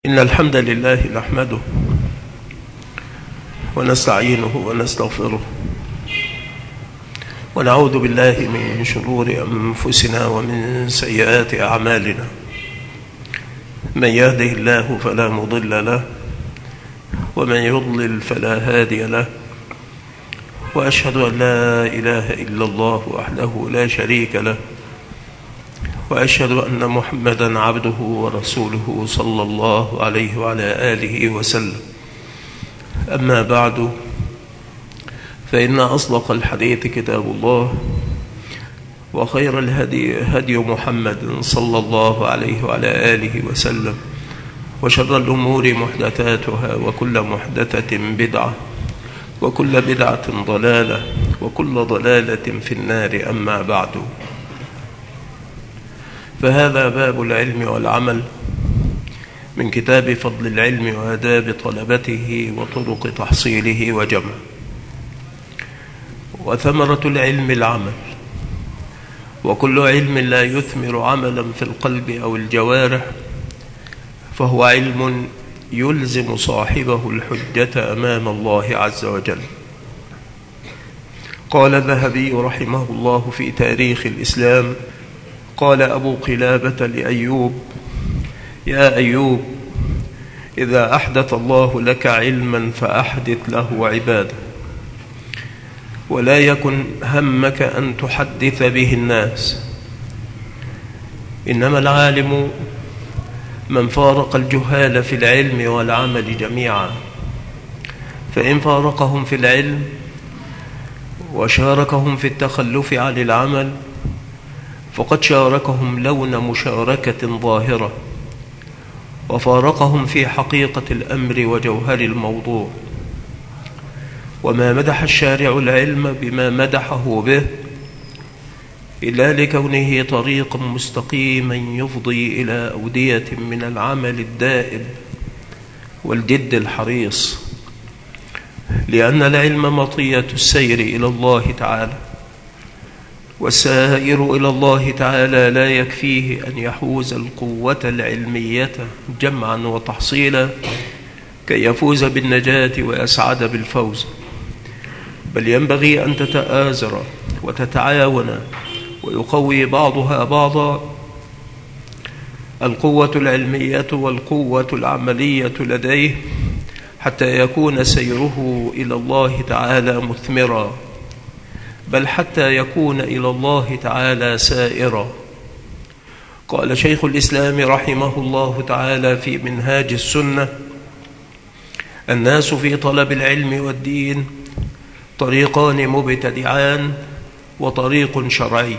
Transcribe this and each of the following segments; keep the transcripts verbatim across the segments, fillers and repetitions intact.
إن الحمد لله نحمده ونستعينه ونستغفره ونعوذ بالله من شرور أنفسنا ومن سيئات أعمالنا. من يهده الله فلا مضل له ومن يضلل فلا هادي له، وأشهد أن لا إله إلا الله وحده لا شريك له، وأشهد أن محمدا عبده ورسوله صلى الله عليه وعلى آله وسلم. أما بعد، فإن أصدق الحديث كتاب الله، وخير الهدي هدي محمد صلى الله عليه وعلى آله وسلم، وشر الأمور محدثاتها، وكل محدثة بدعة، وكل بدعة ضلالة، وكل ضلالة في النار. أما بعد، فهذا باب العلم والعمل من كتاب فضل العلم وآداب طلبته وطرق تحصيله وجمعه. وثمرة العلم العمل، وكل علم لا يثمر عملا في القلب أو الجوارح فهو علم يلزم صاحبه الحجة أمام الله عز وجل. قال الذهبي رحمه الله في تاريخ الإسلام: قال أبو قلابة لأيوب: يا أيوب، إذا أحدث الله لك علما فأحدث له عبادة، ولا يكن همك أن تحدث به الناس، إنما العالم من فارق الجهال في العلم والعمل جميعا، فإن فارقهم في العلم وشاركهم في التخلف عن العمل فقد شاركهم لون مشاركة ظاهرة، وفارقهم في حقيقة الأمر وجوهر الموضوع. وما مدح الشارع العلم بما مدحه به إلا لكونه طريقا مستقيما يفضي إلى أودية من العمل الدائم والجد الحريص، لأن العلم مطية السير إلى الله تعالى، والسائر إلى الله تعالى لا يكفيه أن يحوز القوة العلمية جمعا وتحصيلا كي يفوز بالنجاة ويسعد بالفوز، بل ينبغي أن تتآزر وتتعاون ويقوي بعضها بعضا القوة العلمية والقوة العملية لديه، حتى يكون سيره إلى الله تعالى مثمرا، بل حتى يكون إلى الله تعالى سائرا. قال شيخ الإسلام رحمه الله تعالى في منهاج السنة: الناس في طلب العلم والدين طريقان مبتدعان وطريق شرعي،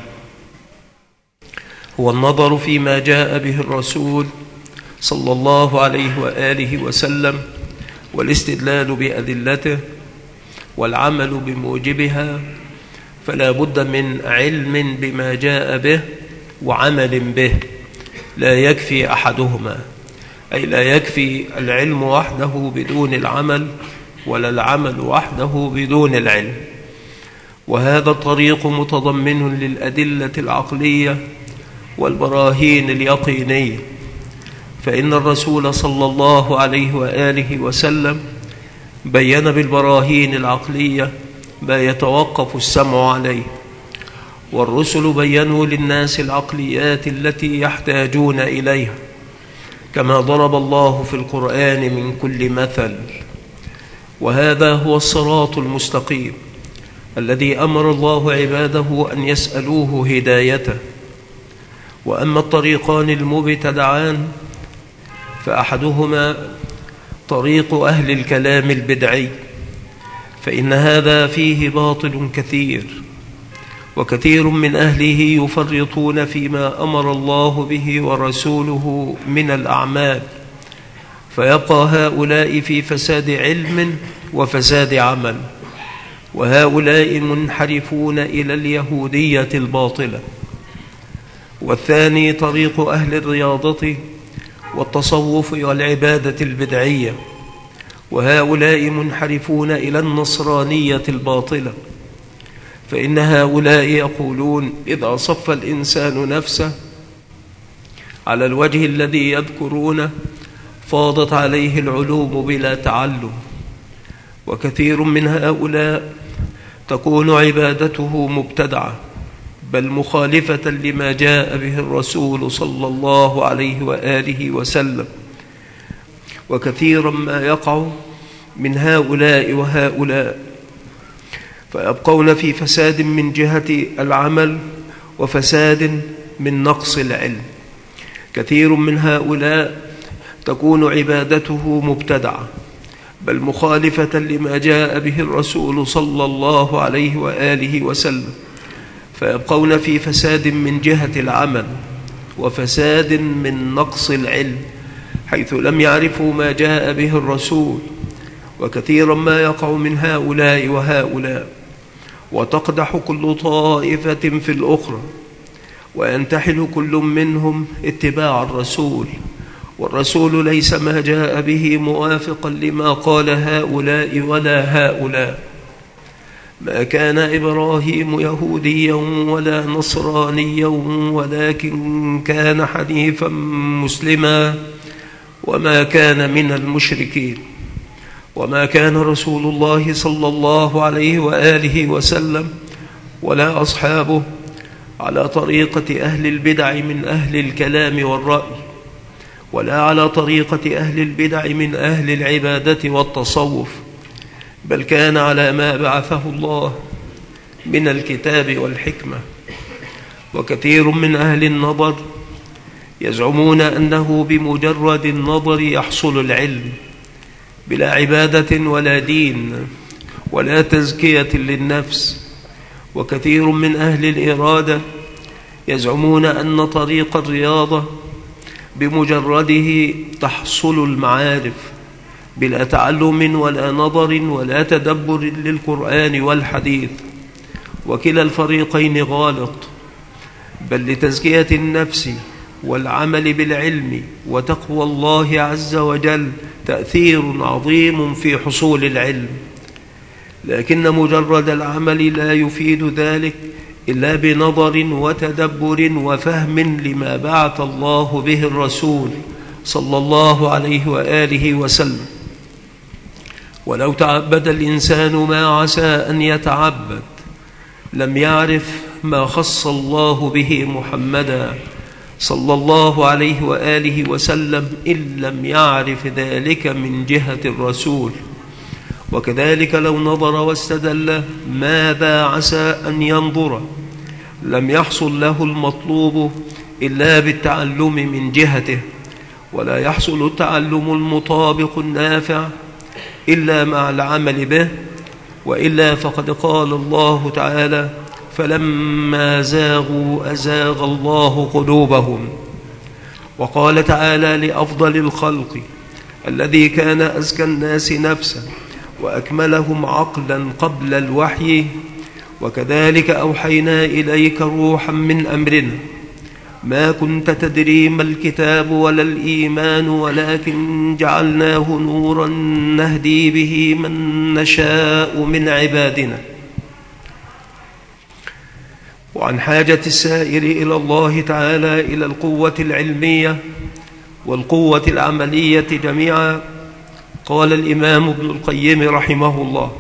هو النظر فيما جاء به الرسول صلى الله عليه وآله وسلم والاستدلال بأدلته والعمل بموجبها، فلا بد من علم بما جاء به وعمل به، لا يكفي أحدهما، أي لا يكفي العلم وحده بدون العمل، ولا العمل وحده بدون العلم. وهذا الطريق متضمن للأدلة العقلية والبراهين اليقينية، فإن الرسول صلى الله عليه وآله وسلم بين بالبراهين العقلية ما يتوقف السمع عليه، والرسل بينوا للناس العقليات التي يحتاجون إليها، كما ضرب الله في القرآن من كل مثل. وهذا هو الصراط المستقيم الذي أمر الله عباده أن يسألوه هدايته. وأما الطريقان المبتدعان فأحدهما طريق أهل الكلام البدعي، فإن هذا فيه باطل كثير، وكثير من أهله يفرطون فيما أمر الله به ورسوله من الأعمال، فيبقى هؤلاء في فساد علم وفساد عمل، وهؤلاء منحرفون إلى اليهودية الباطلة. والثاني طريق أهل الرياضة والتصوف والعبادة البدعية، وهؤلاء منحرفون إلى النصرانية الباطلة، فإن هؤلاء يقولون: إذا صف الإنسان نفسه على الوجه الذي يذكرونه فاضت عليه العلوم بلا تعلم. وكثير من هؤلاء تكون عبادته مبتدعة، بل مخالفة لما جاء به الرسول صلى الله عليه وآله وسلم. وكثيرا ما يقع من هؤلاء وهؤلاء فيبقون في فساد من جهة العمل وفساد من نقص العلم. كثير من هؤلاء تكون عبادته مبتدعة، بل مخالفة لما جاء به الرسول صلى الله عليه وآله وسلم، فيبقون في فساد من جهة العمل وفساد من نقص العلم، حيث لم يعرفوا ما جاء به الرسول. وكثيرا ما يقع من هؤلاء وهؤلاء، وتقدح كل طائفة في الأخرى، وينتحل كل منهم اتباع الرسول، والرسول ليس ما جاء به موافقا لما قال هؤلاء ولا هؤلاء. ما كان إبراهيم يهوديا ولا نصرانيا، ولكن كان حنيفا مسلما وما كان من المشركين. وما كان رسول الله صلى الله عليه وآله وسلم ولا أصحابه على طريقة أهل البدع من أهل الكلام والرأي، ولا على طريقة أهل البدع من أهل العبادة والتصوف، بل كان على ما بعثه الله من الكتاب والحكمة. وكثير من أهل النظر يزعمون أنه بمجرد النظر يحصل العلم، بلا عبادة ولا دين ولا تزكية للنفس. وكثير من أهل الإرادة يزعمون أن طريق الرياضة بمجرده تحصل المعارف، بلا تعلم ولا نظر ولا تدبر للقرآن والحديث. وكلا الفريقين غالط، بل لتزكية النفس والعمل بالعلم وتقوى الله عز وجل تأثير عظيم في حصول العلم، لكن مجرد العمل لا يفيد ذلك إلا بنظر وتدبر وفهم لما بعث الله به الرسول صلى الله عليه وآله وسلم. ولو تعبد الإنسان ما عسى أن يتعبد لم يعرف ما خص الله به محمدا صلى الله عليه وآله وسلم إن لم يعرف ذلك من جهة الرسول. وكذلك لو نظر واستدل ماذا عسى أن ينظر لم يحصل له المطلوب إلا بالتعلم من جهته، ولا يحصل التعلم المطابق النافع إلا مع العمل به، وإلا فقد قال الله تعالى: فلما زاغوا أزاغ الله قلوبهم. وقال تعالى لأفضل الخلق الذي كان أزكى الناس نفسا وأكملهم عقلا قبل الوحي: وكذلك أوحينا إليك روحا من أمرنا ما كنت تدري ما الكتاب ولا الإيمان ولكن جعلناه نورا نهدي به من نشاء من عبادنا. وعن حاجة السائر إلى الله تعالى إلى القوة العلمية والقوة العملية جميعا قال الإمام ابن القيم رحمه الله: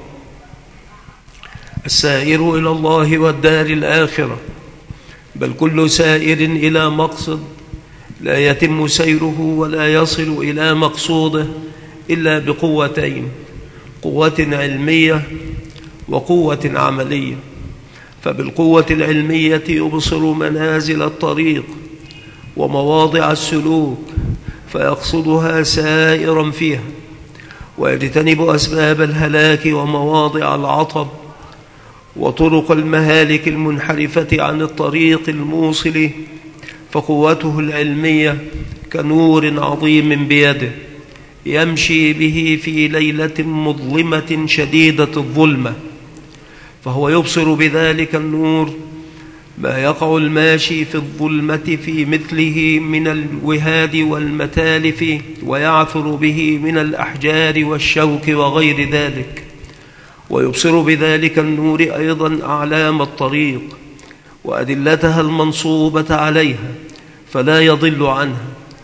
السائر إلى الله والدار الآخرة، بل كل سائر إلى مقصد لا يتم سيره ولا يصل إلى مقصوده إلا بقوتين: قوة علمية وقوة عملية. فبالقوة العلمية يبصر منازل الطريق ومواضع السلوك فيقصدها سائرا فيها، ويجتنب أسباب الهلاك ومواضع العطب وطرق المهالك المنحرفة عن الطريق الموصل. فقوته العلمية كنور عظيم بيده يمشي به في ليلة مظلمة شديدة الظلمة، فهو يبصر بذلك النور ما يقع الماشي في الظلمة في مثله من الوهاد والمتالف، ويعثر به من الأحجار والشوك وغير ذلك. ويبصر بذلك النور أيضا أعلام الطريق وأدلتها المنصوبة عليها فلا يضل عنها،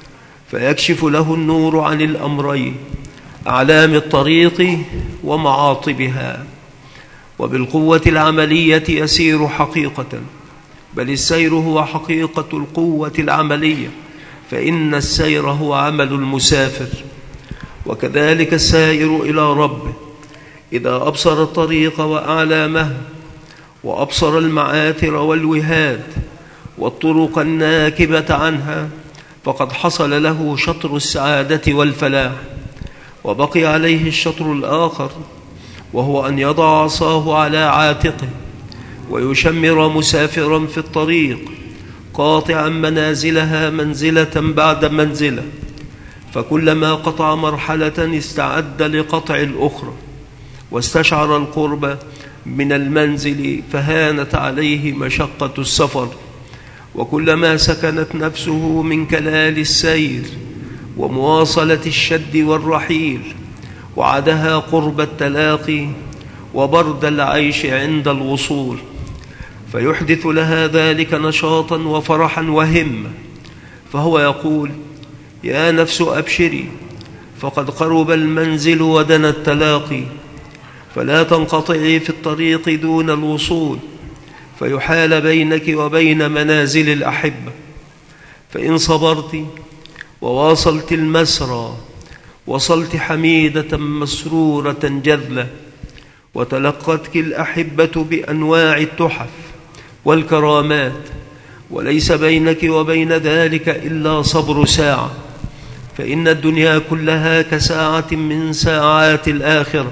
فيكشف له النور عن الأمرين: أعلام الطريق ومعاطبها. وبالقوة العملية يسير حقيقة، بل السير هو حقيقة القوة العملية، فإن السير هو عمل المسافر. وكذلك السائر إلى ربه إذا أبصر الطريق وأعلامها، وأبصر المعاثر والوهاد والطرق الناكبة عنها، فقد حصل له شطر السعادة والفلاح. وبقي عليه الشطر الآخر، وهو أن يضع عصاه على عاتقه ويشمر مسافرا في الطريق، قاطعا منازلها منزلة بعد منزلة، فكلما قطع مرحلة استعد لقطع الأخرى، واستشعر القرب من المنزل فهانت عليه مشقة السفر. وكلما سكنت نفسه من كلال السير ومواصلة الشد والرحيل، وعدها قرب التلاقي وبرد العيش عند الوصول، فيحدث لها ذلك نشاطا وفرحا وهمة، فهو يقول: يا نفس أبشري، فقد قرب المنزل ودنا التلاقي، فلا تنقطعي في الطريق دون الوصول، فيحال بينك وبين منازل الأحبة. فإن صبرت وواصلت المسرى، وصلت حميدة مسرورة جذلة، وتلقتك الأحبة بأنواع التحف والكرامات، وليس بينك وبين ذلك إلا صبر ساعة، فإن الدنيا كلها كساعة من ساعات الآخرة،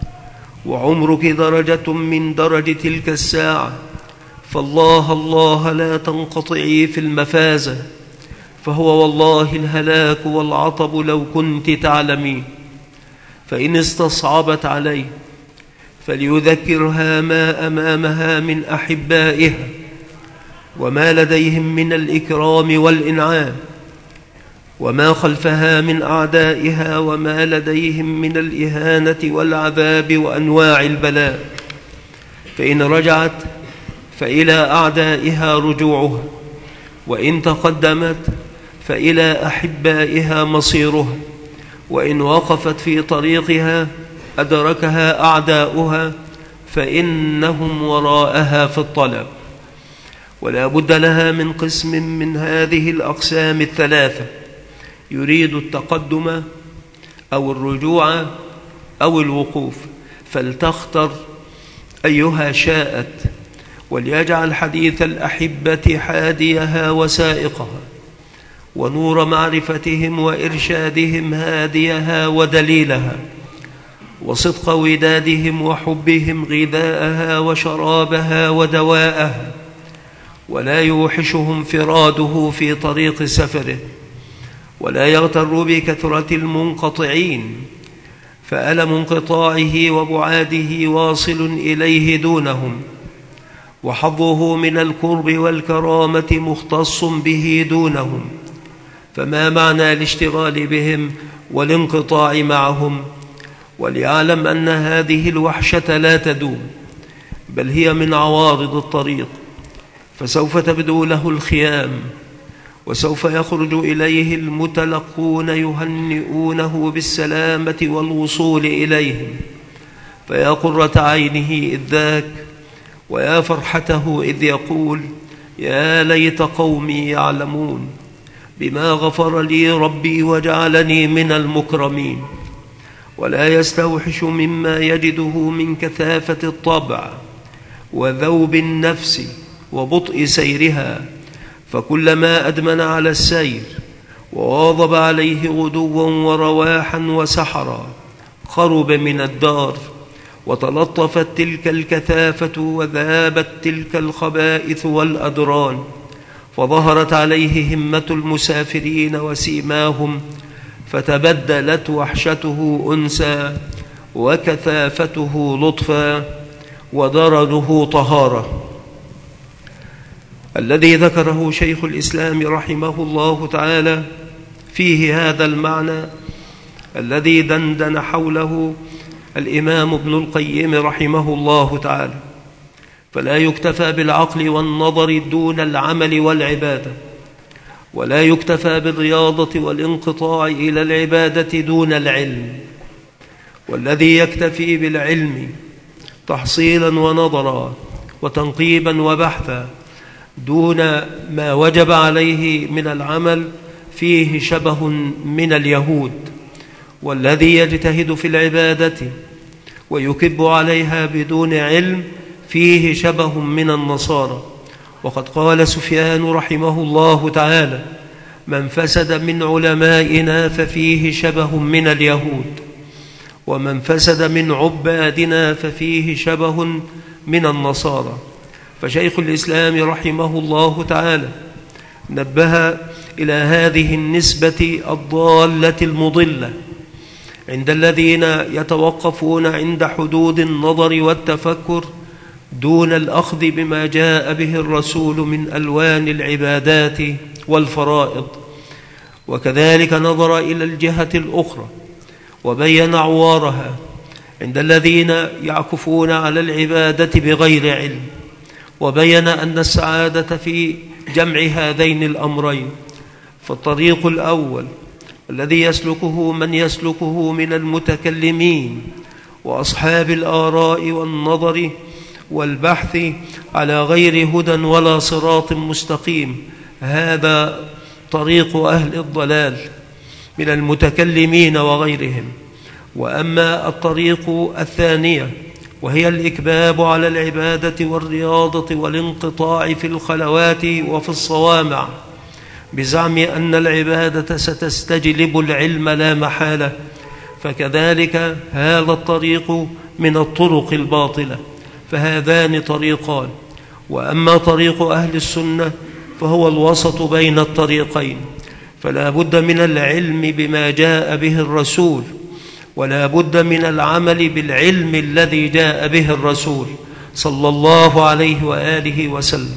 وعمرك درجة من درج تلك الساعة، فالله الله لا تنقطعي في المفازة، فهو والله الهلاك والعطب لو كنت تعلمين. فإن استصعبت عليه فليذكرها ما أمامها من أحبائها، وما لديهم من الإكرام والإنعام، وما خلفها من أعدائها، وما لديهم من الإهانة والعذاب وأنواع البلاء. فإن رجعت فإلى أعدائها رجوعها، وإن تقدمت فإلى أحبائها مصيرها، وإن وقفت في طريقها أدركها أعداؤها، فإنهم وراءها في الطلب. ولا بد لها من قسم من هذه الأقسام الثلاثة: يريد التقدم أو الرجوع أو الوقوف، فلتختر أيها شاءت، وليجعل حديث الأحبة حاديها وسائقها، ونور معرفتهم وإرشادهم هاديها ودليلها، وصدق ودادهم وحبهم غذاءها وشرابها ودواءها، ولا يوحشهم فراده في طريق سفره، ولا يغتر بكثرة المنقطعين، فألم انقطاعه وبعاده واصل إليه دونهم، وحظه من القرب والكرامة مختص به دونهم، فما معنى الاشتغال بهم والانقطاع معهم؟ وليعلم أن هذه الوحشة لا تدوم، بل هي من عوارض الطريق، فسوف تبدو له الخيام، وسوف يخرج إليه المتلقون يهنئونه بالسلامة والوصول إليهم، فيا قرة عينه إذ ذاك، ويا فرحته إذ يقول: يا ليت قومي يعلمون بما غفر لي ربي وجعلني من المكرمين. ولا يستوحش مما يجده من كثافة الطبع وذوب النفس وبطء سيرها، فكلما أدمن على السير وواظب عليه غدوا ورواحا وسحرا قرب من الدار، وتلطفت تلك الكثافة وذابت تلك الخبائث والأدران، فظهرت عليه همة المسافرين وسيماهم، فتبدلت وحشته أنسا وكثافته لطفا ودرجه طهارة. الذي ذكره شيخ الإسلام رحمه الله تعالى فيه هذا المعنى الذي دندن حوله الإمام ابن القيم رحمه الله تعالى، فلا يكتفى بالعقل والنظر دون العمل والعبادة، ولا يكتفى بالرياضة والانقطاع إلى العبادة دون العلم. والذي يكتفي بالعلم تحصيلا ونظرا وتنقيبا وبحثا دون ما وجب عليه من العمل فيه شبه من اليهود، والذي يجتهد في العبادة ويكب عليها بدون علم فيه شبه من النصارى. وقد قال سفيان رحمه الله تعالى: من فسد من علمائنا ففيه شبه من اليهود، ومن فسد من عبادنا ففيه شبه من النصارى. فشيخ الإسلام رحمه الله تعالى نبه إلى هذه النسبة الضالة المضلة عند الذين يتوقفون عند حدود النظر والتفكر دون الأخذ بما جاء به الرسول من ألوان العبادات والفرائض. وكذلك نظر إلى الجهة الأخرى وبين عوارها عند الذين يعكفون على العبادة بغير علم، وبين أن السعادة في جمع هذين الأمرين. فالطريق الأول الذي يسلكه من يسلكه من المتكلمين وأصحاب الآراء والنظر والبحث على غير هدى ولا صراط مستقيم، هذا طريق أهل الضلال من المتكلمين وغيرهم. وأما الطريق الثانية وهي الإكباب على العبادة والرياضة والانقطاع في الخلوات وفي الصوامع بزعم أن العبادة ستستجلب العلم لا محالة، فكذلك هذا الطريق من الطرق الباطلة. فهذان طريقان. وأما طريق أهل السنة فهو الوسط بين الطريقين، فلا بد من العلم بما جاء به الرسول، ولا بد من العمل بالعلم الذي جاء به الرسول صلى الله عليه وآله وسلم.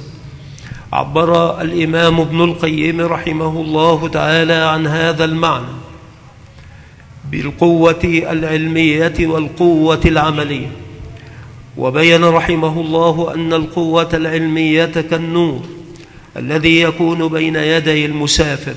عبر الإمام ابن القيم رحمه الله تعالى عن هذا المعنى بالقوة العلمية والقوة العملية، وبين رحمه الله أن القوة العلمية كالنور الذي يكون بين يدي المسافر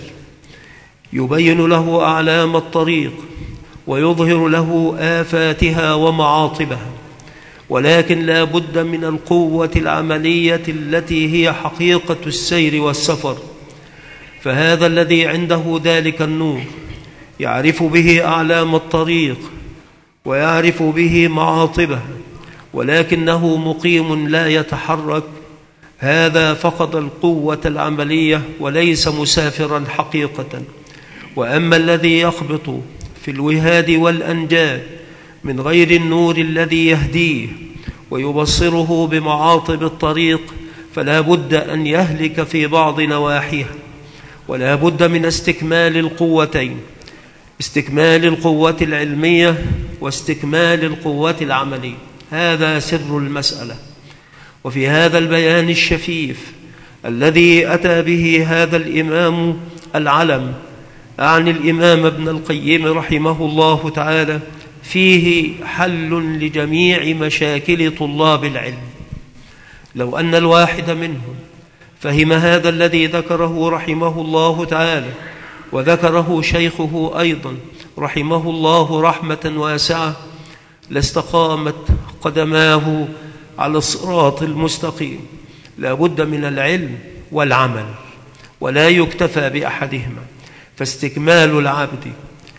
يبين له أعلام الطريق ويظهر له آفاتها ومعاطبها، ولكن لا بد من القوة العملية التي هي حقيقة السير والسفر. فهذا الذي عنده ذلك النور يعرف به أعلام الطريق ويعرف به معاطبها، ولكنه مقيم لا يتحرك، هذا فقد القوة العملية وليس مسافرا حقيقة. وأما الذي يخبط في الوهاد والأنجاد من غير النور الذي يهديه ويبصره بمعاطب الطريق فلا بد أن يهلك في بعض نواحيها. ولا بد من استكمال القوتين، استكمال القوة العلمية واستكمال القوة العملية، هذا سر المسألة. وفي هذا البيان الشفيف الذي أتى به هذا الإمام العلم عن الإمام ابن القيم رحمه الله تعالى فيه حل لجميع مشاكل طلاب العلم. لو أن الواحد منهم فهم هذا الذي ذكره رحمه الله تعالى وذكره شيخه أيضا رحمه الله رحمة واسعة لاستقامت قدماه على الصراط المستقيم. لا بد من العلم والعمل ولا يكتفى بأحدهما، فاستكمال العبد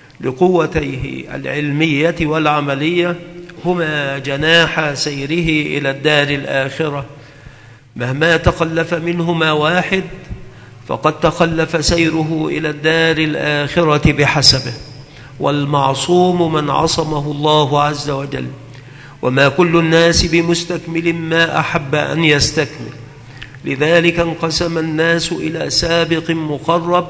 لقوتيه العلمية والعملية هما جناح سيره إلى الدار الآخرة. مهما تخلف منهما واحد فقد تخلف سيره إلى الدار الآخرة بحسبه، والمعصوم من عصمه الله عز وجل. وما كل الناس بمستكمل ما أحب أن يستكمل، لذلك انقسم الناس إلى سابق مقرب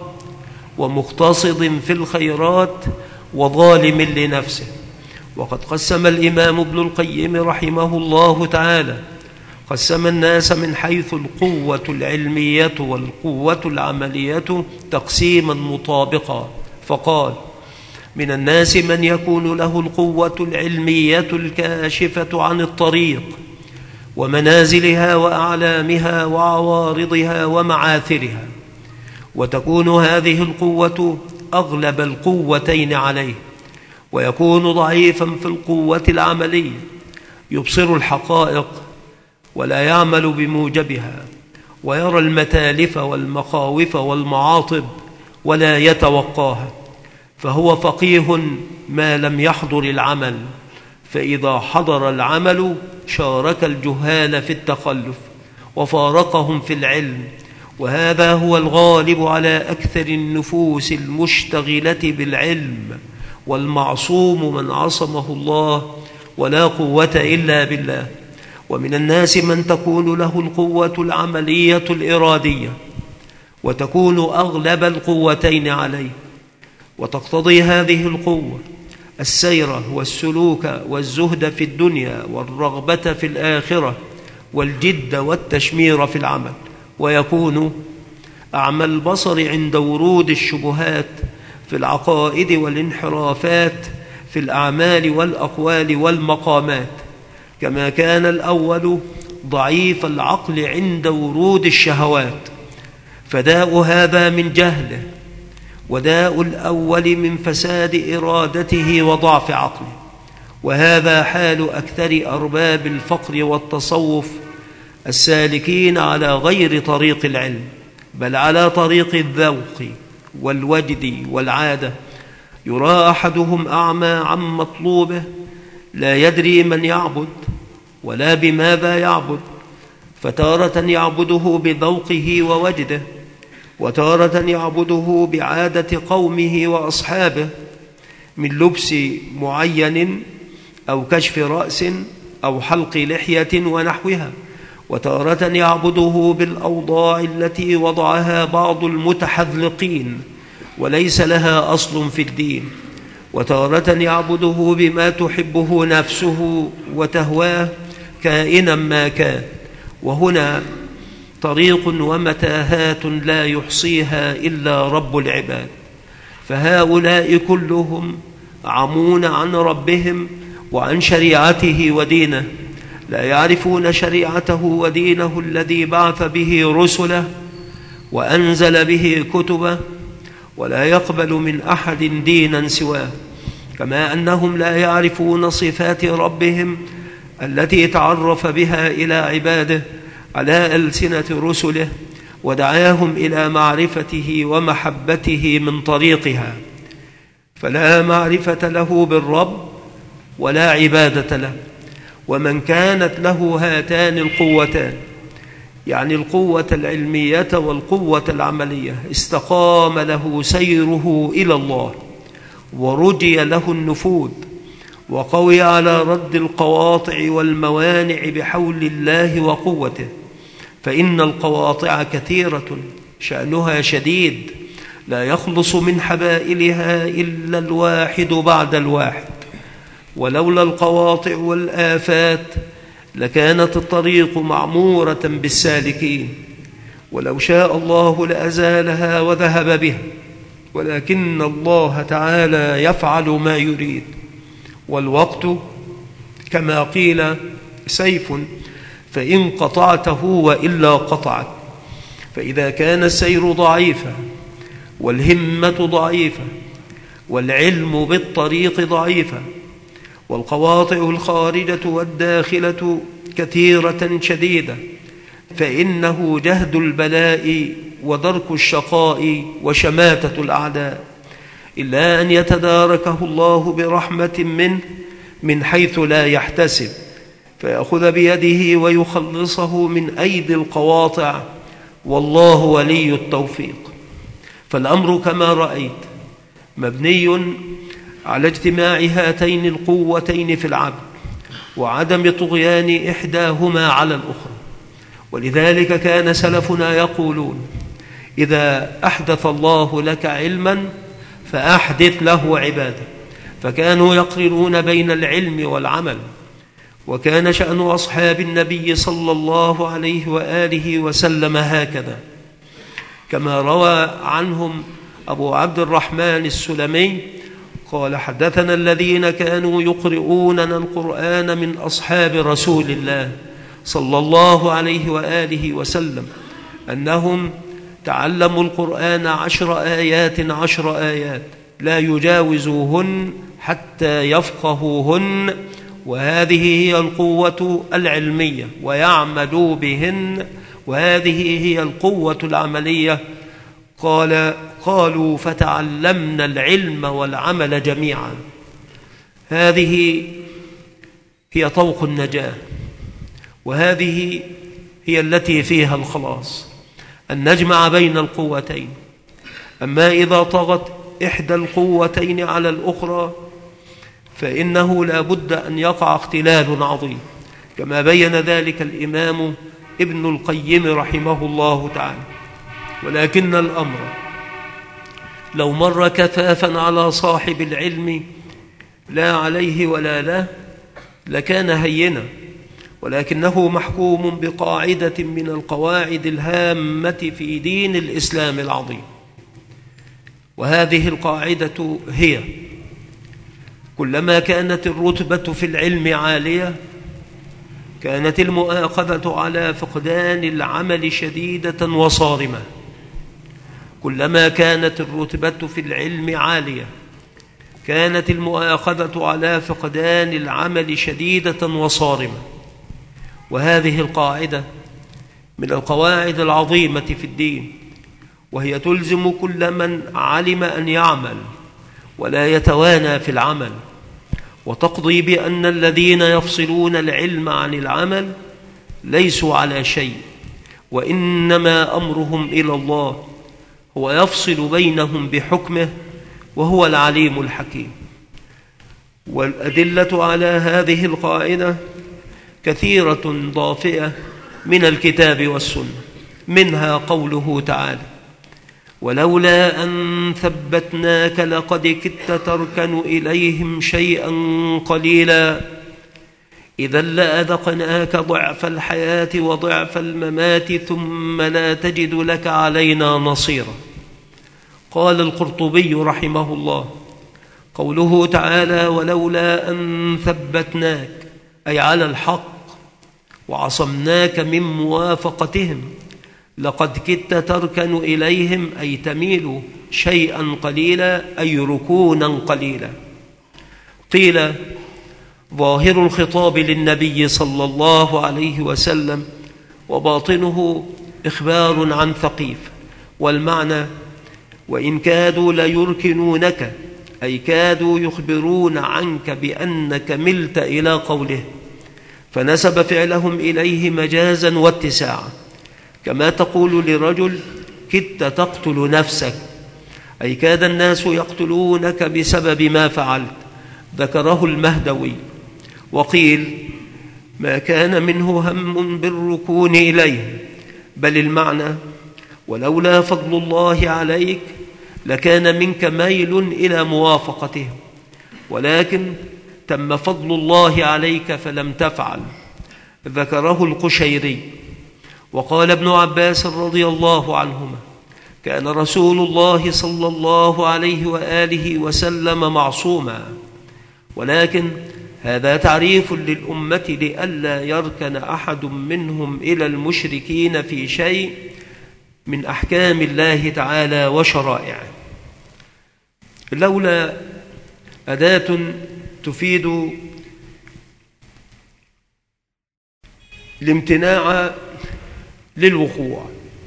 ومقتصد في الخيرات وظالم لنفسه. وقد قسم الإمام ابن القيم رحمه الله تعالى قسم الناس من حيث القوة العلمية والقوة العملية تقسيما مطابقا، فقال: من الناس من يكون له القوة العلمية الكاشفة عن الطريق ومنازلها وأعلامها وعوارضها ومعاثرها، وتكون هذه القوة أغلب القوتين عليه، ويكون ضعيفا في القوة العملية، يبصر الحقائق ولا يعمل بموجبها، ويرى المتالف والمخاوف والمعاطب ولا يتوقاها، فهو فقيه ما لم يحضر العمل، فإذا حضر العمل شارك الجهال في التخلف وفارقهم في العلم. وهذا هو الغالب على أكثر النفوس المشتغلة بالعلم، والمعصوم من عصمه الله ولا قوة إلا بالله. ومن الناس من تكون له القوة العملية الإرادية وتكون أغلب القوتين عليه، وتقتضي هذه القوة السير والسلوك والزهد في الدنيا والرغبة في الآخرة والجد والتشمير في العمل، ويكون أعمى البصر عند ورود الشبهات في العقائد والانحرافات في الأعمال والأقوال والمقامات، كما كان الأول ضعيف العقل عند ورود الشهوات. فداء هذا من جهله، وداء الأول من فساد إرادته وضعف عقله. وهذا حال أكثر أرباب الفقر والتصوف السالكين على غير طريق العلم، بل على طريق الذوق والوجد والعادة. يرى أحدهم أعمى عن مطلوبه، لا يدري من يعبد ولا بماذا يعبد، فتارة يعبده بذوقه ووجده، وتارة يعبده بعادة قومه وأصحابه من لبس معين أو كشف رأس أو حلق لحية ونحوها، وتارة يعبده بالأوضاع التي وضعها بعض المتحذلقين وليس لها أصل في الدين، وتارة يعبده بما تحبه نفسه وتهواه كائنا ما كان. وهنا طريق ومتاهات لا يحصيها إلا رب العباد. فهؤلاء كلهم عمون عن ربهم وعن شريعته ودينه، لا يعرفون شريعته ودينه الذي بعث به رسله وأنزل به كتبه، ولا يقبل من أحد دينا سواه، كما أنهم لا يعرفون صفات ربهم التي تعرف بها إلى عباده على ألسنة رسله ودعاهم إلى معرفته ومحبته من طريقها. فلا معرفة له بالرب ولا عبادة له. ومن كانت له هاتان القوتان، يعني القوة العلمية والقوة العملية، استقام له سيره إلى الله ورجي له النفوذ، وقوي على رد القواطع والموانع بحول الله وقوته. فإن القواطع كثيرة شأنها شديد، لا يخلص من حبائلها إلا الواحد بعد الواحد. ولولا القواطع والآفات لكانت الطريق معمورة بالسالكين، ولو شاء الله لأزالها وذهب بها، ولكن الله تعالى يفعل ما يريد. والوقت كما قيل سيف، فإن قطعته وإلا قطعك. فإذا كان السير ضعيفا والهمة ضعيفة والعلم بالطريق ضعيفا والقواطع الخارجة والداخلة كثيرة شديدة، فإنه جهد البلاء ودرك الشقاء وشماتة الأعداء، إلا أن يتداركه الله برحمة منه من حيث لا يحتسب، فيأخذ بيده ويخلصه من أيدي القواطع، والله ولي التوفيق. فالأمر كما رأيت مبني على اجتماع هاتين القوتين في العبد وعدم طغيان إحداهما على الأخرى. ولذلك كان سلفنا يقولون: إذا أحدث الله لك علما فأحدث له عبادة. فكانوا يقرنون بين العلم والعمل. وكان شأن أصحاب النبي صلى الله عليه وآله وسلم هكذا، كما روى عنهم أبو عبد الرحمن السلمي قال: حدثنا الذين كانوا يقرؤوننا القرآن من أصحاب رسول الله صلى الله عليه وآله وسلم أنهم تعلموا القرآن عشر آيات عشر آيات لا يجاوزوهن حتى يفقهوهن، وهذه هي القوة العلمية، ويعملوا بهن، وهذه هي القوة العملية. قال قالوا فتعلمنا العلم والعمل جميعا. هذه هي طوق النجاة، وهذه هي التي فيها الخلاص، أن نجمع بين القوتين. أما إذا طغت إحدى القوتين على الأخرى فإنه لا بد أن يقع اختلال عظيم، كما بين ذلك الإمام ابن القيم رحمه الله تعالى. ولكن الأمر لو مر كفافا على صاحب العلم لا عليه ولا له لكان هينا، ولكنه محكوم بقاعدة من القواعد الهامة في دين الإسلام العظيم. وهذه القاعدة هي: كلما كانت الرتبة في العلم عالية كانت المؤاخذة على فقدان العمل شديدة وصارمة. كلما كانت الرتبة في العلم عالية كانت المؤاخذة على فقدان العمل شديدة وصارمة. وهذه القاعدة من القواعد العظيمة في الدين، وهي تلزم كل من علم أن يعمل ولا يتوانى في العمل، وتقضي بأن الذين يفصلون العلم عن العمل ليسوا على شيء، وإنما أمرهم إلى الله، هو يفصل بينهم بحكمه، وهو العليم الحكيم. والأدلة على هذه القاعدة كثيرة ضافئة من الكتاب والسنة، منها قوله تعالى: ولولا أن ثبتناك لقد كدت تركن إليهم شيئا قليلا إذا لأذقناك ضعف الحياة وضعف الممات ثم لا تجد لك علينا نصيرا. قال القرطبي رحمه الله: قوله تعالى ولولا أن ثبتناك أي على الحق وعصمناك من موافقتهم، لقد كدت تركن إليهم أي تميل شيئا قليلا أي ركونا قليلا. قيل ظاهر الخطاب للنبي صلى الله عليه وسلم وباطنه إخبار عن ثقيف، والمعنى وإن كادوا ليركنونك أي كادوا يخبرون عنك بأنك ملت إلى قوله، فنسب فعلهم إليه مجازا واتساعا، كما تقول لرجل كدت تقتل نفسك أي كاد الناس يقتلونك بسبب ما فعلت. ذكره المهدوي. وقيل ما كان منه هم بالركون إليه، بل المعنى ولولا فضل الله عليك لكان منك ميل إلى موافقته، ولكن تم فضل الله عليك فلم تفعل. ذكره القشيري. وقال ابن عباس رضي الله عنهما: كان رسول الله صلى الله عليه وآله وسلم معصوما، ولكن هذا تعريف للأمة لئلا يركن أحد منهم إلى المشركين في شيء من أحكام الله تعالى وشرائعه. لولا أداة تفيد الامتناع للوقوع،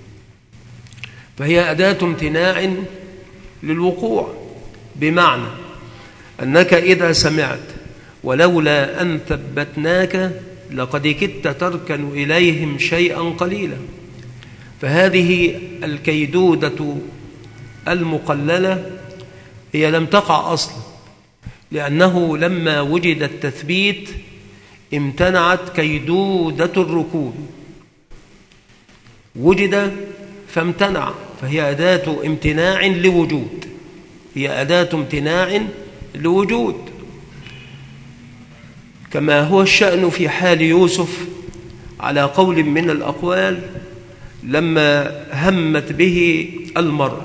فهي أداة امتناع للوقوع، بمعنى أنك إذا سمعت ولولا أن ثبتناك لقد كدت تركن إليهم شيئا قليلا، فهذه الكيدودة المقللة هي لم تقع أصلا، لأنه لما وجد التثبيت امتنعت كيدودة الركون، وجد فامتنع، فهي أداة امتناع لوجود، هي أداة امتناع لوجود، كما هو الشأن في حال يوسف على قول من الأقوال لما همت به المرأة،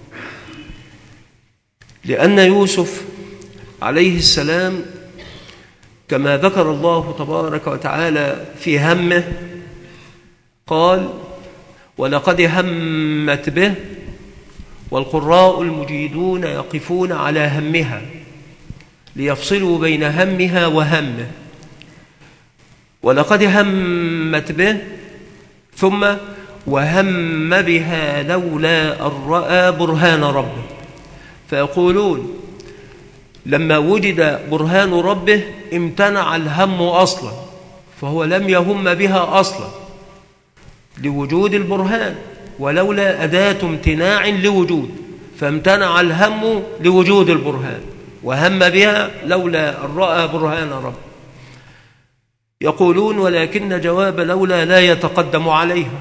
لأن يوسف عليه السلام كما ذكر الله تبارك وتعالى في همه قال: ولقد همت به، والقراء المجيدون يقفون على همها ليفصلوا بين همها وهمه. ولقد همت به، ثم وهم بها لولا أن رأى برهان ربه. فيقولون لما وجد برهان ربه امتنع الهم أصلا، فهو لم يهم بها أصلا لوجود البرهان، ولولا أداة امتناع لوجود، فامتنع الهم لوجود البرهان، وهم بها لولا أن رأى برهان ربه. يقولون ولكن جواب لولا لا يتقدم عليها،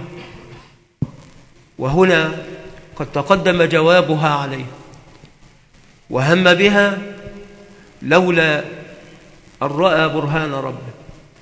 وهنا قد تقدم جوابها عليه. وهم بها لولا أن رأى برهان ربه.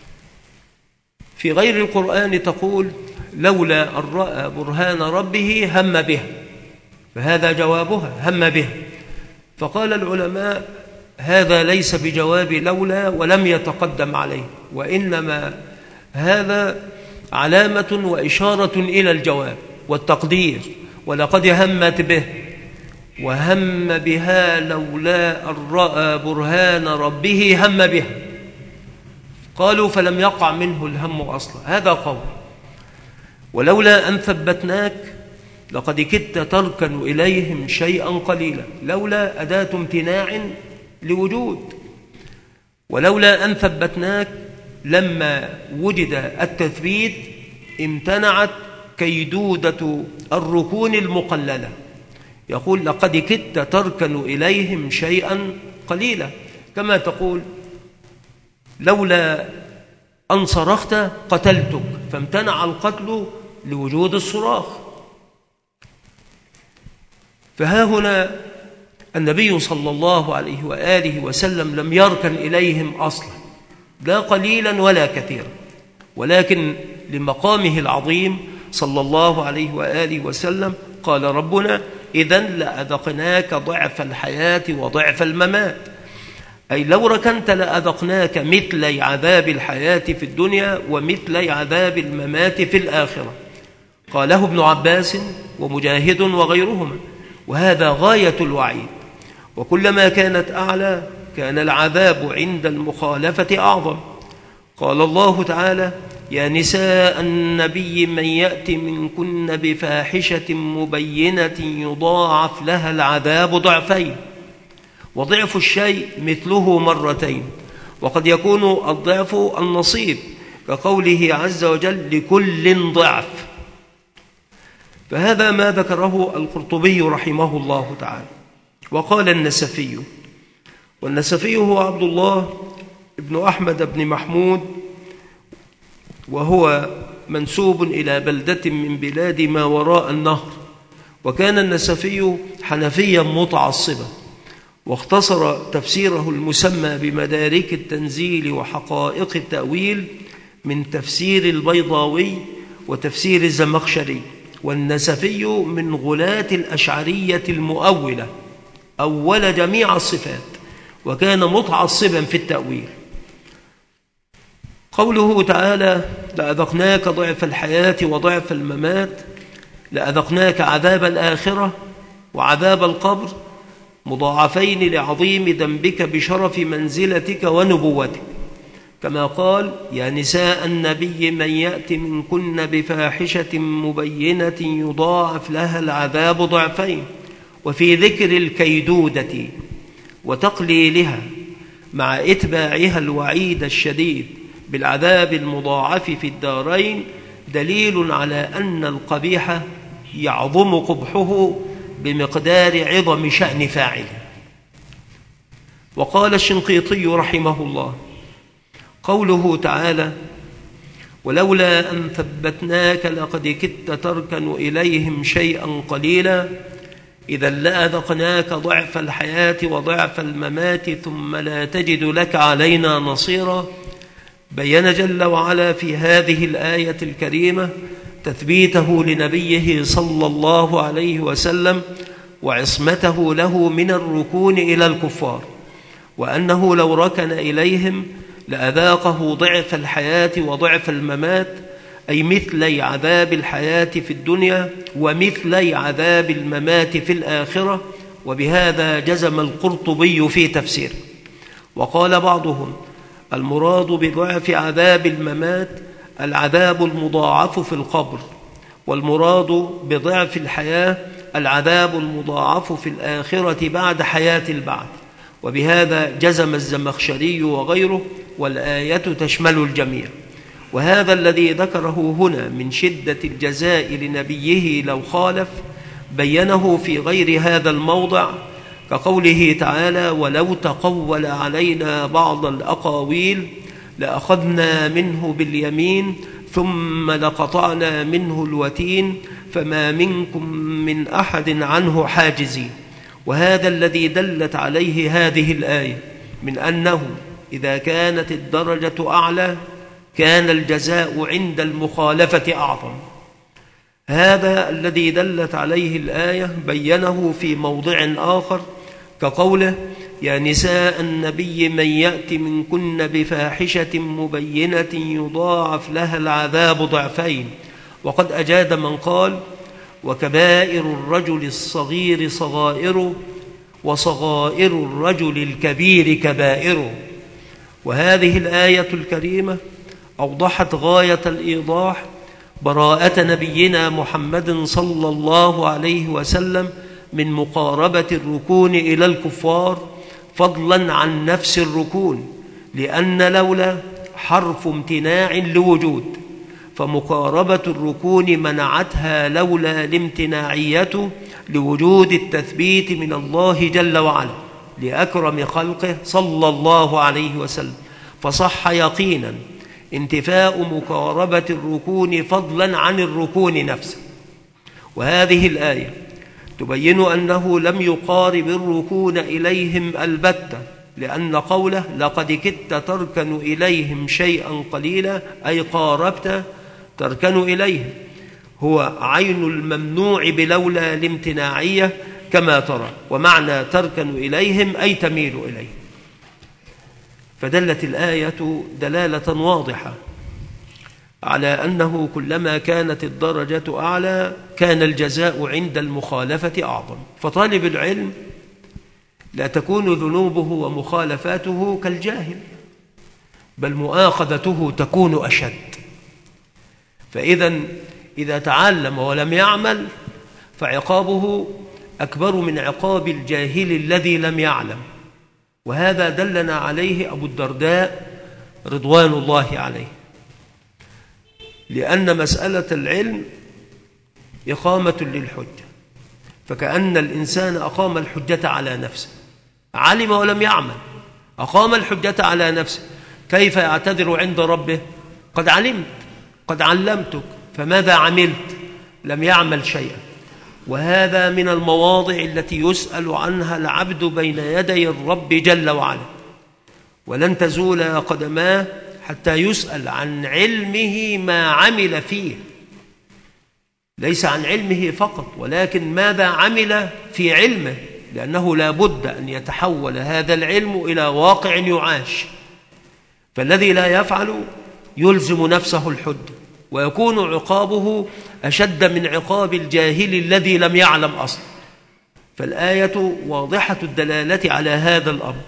في غير القرآن تقول لولا أن رأى برهان ربه هم بها، فهذا جوابها هم بها. فقال العلماء هذا ليس بجواب لولا ولم يتقدم عليه، وإنما هذا علامة وإشارة إلى الجواب والتقدير. ولقد همت به وهم بها لولا أن رأى برهان ربه هم بها. قالوا فلم يقع منه الهم أصلا، هذا قول. ولولا أن ثبتناك لقد كدت تركن إليهم شيئا قليلا، لولا أداة امتناع لوجود. ولولا أن ثبتناك لما وجد التثبيت امتنعت كيدودة الركون المقللة. يقول لقد كدت تركن إليهم شيئا قليلا، كما تقول لولا أن صرخت قتلتك، فامتنع القتل لوجود الصراخ. فها هنا النبي صلى الله عليه وآله وسلم لم يركن إليهم أصلا، لا قليلا ولا كثيرا، ولكن لمقامه العظيم صلى الله عليه وآله وسلم قال ربنا إذن لأذقناك ضعف الحياة وضعف الممات، أي لو ركنت لأذقناك مثل عذاب الحياة في الدنيا ومثل عذاب الممات في الآخرة. قاله ابن عباس ومجاهد وغيرهما، وهذا غاية الوعيد. وكلما كانت أعلى كان العذاب عند المخالفة أعظم. قال الله تعالى يا نساء النبي من يأت منكن بفاحشة مبينة يضاعف لها العذاب ضعفين، وضعف الشيء مثله مرتين، وقد يكون الضعف النصيب كقوله عز وجل لكل ضعف. فهذا ما ذكره القرطبي رحمه الله تعالى. وقال النسفي، والنسفي هو عبد الله ابن أحمد بن محمود، وهو منسوب إلى بلدة من بلاد ما وراء النهر، وكان النسفي حنفيا متعصبا، واختصر تفسيره المسمى بمدارك التنزيل وحقائق التأويل من تفسير البيضاوي وتفسير الزمخشري. والنسفي من غلاة الأشعرية المؤولة، أول جميع الصفات، وكان متعصبا في التأويل. قوله تعالى لأذقناك ضعف الحياة وضعف الممات، لأذقناك عذاب الآخرة وعذاب القبر مضاعفين لعظيم ذنبك بشرف منزلتك ونبوتك، كما قال يا نساء النبي من يأت منكن بفاحشة مبينة يضاعف لها العذاب ضعفين. وفي ذكر الكيدودة وتقليلها مع إتباعها الوعيد الشديد بالعذاب المضاعف في الدارين دليل على أن القبيح يعظم قبحه بمقدار عظم شأن فاعله. وقال الشنقيطي رحمه الله قوله تعالى ولولا أن ثبتناك لقد كدت تركن إليهم شيئا قليلا إذا لأذقناك ضعف الحياة وضعف الممات ثم لا تجد لك علينا نصيرا. بين جل وعلا في هذه الآية الكريمة تثبيته لنبيه صلى الله عليه وسلم وعصمته له من الركون إلى الكفار، وأنه لو ركن إليهم لأذاقه ضعف الحياة وضعف الممات، أي مثلي عذاب الحياة في الدنيا ومثلي عذاب الممات في الآخرة، وبهذا جزم القرطبي في تفسيره. وقال بعضهم المراد بضعف عذاب الممات العذاب المضاعف في القبر، والمراد بضعف الحياة العذاب المضاعف في الآخرة بعد حياة البعث، وبهذا جزم الزمخشري وغيره، والآية تشمل الجميع. وهذا الذي ذكره هنا من شدة الجزاء لنبيه لو خالف بينه في غير هذا الموضع، كقوله تعالى: ولو تقول علينا بعض الأقاويل لأخذنا منه باليمين ثم لقطعنا منه الوتين فما منكم من أحد عنه حاجزين. وهذا الذي دلت عليه هذه الآية من أنه إذا كانت الدرجة أعلى كان الجزاء عند المخالفة أعظم. هذا الذي دلت عليه الآية بينه في موضع آخر كقوله: يا نساء النبي من يأت منكن بفاحشة مبينة يضاعف لها العذاب ضعفين. وقد أجاد من قال: وكبائر الرجل الصغير صغائر وصغائر الرجل الكبير كبائر. وهذه الآية الكريمة أوضحت غاية الإيضاح براءة نبينا محمد صلى الله عليه وسلم من مقاربة الركون إلى الكفار، فضلا عن نفس الركون، لأن لولا حرف امتناع لوجود، فمقاربة الركون منعتها لولا الامتناعية لوجود التثبيت من الله جل وعلا لأكرم خلقه صلى الله عليه وسلم، فصح يقينا انتفاء مقاربة الركون فضلا عن الركون نفسه. وهذه الآية تبين أنه لم يقارب الركون إليهم البتة، لأن قوله لقد كدت تركن إليهم شيئا قليلا أي قاربت تركن إليهم هو عين الممنوع بلولا الامتناعية كما ترى، ومعنى تركن إليهم أي تميل إليهم. فدلت الآية دلالة واضحة على أنه كلما كانت الدرجة أعلى كان الجزاء عند المخالفة أعظم. فطالب العلم لا تكون ذنوبه ومخالفاته كالجاهل، بل مؤاخذته تكون أشد. فإذا إذا تعلم ولم يعمل فعقابه أكبر من عقاب الجاهل الذي لم يعلم. وهذا دلنا عليه أبو الدرداء رضوان الله عليه، لأن مسألة العلم إقامة للحجة، فكأن الإنسان أقام الحجة على نفسه، علم ولم يعمل، أقام الحجة على نفسه، كيف يعتذر عند ربه؟ قد علمت، قد علمتك، فماذا عملت؟ لم يعمل شيئا. وهذا من المواضع التي يسأل عنها العبد بين يدي الرب جل وعلا، ولن تزول قدماه حتى يسأل عن علمه ما عمل فيه، ليس عن علمه فقط، ولكن ماذا عمل في علمه، لأنه لا بد أن يتحول هذا العلم إلى واقع يعاش. فالذي لا يفعل يلزم نفسه الحجة، ويكون عقابه أشد من عقاب الجاهل الذي لم يعلم أصلا. فالآية واضحة الدلالة على هذا الأمر،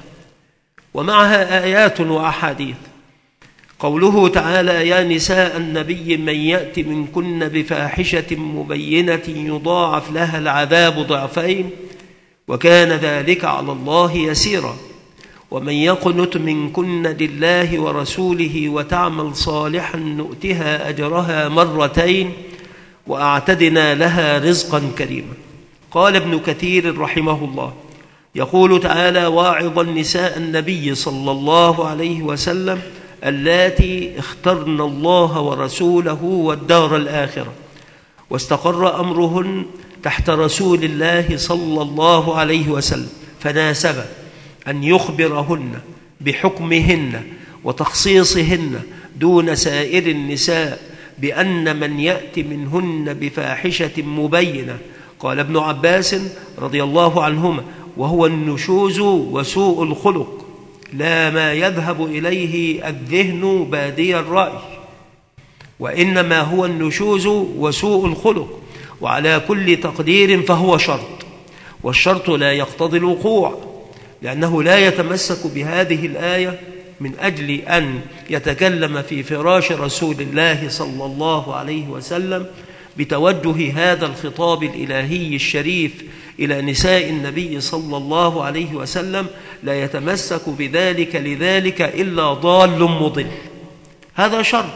ومعها آيات وأحاديث. قوله تعالى: يا نساء النبي من يأت منكن بفاحشة مبينة يضاعف لها العذاب ضعفين وكان ذلك على الله يسيرا. ومن يقنت منكن لله ورسوله وتعمل صالحا نؤتها أجرها مرتين وأعتدنا لها رزقا كريما. قال ابن كثير رحمه الله: يقول تعالى واعظا نساء النبي صلى الله عليه وسلم اللاتي اخترن الله ورسوله والدار الآخرة واستقر أمرهن تحت رسول الله صلى الله عليه وسلم، فناسب أن يخبرهن بحكمهن وتخصيصهن دون سائر النساء بأن من يأتي منهن بفاحشة مبينة. قال ابن عباس رضي الله عنهما: وهو النشوز وسوء الخلق، لا ما يذهب إليه الذهن بادي الرأي. وإنما هو النشوز وسوء الخلق، وعلى كل تقدير فهو شرط، والشرط لا يقتضي الوقوع، لأنه لا يتمسك بهذه الآية من أجل أن يتكلم في فراش رسول الله صلى الله عليه وسلم بتوجه هذا الخطاب الإلهي الشريف إلى نساء النبي صلى الله عليه وسلم، لا يتمسك بذلك لذلك إلا ضال مضل. هذا شرط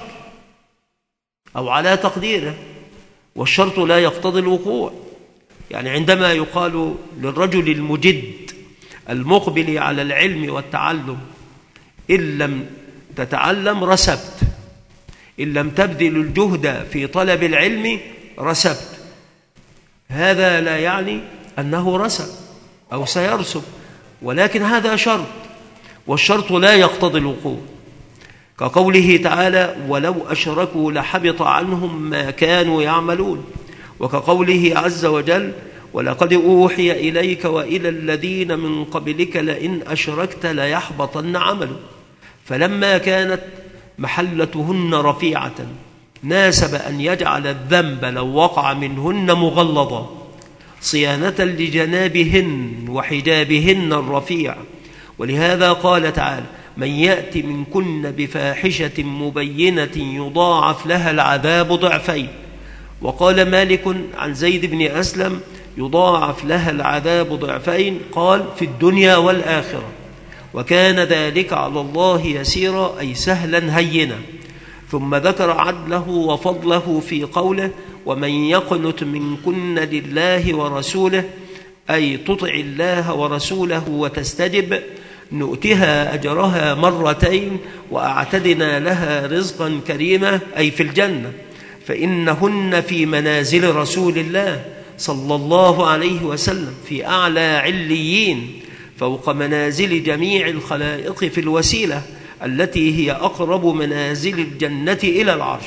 أو على تقديره، والشرط لا يقتضي الوقوع. يعني عندما يقال للرجل المجد المقبل على العلم والتعلم إن لم تتعلم رسبت، إن لم تبذل الجهد في طلب العلم رسبت، هذا لا يعني أنه رسب أو سيرسب، ولكن هذا شرط، والشرط لا يقتضي الوقوع، كقوله تعالى ولو أشركوا لحبط عنهم ما كانوا يعملون، وكقوله عز وجل ولقد أوحي إليك وإلى الذين من قبلك لئن أشركت ليحبطن عملك. فلما كانت محلتهن رفيعة ناسب أن يجعل الذنب لو وقع منهن مغلظا صيانة لجنابهن وحجابهن الرفيع. ولهذا قال تعالى من يأت منكن بفاحشة مبينة يضاعف لها العذاب ضعفين. وقال مالك عن زيد بن أسلم يضاعف لها العذاب ضعفين، قال في الدنيا والآخرة، وكان ذلك على الله يسيرا أي سهلا هينا. ثم ذكر عدله وفضله في قوله ومن يقنت منكن لله ورسوله أي تطع الله ورسوله وتستجب نؤتها أجرها مرتين وأعتدنا لها رزقا كريما أي في الجنة، فإنهن في منازل رسول الله صلى الله عليه وسلم في أعلى عليين فوق منازل جميع الخلائق في الوسيلة التي هي أقرب منازل الجنة إلى العرش.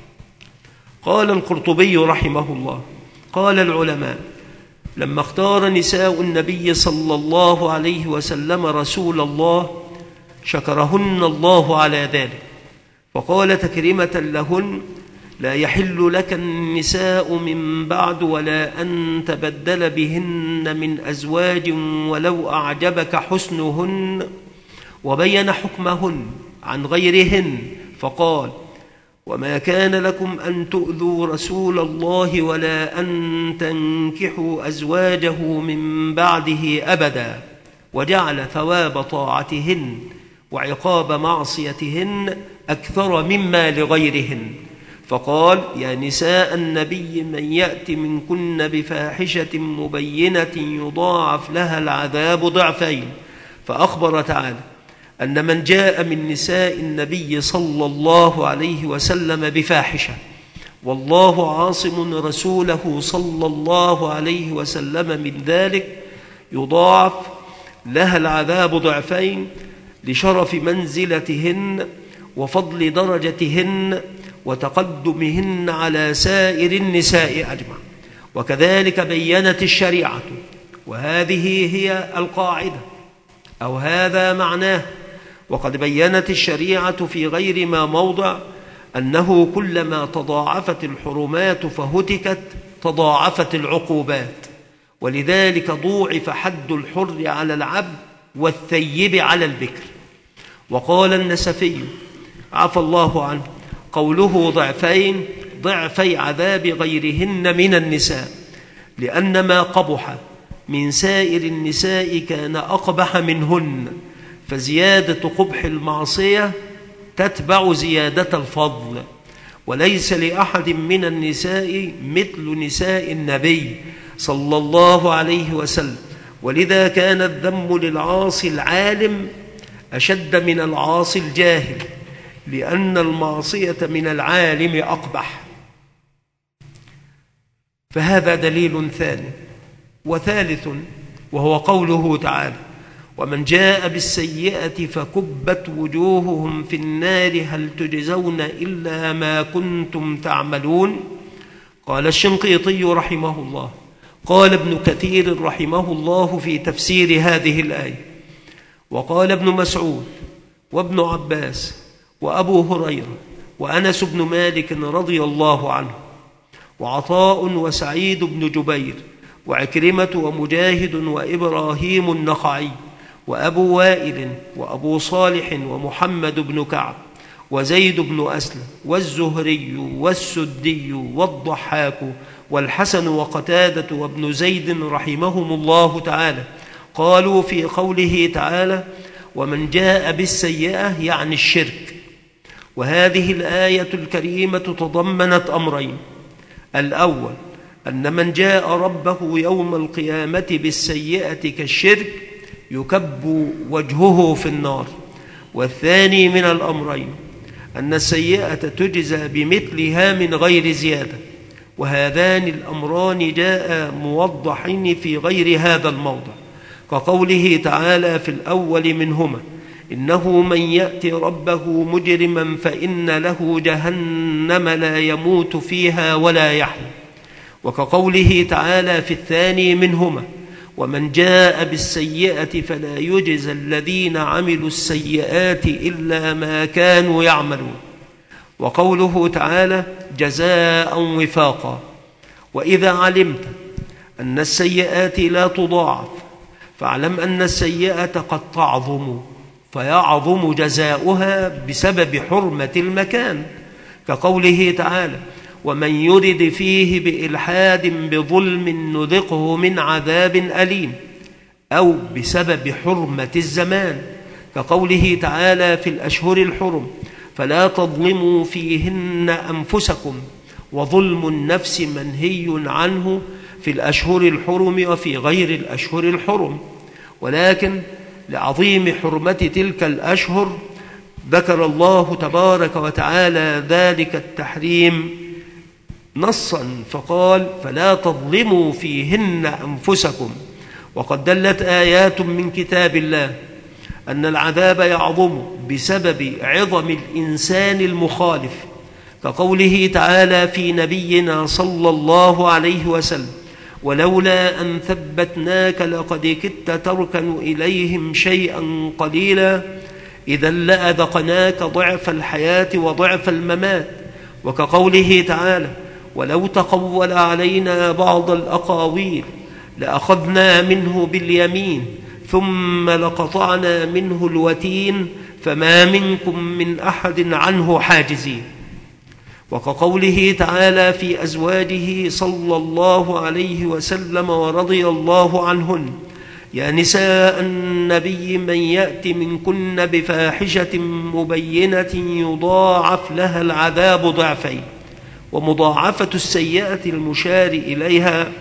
قال القرطبي رحمه الله قال العلماء لما اختار نساء النبي صلى الله عليه وسلم رسول الله شكرهن الله على ذلك، فقال تكريمة لهن لا يحل لك النساء من بعد ولا أن تبدل بهن من أزواج ولو أعجبك حسنهن، وبين حكمهن عن غيرهن فقال وما كان لكم أن تؤذوا رسول الله ولا أن تنكحوا أزواجه من بعده أبدا، وجعل ثواب طاعتهن وعقاب معصيتهن أكثر مما لغيرهن. فقال يا نساء النبي من يأت منكن بفاحشة مبينة يضاعف لها العذاب ضعفين. فأخبر تعالى أن من جاء من نساء النبي صلى الله عليه وسلم بفاحشة والله عاصم رسوله صلى الله عليه وسلم من ذلك يضاعف لها العذاب ضعفين لشرف منزلتهن وفضل درجتهن وتقدمهن على سائر النساء أجمع. وكذلك بيّنت الشريعة، وهذه هي القاعدة أو هذا معناه، وقد بيّنت الشريعة في غير ما موضع أنه كلما تضاعفت الحرمات فهتكت تضاعفت العقوبات، ولذلك ضوعف حد الحر على العبد والثيب على البكر. وقال النسفي عفى الله عنه قوله ضعفين ضعفي عذاب غيرهن من النساء، لأن ما قبح من سائر النساء كان أقبح منهن، فزيادة قبح المعصية تتبع زيادة الفضل، وليس لأحد من النساء مثل نساء النبي صلى الله عليه وسلم، ولذا كان الذم للعاصي العالم أشد من العاصي الجاهل، لأن المعصية من العالم أقبح. فهذا دليل ثاني. وثالث وهو قوله تعالى ومن جاء بالسيئة فكبت وجوههم في النار هل تجزون إلا ما كنتم تعملون. قال الشنقيطي رحمه الله قال ابن كثير رحمه الله في تفسير هذه الآية وقال ابن مسعود وابن عباس وأبو هريرة وأنس بن مالك رضي الله عنه، وعطاء وسعيد بن جبير، وعكرمة ومجاهد وإبراهيم النخعي، وأبو وائل وأبو صالح ومحمد بن كعب وزيد بن أسلم والزهري والسدي والضحاك والحسن وقتادة وابن زيد رحمهم الله تعالى قالوا في قوله تعالى: ومن جاء بالسيئة يعني الشرك. وهذه الآية الكريمة تضمنت أمرين: الأول أن من جاء ربه يوم القيامة بالسيئة كالشرك يكب وجهه في النار. والثاني من الأمرين أن السيئة تجزى بمثلها من غير زيادة. وهذان الأمران جاء موضحين في غير هذا الموضع، كقوله تعالى في الأول منهما: إنه من يأتي ربه مجرما فإن له جهنم لا يموت فيها ولا يحيا. وكقوله تعالى في الثاني منهما: ومن جاء بالسيئة فلا يجزى الذين عملوا السيئات إلا ما كانوا يعملون. وقوله تعالى: جزاء وفاقا. وإذا علمت أن السيئات لا تضاعف فاعلم أن السيئة قد تعظم، فيعظم جزاؤها بسبب حرمة المكان، كقوله تعالى: ومن يرد فيه بإلحاد بظلم نذقه من عذاب أليم، أو بسبب حرمة الزمان، كقوله تعالى في الأشهر الحرم: فلا تظلموا فيهن أنفسكم، وظلم النفس منهي عنه في الأشهر الحرم وفي غير الأشهر الحرم. ولكن لعظيم حرمة تلك الأشهر ذكر الله تبارك وتعالى ذلك التحريم نصا فقال: فلا تظلموا فيهن أنفسكم. وقد دلت آيات من كتاب الله أن العذاب يعظم بسبب عظم الإنسان المخالف، كقوله تعالى في نبينا صلى الله عليه وسلم: ولولا أن ثبتناك لقد كدت تركن إليهم شيئا قليلا إذا لأذقناك ضعف الحياة وضعف الممات. وكقوله تعالى: ولو تقول علينا بعض الأقاويل لأخذنا منه باليمين ثم لقطعنا منه الوتين فما منكم من أحد عنه حاجزين. وكقوله تعالى في أزواجه صلى الله عليه وسلم ورضي الله عنهن: يا نساء النبي من يأت منكن بفاحشة مبينة يضاعف لها العذاب ضعفين. ومضاعفة السيئة المشار إليها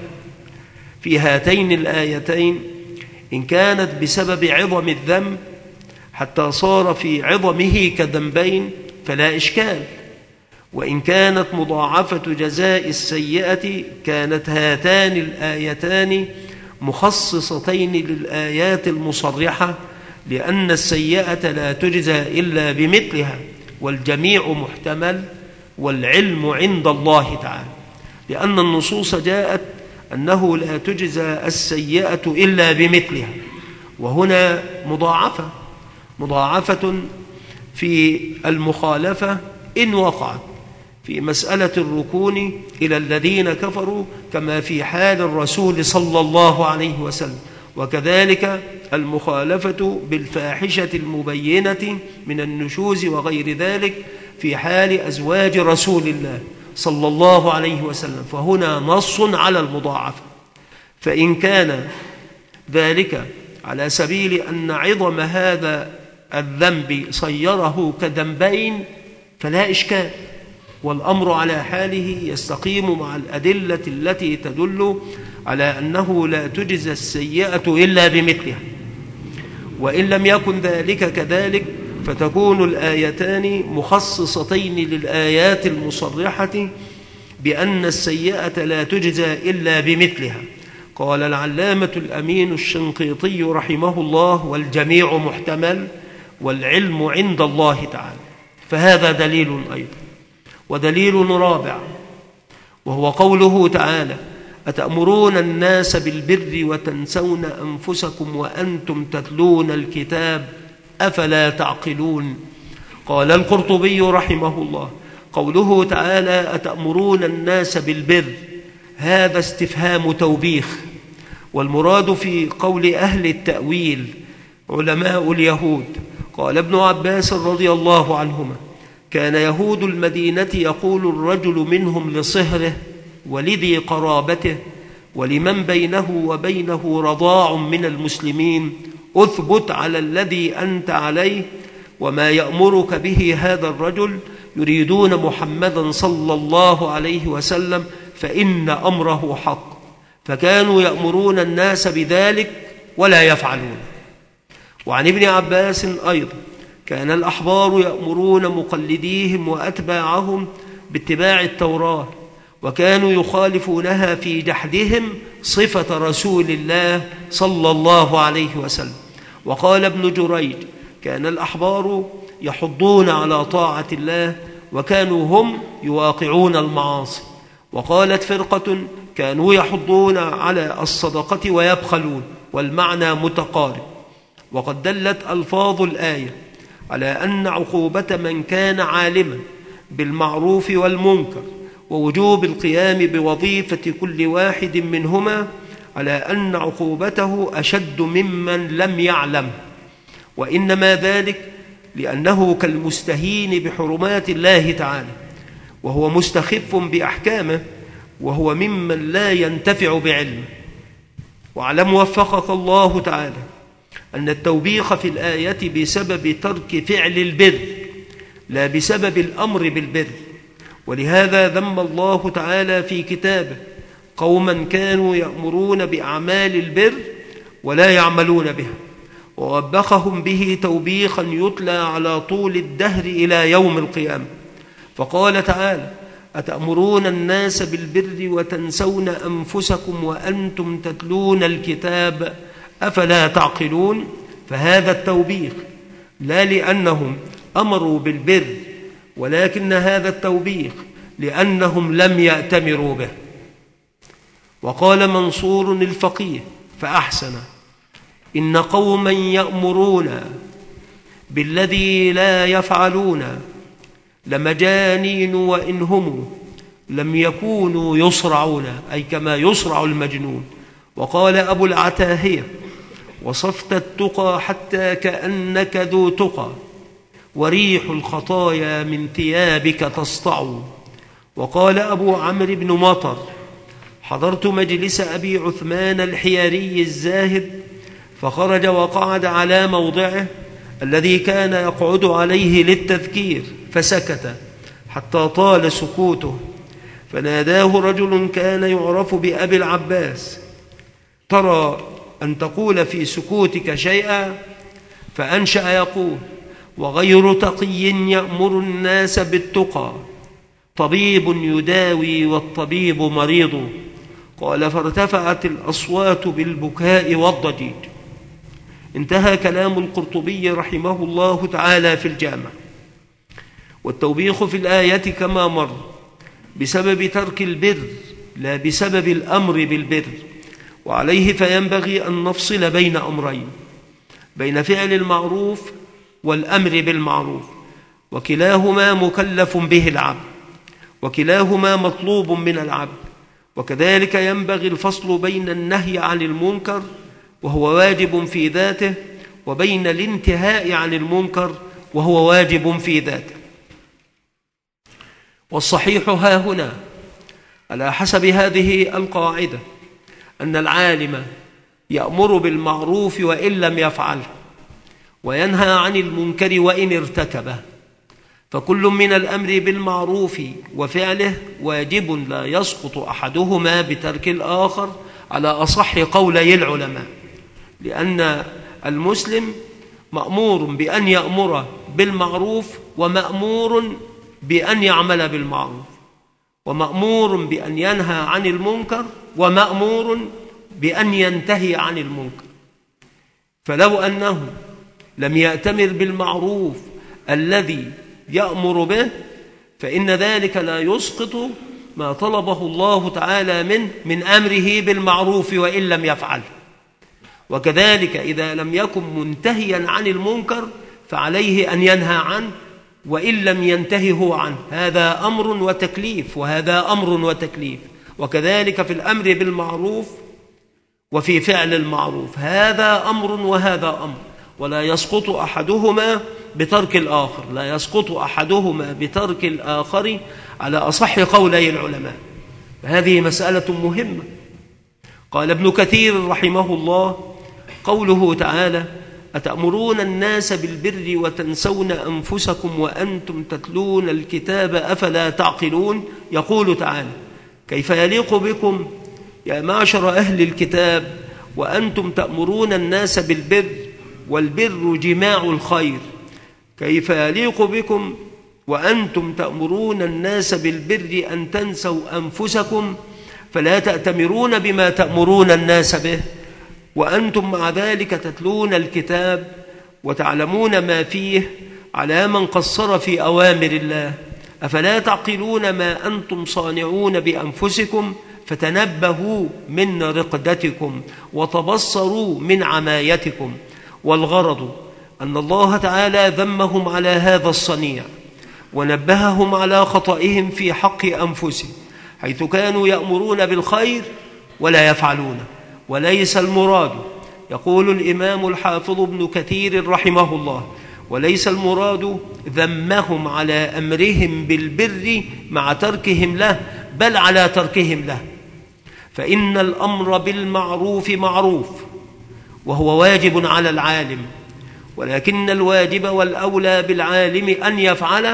في هاتين الآيتين إن كانت بسبب عظم الذنب حتى صار في عظمه كذنبين فلا إشكال، وإن كانت مضاعفة جزاء السيئة كانت هاتان الآيتان مخصصتين للآيات المصرحة، لأن السيئة لا تجزى إلا بمثلها، والجميع محتمل، والعلم عند الله تعالى، لأن النصوص جاءت أنه لا تجزى السيئة إلا بمثلها. وهنا مضاعفة مضاعفة في المخالفة إن وقعت في مسألة الركون إلى الذين كفروا كما في حال الرسول صلى الله عليه وسلم، وكذلك المخالفة بالفاحشة المبينة من النشوز وغير ذلك في حال أزواج رسول الله صلى الله عليه وسلم، فهنا نص على المضاعفة. فإن كان ذلك على سبيل أن عظم هذا الذنب صيره كذنبين فلا إشكال، والأمر على حاله يستقيم مع الأدلة التي تدل على أنه لا تجزى السيئة إلا بمثلها. وإن لم يكن ذلك كذلك فتكون الآيتان مخصصتين للآيات المصرحة بأن السيئة لا تجزى إلا بمثلها. قال العلامة الأمين الشنقيطي رحمه الله: والجميع محتمل، والعلم عند الله تعالى. فهذا دليل أيضا. ودليل رابع وهو قوله تعالى: أتأمرون الناس بالبر وتنسون أنفسكم وأنتم تتلون الكتاب أفلا تعقلون. قال القرطبي رحمه الله: قوله تعالى أتأمرون الناس بالبر، هذا استفهام توبيخ، والمراد في قول أهل التأويل علماء اليهود. قال ابن عباس رضي الله عنهما كان يهود المدينة يقول الرجل منهم لصهره ولذي قرابته ولمن بينه وبينه رضاع من المسلمين أثبت على الذي أنت عليه وما يأمرك به هذا الرجل، يريدون محمدا صلى الله عليه وسلم فإن أمره حق، فكانوا يأمرون الناس بذلك ولا يفعلون. وعن ابن عباس أيضا كان الأحبار يأمرون مقلديهم وأتباعهم باتباع التوراة، وكانوا يخالفونها في جحدهم صفة رسول الله صلى الله عليه وسلم. وقال ابن جريج كان الأحبار يحضون على طاعة الله وكانوا هم يواقعون المعاصي. وقالت فرقة كانوا يحضون على الصدقة ويبخلون، والمعنى متقارب. وقد دلت ألفاظ الآية على أن عقوبة من كان عالما بالمعروف والمنكر ووجوب القيام بوظيفة كل واحد منهما على أن عقوبته أشد ممن لم يعلم، وإنما ذلك لأنه كالمستهين بحرمات الله تعالى، وهو مستخف بأحكامه، وهو ممن لا ينتفع بعلمه. واعلم وفقك الله تعالى أن التوبيخ في الآية بسبب ترك فعل البر لا بسبب الأمر بالبر، ولهذا ذم الله تعالى في كتابه قوما كانوا يأمرون بأعمال البر ولا يعملون بها، ووبخهم به توبيخا يتلى على طول الدهر إلى يوم القيامة. فقال تعالى أتأمرون الناس بالبر وتنسون أنفسكم وأنتم تتلون الكتاب أفلا تعقلون. فهذا التوبيخ لا لأنهم أمروا بالبر، ولكن هذا التوبيخ لأنهم لم يأتمروا به. وقال منصور الفقيه فأحسن إن قوما يأمرون بالذي لا يفعلون لمجانين وإن هم لم يكونوا يصرعون، أي كما يصرع المجنون. وقال أبو العتاهية وصفت التقى حتى كأنك ذو تقى وريح الخطايا من ثيابك تسطع. وقال أبو عمرو بن مطر حضرت مجلس أبي عثمان الحياري الزاهد فخرج وقعد على موضعه الذي كان يقعد عليه للتذكير فسكت حتى طال سكوته، فناداه رجل كان يعرف بأبي العباس ترى أن تقول في سكوتك شيئا؟ فأنشأ يقول وغير تقي يأمر الناس بالتقى طبيب يداوي والطبيب مريض. قال فارتفعت الأصوات بالبكاء والضجيج. انتهى كلام القرطبي رحمه الله تعالى في الجامع. والتوبيخ في الآية كما مر بسبب ترك البر لا بسبب الأمر بالبر، وعليه فينبغي أن نفصل بين أمرين، بين فعل المعروف والأمر بالمعروف، وكلاهما مكلف به العبد، وكلاهما مطلوب من العبد. وكذلك ينبغي الفصل بين النهي عن المنكر وهو واجب في ذاته وبين الانتهاء عن المنكر وهو واجب في ذاته. والصحيح ها هنا على حسب هذه القاعدة أن العالم يأمر بالمعروف وإن لم يفعله، وينهى عن المنكر وإن ارتكبه، فكل من الأمر بالمعروف وفعله واجب لا يسقط أحدهما بترك الآخر على أصح قولي العلماء، لأن المسلم مأمور بأن يأمر بالمعروف ومأمور بأن يعمل بالمعروف، ومأمور بأن ينهى عن المنكر ومأمور بأن ينتهي عن المنكر. فلو أنه لم يأتمر بالمعروف الذي يأمر به فإن ذلك لا يسقط ما طلبه الله تعالى منه من أمره بالمعروف وإن لم يفعل. وكذلك إذا لم يكن منتهيا عن المنكر فعليه أن ينهى عنه وإن لم ينتهي هو عنه. هذا أمر وتكليف، وهذا أمر وتكليف. وكذلك في الأمر بالمعروف وفي فعل المعروف، هذا أمر وهذا أمر، ولا يسقط أحدهما بترك الآخر، لا يسقط أحدهما بترك الآخر على أصح قولي العلماء. هذه مسألة مهمة. قال ابن كثير رحمه الله: قوله تعالى: أتأمرون الناس بالبر وتنسون أنفسكم وأنتم تتلون الكتاب أفلا تعقلون. يقول تعالى: كيف يليق بكم يا معشر أهل الكتاب وأنتم تأمرون الناس بالبر، والبر جماع الخير. كيف يليق بكم وأنتم تأمرون الناس بالبر أن تنسوا أنفسكم فلا تأتمرون بما تأمرون الناس به، وأنتم مع ذلك تتلون الكتاب وتعلمون ما فيه، على من قصر في أوامر الله. أفلا تعقلون ما أنتم صانعون بأنفسكم، فتنبهوا من رقدتكم وتبصروا من عمايتكم. والغرض أن الله تعالى ذمهم على هذا الصنيع، ونبههم على خطئهم في حق أنفسهم، حيث كانوا يأمرون بالخير ولا يفعلونه. وليس المراد، يقول الإمام الحافظ ابن كثير رحمه الله: وليس المراد ذمهم على أمرهم بالبر مع تركهم له، بل على تركهم له. فإن الأمر بالمعروف معروف، وهو واجب على العالم، ولكن الواجب والأولى بالعالم أن يفعله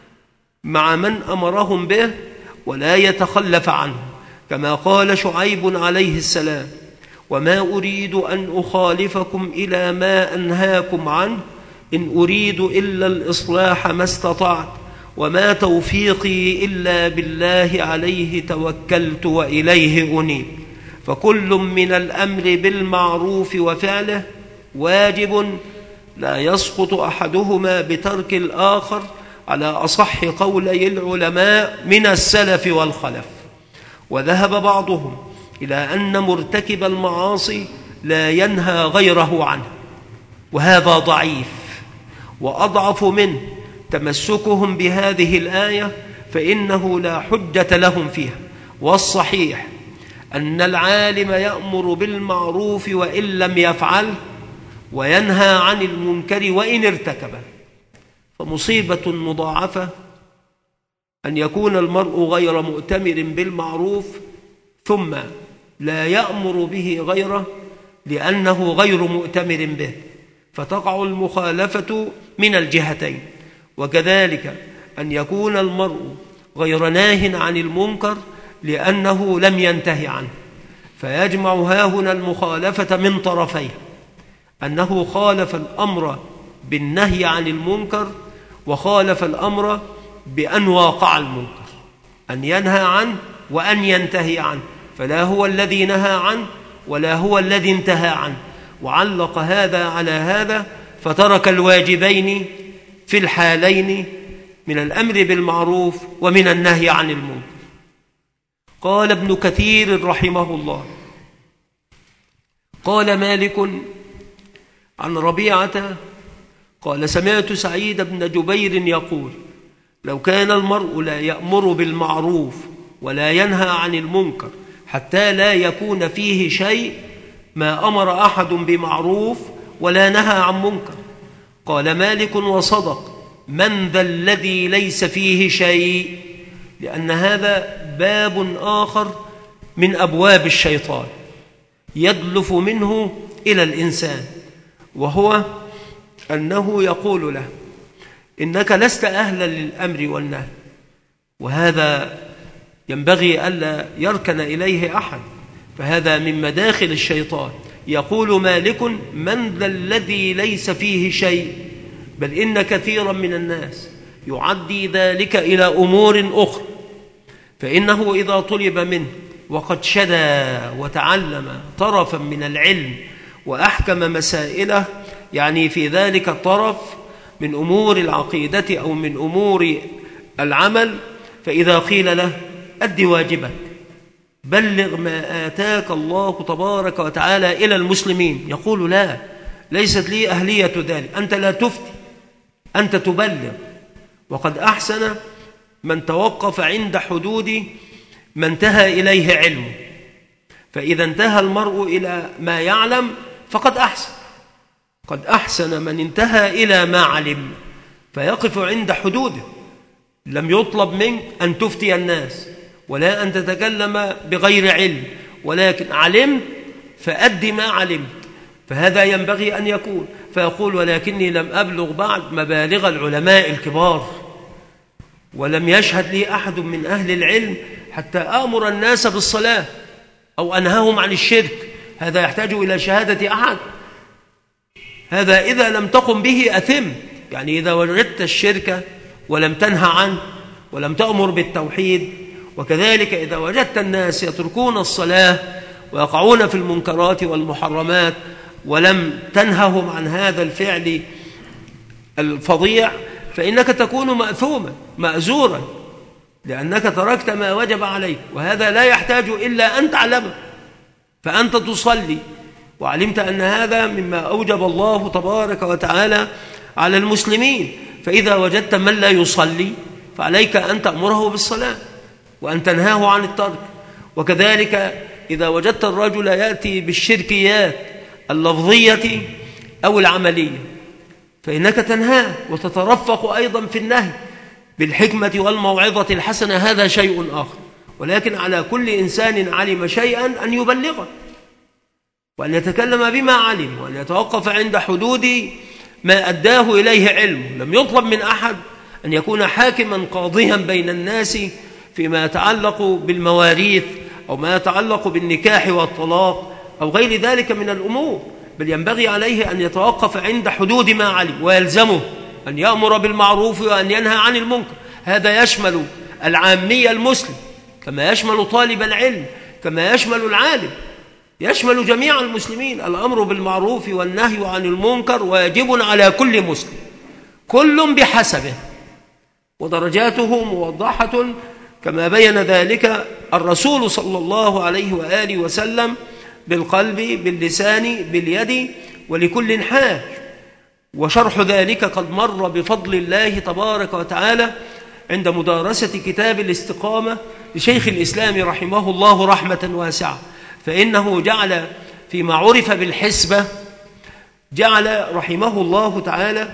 مع من أمرهم به ولا يتخلف عنه، كما قال شعيب عليه السلام: وما أريد أن أخالفكم إلى ما أنهاكم عنه، إن أريد إلا الإصلاح ما استطعت، وما توفيقي إلا بالله عليه توكلت وإليه أنيب. فكل من الأمر بالمعروف وفعله واجب، لا يسقط أحدهما بترك الآخر، على أصح قولي العلماء من السلف والخلف. وذهب بعضهم إلى أن مرتكب المعاصي لا ينهى غيره عنه، وهذا ضعيف. وأضعف منه تمسكهم بهذه الآية، فإنه لا حجة لهم فيها. والصحيح أن العالم يأمر بالمعروف وإن لم يفعل، وينهى عن المنكر وإن ارتكبه. فمصيبة مضاعفة أن يكون المرء غير مؤتمر بالمعروف ثم لا يأمر به غيره لأنه غير مؤتمر به، فتقع المخالفة من الجهتين. وكذلك أن يكون المرء غير ناه عن المنكر لأنه لم ينتهي عنه، فيجمع هاهنا المخالفة من طرفيه، أنه خالف الأمر بالنهي عن المنكر، وخالف الأمر بأن واقع المنكر، أن ينهى عنه وأن ينتهي عنه، فلا هو الذي نهى عنه ولا هو الذي انتهى عنه، وعلق هذا على هذا، فترك الواجبين في الحالين من الأمر بالمعروف ومن النهي عن المنكر. قال ابن كثير رحمه الله: قال مالك عن ربيعة قال: سمعت سعيد بن جبير يقول: لو كان المرء لا يأمر بالمعروف ولا ينهى عن المنكر حتى لا يكون فيه شيء، ما أمر أحد بمعروف ولا نهى عن منكر. قال مالك: وصدق، من ذا الذي ليس فيه شيء؟ لأن هذا باب آخر من أبواب الشيطان يدلف منه إلى الإنسان، وهو أنه يقول له: إنك لست أهلا للأمر والنهي. وهذا ينبغي ألا يركن إليه أحد، فهذا من مداخل الشيطان. يقول مالك: من ذا الذي ليس فيه شيء؟ بل إن كثيرا من الناس يعدي ذلك إلى أمور أخرى، فإنه إذا طلب منه وقد شدى وتعلم طرفا من العلم وأحكم مسائله، يعني في ذلك الطرف من أمور العقيدة أو من أمور العمل، فإذا قيل له: أد واجبك، بلغ ما آتاك الله تبارك وتعالى إلى المسلمين، يقول: لا، ليست لي أهلية ذلك، أنت لا تفتي، أنت تبلغ. وقد أحسن من توقف عند حدود ما انتهى إليه علمه. فإذا انتهى المرء إلى ما يعلم فقد أحسن. قد أحسن من انتهى إلى ما علم فيقف عند حدوده. لم يطلب منك أن تفتي الناس ولا أن تتكلم بغير علم، ولكن علمت فأد ما علمت، فهذا ينبغي أن يكون. فيقول ولكني لم أبلغ بعد مبالغ العلماء الكبار، ولم يشهد لي أحد من أهل العلم حتى آمر الناس بالصلاة أو أنهاهم عن الشرك. هذا يحتاج إلى شهادة أحد. هذا إذا لم تقم به أثم، يعني إذا وجدت الشرك ولم تنهى عنه ولم تأمر بالتوحيد. وكذلك إذا وجدت الناس يتركون الصلاة ويقعون في المنكرات والمحرمات ولم تنههم عن هذا الفعل الفظيع، فإنك تكون مأثوما مأزورا، لأنك تركت ما وجب عليك. وهذا لا يحتاج إلا أن تعلمه. فأنت تصلي وعلمت أن هذا مما أوجب الله تبارك وتعالى على المسلمين، فإذا وجدت من لا يصلي فعليك أن تأمره بالصلاة وأن تنهاه عن الترك. وكذلك إذا وجدت الرجل يأتي بالشركيات اللفظية أو العملية فإنك تنهاه وتترفق أيضا في النهي بالحكمة والموعظة الحسنة، هذا شيء آخر. ولكن على كل إنسان علم شيئا أن يبلغه وأن يتكلم بما علم وأن يتوقف عند حدود ما أداه إليه علمه. لم يطلب من أحد أن يكون حاكما قاضيا بين الناس فيما يتعلق بالمواريث أو ما يتعلق بالنكاح والطلاق أو غير ذلك من الأمور، بل ينبغي عليه أن يتوقف عند حدود ما علم، ويلزمه أن يأمر بالمعروف وأن ينهى عن المنكر. هذا يشمل العامي المسلم كما يشمل طالب العلم كما يشمل العالم، يشمل جميع المسلمين. الأمر بالمعروف والنهي عن المنكر واجب على كل مسلم، كل بحسبه، ودرجاته موضحة كما بين ذلك الرسول صلى الله عليه وآله وسلم بالقلب باللسان باليد ولكل حال. وشرح ذلك قد مر بفضل الله تبارك وتعالى عند مدارسة كتاب الاستقامة لشيخ الإسلام رحمه الله رحمة واسعة. فإنه جعل فيما عرف بالحسبة جعل رحمه الله تعالى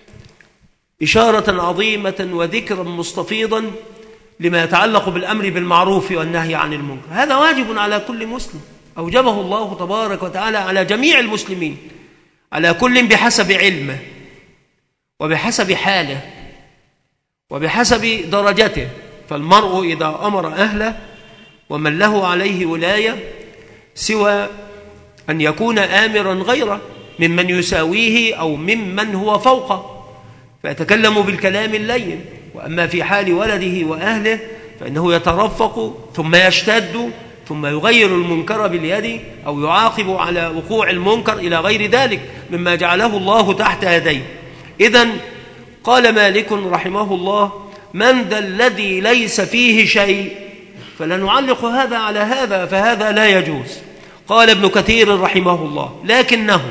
إشارة عظيمة وذكرا مستفيضا لما يتعلق بالأمر بالمعروف والنهي عن المنكر. هذا واجب على كل مسلم، أوجبه الله تبارك وتعالى على جميع المسلمين، على كل بحسب علمه وبحسب حاله وبحسب درجته. فالمرء إذا أمر أهله ومن له عليه ولاية سوى أن يكون آمرا غيره ممن يساويه أو ممن هو فوقه فيتكلم بالكلام اللين. وأما في حال ولده وأهله فإنه يترفق ثم يشتد ثم يغير المنكر باليد أو يعاقب على وقوع المنكر إلى غير ذلك مما جعله الله تحت يديه. إذن قال مالك رحمه الله: من ذا الذي ليس فيه شيء؟ فلا نعلق هذا على هذا، فهذا لا يجوز. قال ابن كثير رحمه الله: لكنه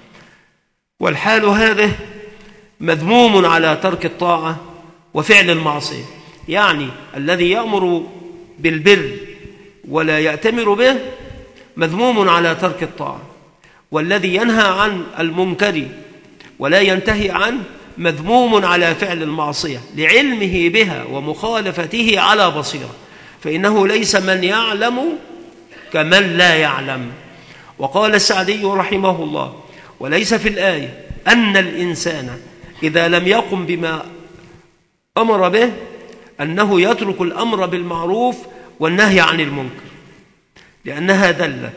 والحال هذه مذموم على ترك الطاعة وفعل المعصية. يعني الذي يأمر بالبر ولا يأتمر به مذموم على ترك الطاعة، والذي ينهى عن المنكر ولا ينتهي عنه مذموم على فعل المعصية لعلمه بها ومخالفته على بصيرة. فإنه ليس من يعلم كمن لا يعلم. وقال السعدي رحمه الله: وليس في الآية أن الإنسان إذا لم يقم بما أمر به أنه يترك الأمر بالمعروف والنهي عن المنكر، لأنها دلت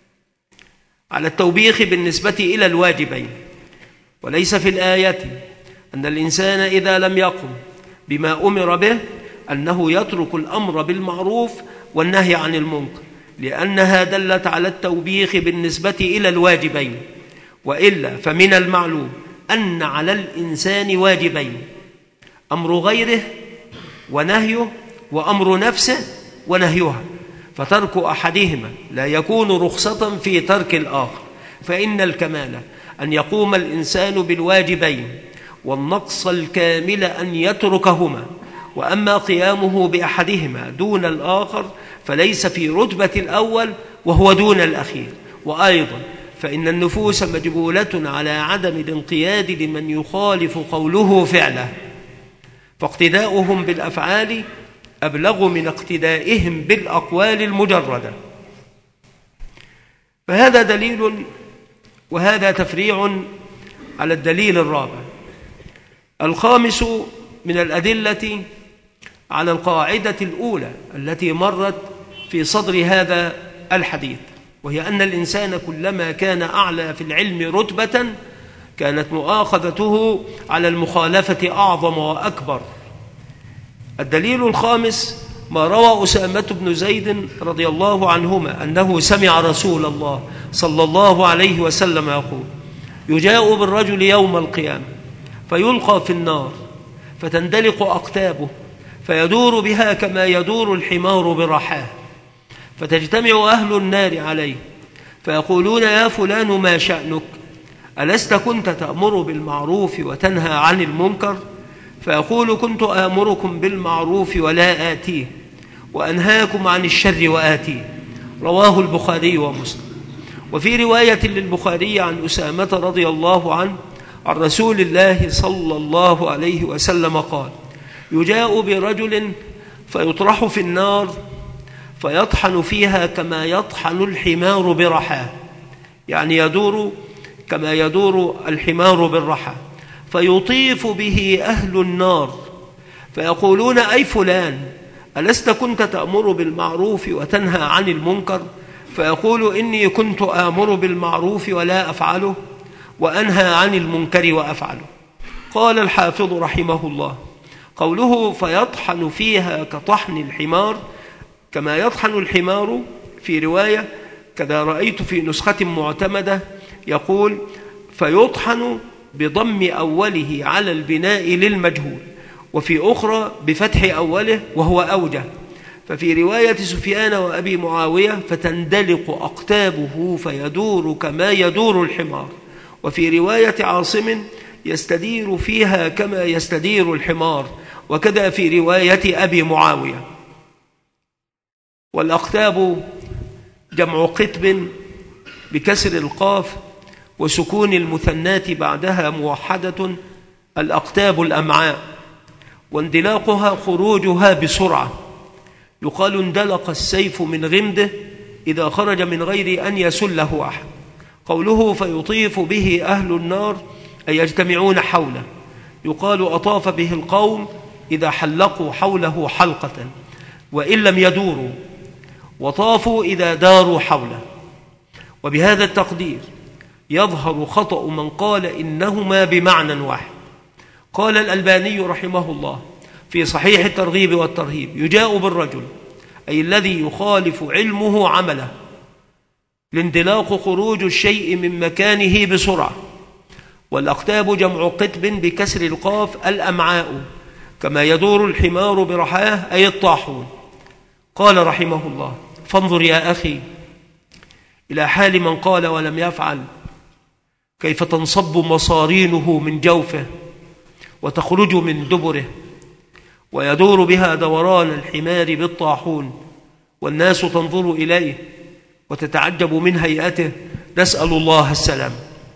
على التوبيخ بالنسبة إلى الواجبين. وليس في الآية أن الإنسان إذا لم يقم بما أمر به أنه يترك الأمر بالمعروف والنهي عن المنكر، لأنها دلت على التوبيخ بالنسبة إلى الواجبين. وإلا فمن المعلوم أن على الإنسان واجبين: أمر غيره ونهيه، وأمر نفسه ونهيها، فترك أحدهما لا يكون رخصة في ترك الآخر. فإن الكمال أن يقوم الإنسان بالواجبين والنقص الكامل أن يتركهما، وأما قيامه بأحدهما دون الآخر فليس في رتبة الأول وهو دون الأخير. وأيضا فإن النفوس مجبولة على عدم الانقياد لمن يخالف قوله فعله، فاقتداؤهم بالأفعال أبلغ من اقتدائهم بالأقوال المجردة. فهذا دليل، وهذا تفريع على الدليل الرابع. الخامس من الأدلة على القاعدة الأولى التي مرت في صدر هذا الحديث، وهي أن الإنسان كلما كان أعلى في العلم رتبة كانت مؤاخذته على المخالفة أعظم وأكبر. الدليل الخامس ما روى أسامة بن زيد رضي الله عنهما أنه سمع رسول الله صلى الله عليه وسلم يقول: يجاء بالرجل يوم القيامة فيلقى في النار فتندلق أقتابه فيدور بها كما يدور الحمار برحاه، فتجتمع أهل النار عليه فيقولون: يا فلان ما شأنك؟ ألست كنت تأمر بالمعروف وتنهى عن المنكر؟ فيقول: كنت آمركم بالمعروف ولا آتيه، وأنهاكم عن الشر وآتيه. رواه البخاري ومسلم. وفي رواية للبخاري عن أسامة رضي الله عنه عن رسول الله صلى الله عليه وسلم قال: يجاء برجل فيطرح في النار فيطحن فيها كما يطحن الحمار برحاه، يعني يدور كما يدور الحمار بالرحى، فيطيف به أهل النار فيقولون: أي فلان ألست كنت تأمر بالمعروف وتنهى عن المنكر؟ فيقول: إني كنت آمر بالمعروف ولا أفعله، وأنهى عن المنكر وأفعله. قال الحافظ رحمه الله: قوله فيطحن فيها كطحن الحمار كما يطحن الحمار، في رواية كذا رأيت في نسخة معتمدة يقول: فيطحن بضم أوله على البناء للمجهول، وفي أخرى بفتح أوله وهو أوجه. ففي رواية سفيان وأبي معاوية: فتندلق أقتابه فيدور كما يدور الحمار. وفي رواية عاصم: يستدير فيها كما يستدير الحمار. وكذا في رواية أبي معاوية. والأقتاب جمع قطب بكسر القاف وسكون المثنات بعدها موحدة، الأقتاب الأمعاء، واندلاقها خروجها بسرعة. يقال: اندلق السيف من غمده إذا خرج من غير أن يسله أحد. قوله فيطيف به أهل النار أي يجتمعون حوله. يقال: أطاف به القوم إذا حلقوا حوله حلقة وإن لم يدوروا، وطافوا إذا داروا حوله. وبهذا التقدير يظهر خطأ من قال إنهما بمعنى واحد. قال الألباني رحمه الله في صحيح الترغيب والترهيب: يجاء بالرجل أي الذي يخالف علمه عمله، لاندلاق خروج الشيء من مكانه بسرعة. والأقتاب جمع قطب بكسر القاف الأمعاء، كما يدور الحمار برحاه أي الطاحون. قال رحمه الله: فانظر يا أخي إلى حال من قال ولم يفعل، كيف تنصب مصارينه من جوفه وتخرج من دبره، ويدور بها دوران الحمار بالطاحون، والناس تنظر إليه وتتعجب من هيئته، نسأل الله السلام.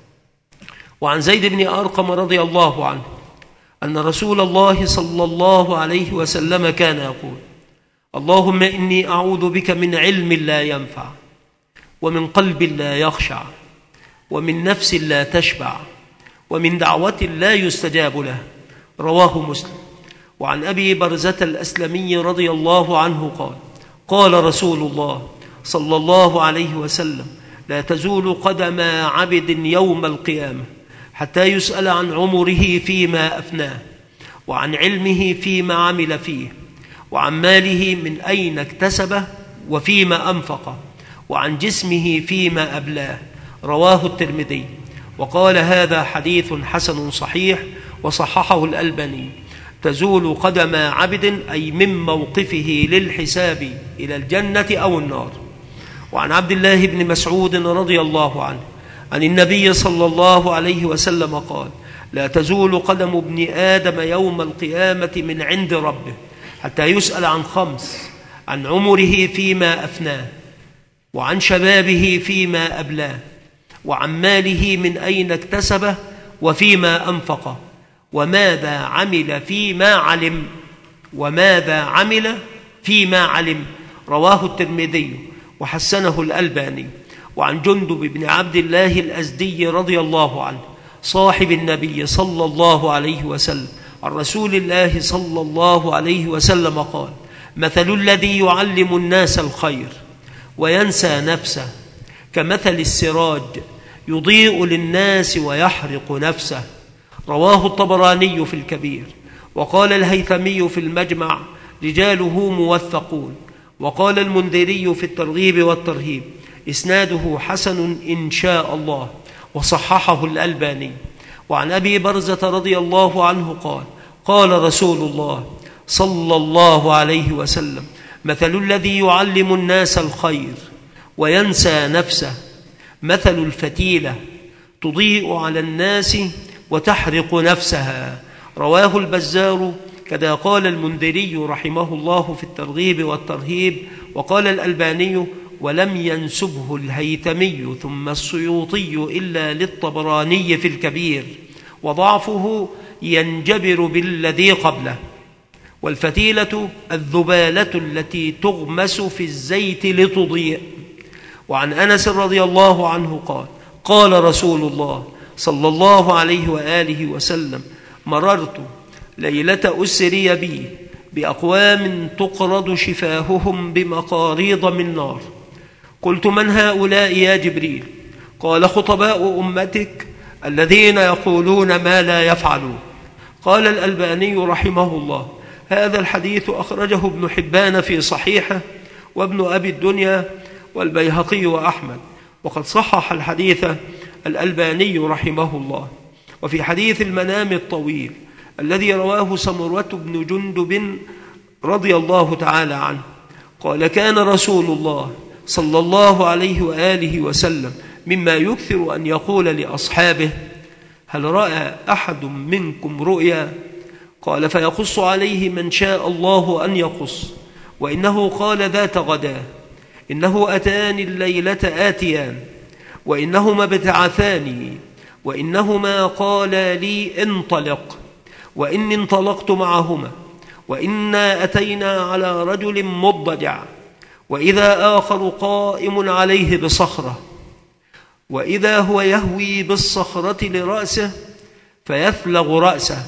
وعن زيد بن أرقم رضي الله عنه أن رسول الله صلى الله عليه وسلم كان يقول: اللهم إني أعوذ بك من علم لا ينفع، ومن قلب لا يخشع، ومن نفس لا تشبع، ومن دعوة لا يستجاب له. رواه مسلم. وعن أبي برزة الأسلمي رضي الله عنه قال: قال رسول الله صلى الله عليه وسلم: لا تزول قدم عبد يوم القيامة حتى يسأل عن عمره فيما أفناه، وعن علمه فيما عمل فيه، وعن ماله من أين اكتسبه وفيما أنفقه، وعن جسمه فيما أبلاه. رواه الترمذي. وقال: هذا حديث حسن صحيح، وصححه الألباني. تزول قدم عبد أي من موقفه للحساب إلى الجنة أو النار. وعن عبد الله بن مسعود رضي الله عنه عن النبي صلى الله عليه وسلم قال: لا تزول قدم ابن آدم يوم القيامة من عند ربه حتى يسأل عن خمس: عن عمره فيما أفناه، وعن شبابه فيما أبلاه، وعن ماله من أين اكتسبه وفيما أنفقه، وماذا عمل فيما علم وماذا عمل فيما علم. رواه الترمذي وحسنه الألباني. وعن جندب بن عبد الله الأزدي رضي الله عنه صاحب النبي صلى الله عليه وسلم عن رسول الله صلى الله عليه وسلم قال: مثل الذي يعلم الناس الخير وينسى نفسه كمثل السراج يضيء للناس ويحرق نفسه. رواه الطبراني في الكبير. وقال الهيثمي في المجمع: رجاله موثقون. وقال المنذري في الترغيب والترهيب: إسناده حسن إن شاء الله، وصححه الألباني. وعن أبي برزة رضي الله عنه قال: قال رسول الله صلى الله عليه وسلم: مثل الذي يعلم الناس الخير وينسى نفسه مثل الفتيلة تضيء على الناس وتحرق نفسها. رواه البزار. كذا قال المنذري رحمه الله في الترغيب والترهيب. وقال الألباني: ولم ينسبه الهيثمي ثم السيوطي إلا للطبراني في الكبير، وضعفه ينجبر بالذي قبله. والفتيلة الذبالة التي تغمس في الزيت لتضيء. وعن أنس رضي الله عنه قال: قال رسول الله صلى الله عليه وآله وسلم: مررت ليلة أسري بي بأقوام تقرض شفاههم بمقاريض من نار. قلت: من هؤلاء يا جبريل؟ قال: خطباء أمتك الذين يقولون ما لا يفعلون. قال الألباني رحمه الله: هذا الحديث أخرجه ابن حبان في صحيحه، وابن أبي الدنيا، والبيهقي وأحمد. وقد صحح الحديث الألباني رحمه الله. وفي حديث المنام الطويل الذي رواه سمرة بن جندب رضي الله تعالى عنه قال: كان رسول الله صلى الله عليه وآله وسلم مما يكثر أن يقول لأصحابه: هل رأى أحد منكم رؤيا؟ قال: فيقص عليه من شاء الله أن يقص. وإنه قال ذات غداه: إنه أتاني الليلة آتيان، وإنهما ابتعثاني، وإنهما قالا لي انطلق، وإني انطلقت معهما، وإنا أتينا على رجل مضجع، وإذا آخر قائم عليه بصخرة، وإذا هو يهوي بالصخرة لرأسه فيثلغ رأسه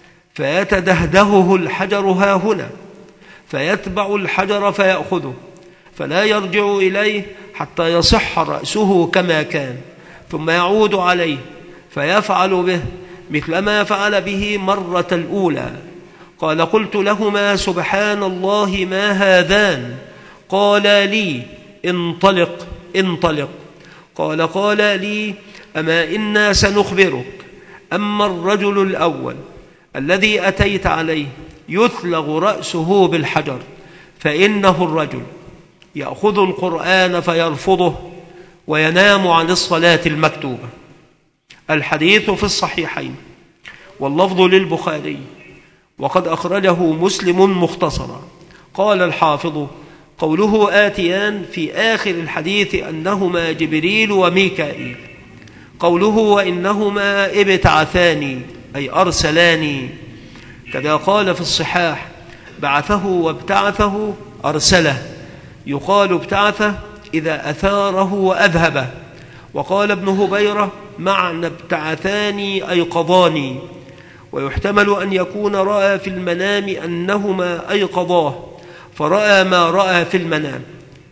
فيتدهدهه الحجر هاهنا، فيتبع الحجر فيأخذه فلا يرجع إليه حتى يصح رأسه كما كان، ثم يعود عليه فيفعل به مثل ما فعل به مرة الأولى. قال: قلت لهما: سبحان الله ما هذان؟ قال لي: انطلق انطلق. قال: قال لي: أما إنا سنخبرك. أما الرجل الأول الذي أتيت عليه يثلغ رأسه بالحجر، فإنه الرجل يأخذ القرآن فيرفضه وينام عن الصلاة المكتوبة. الحديث في الصحيحين، واللفظ للبخاري، وقد أخرجه مسلم مختصرا. قال الحافظ: قوله آتيان في آخر الحديث أنهما جبريل وميكائيل. قوله وإنهما ابتعثاني أي أرسلاني. كذا قال في الصحاح: بعثه وابتعثه أرسله. يقال ابتعثه إذا أثاره وأذهبه. وقال ابن هبيرة: معنى ابتعثاني أي قضاني. ويحتمل أن يكون رأى في المنام أنهما أيقظاه فرأى ما رأى في المنام،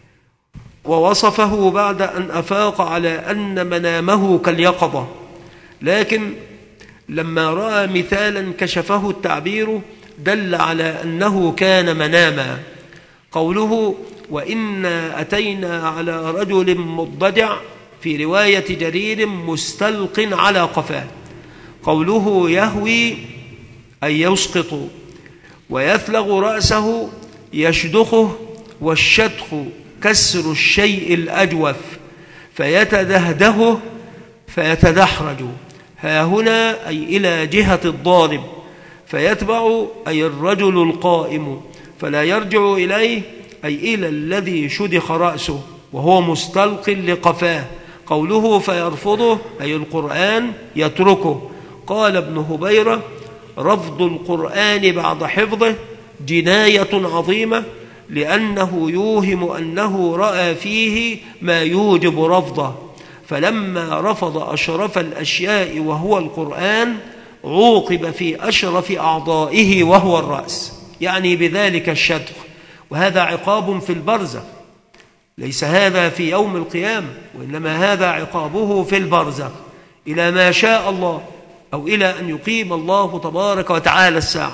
ووصفه بعد أن أفاق على أن منامه كاليقظة، لكن لما رأى مثالا كشفه التعبير دل على أنه كان مناما. قوله وإنا أتينا على رجل مضجع في رواية جرير مستلق على قفاه. قوله يهوي أي يسقط، ويثلغ رأسه يشدخه، والشدخ كسر الشيء الأجوف، فيتدهده فيتدحرج. ها هنا أي إلى جهة الضارب، فيتبع أي الرجل القائم، فلا يرجع إليه أي إلى الذي شدخ رأسه وهو مستلق لقفاه. قوله فيرفضه أي القرآن يتركه. قال ابن هبيرة: رفض القرآن بعد حفظه جناية عظيمة، لأنه يوهم أنه رأى فيه ما يوجب رفضه، فلما رفض أشرف الأشياء وهو القرآن عوقب في أشرف أعضائه وهو الرأس، يعني بذلك الشدخ، وهذا عقاب في البرزخ، ليس هذا في يوم القيامة، وإنما هذا عقابه في البرزخ إلى ما شاء الله، أو إلى أن يقيم الله تبارك وتعالى الساعة.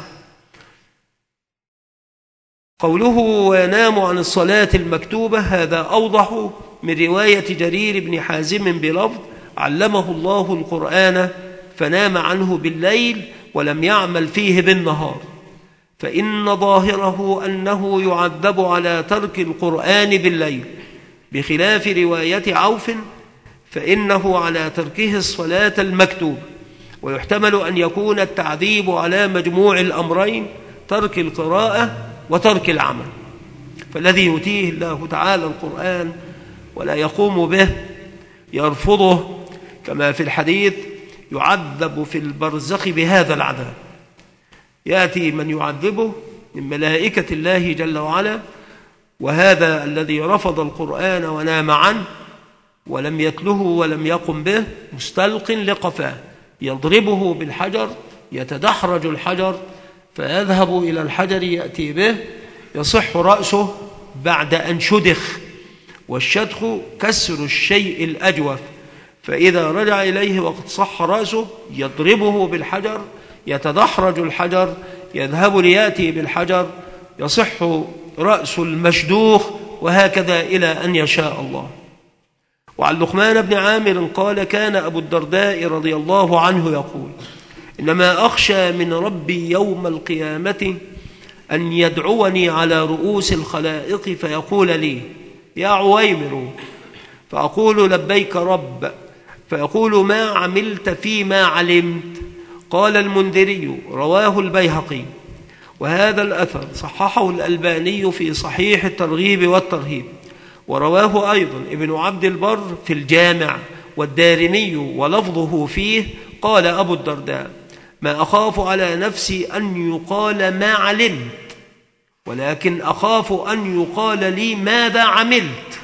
قوله وينام عن الصلاة المكتوبة هذا أوضح من رواية جرير بن حازم بلفظ: علمه الله القرآن فنام عنه بالليل ولم يعمل فيه بالنهار، فإن ظاهره أنه يعذب على ترك القرآن بالليل، بخلاف رواية عوف فإنه على تركه الصلاة المكتوبة. ويحتمل أن يكون التعذيب على مجموع الأمرين، ترك القراءة وترك العمل، فالذي يؤتيه الله تعالى القرآن ولا يقوم به يرفضه كما في الحديث يعذب في البرزخ بهذا العذاب. يأتي من يعذبه من ملائكة الله جل وعلا، وهذا الذي رفض القرآن ونام عنه ولم يتله ولم يقم به مستلق لقفاه، يضربه بالحجر، يتدحرج الحجر فيذهب إلى الحجر يأتي به، يصح رأسه بعد أن شدخ، والشدخ كسر الشيء الأجوف، فإذا رجع إليه وقد صح رأسه يضربه بالحجر، يتدحرج الحجر، يذهب ليأتي بالحجر، يصح رأس المشدوخ، وهكذا إلى أن يشاء الله. وعن لقمان بن عامر قال: كان أبو الدرداء رضي الله عنه يقول: إنما أخشى من ربي يوم القيامة أن يدعوني على رؤوس الخلائق فيقول لي: يا عويمر، فأقول: لبيك رب، فيقول: ما عملت فيما علمت؟ قال المنذري: رواه البيهقي. وهذا الأثر صححه الألباني في صحيح الترغيب والترهيب، ورواه أيضا ابن عبد البر في الجامع والدارمي، ولفظه فيه: قال أبو الدرداء: ما أخاف على نفسي أن يقال ما علمت، ولكن أخاف أن يقال لي ماذا عملت.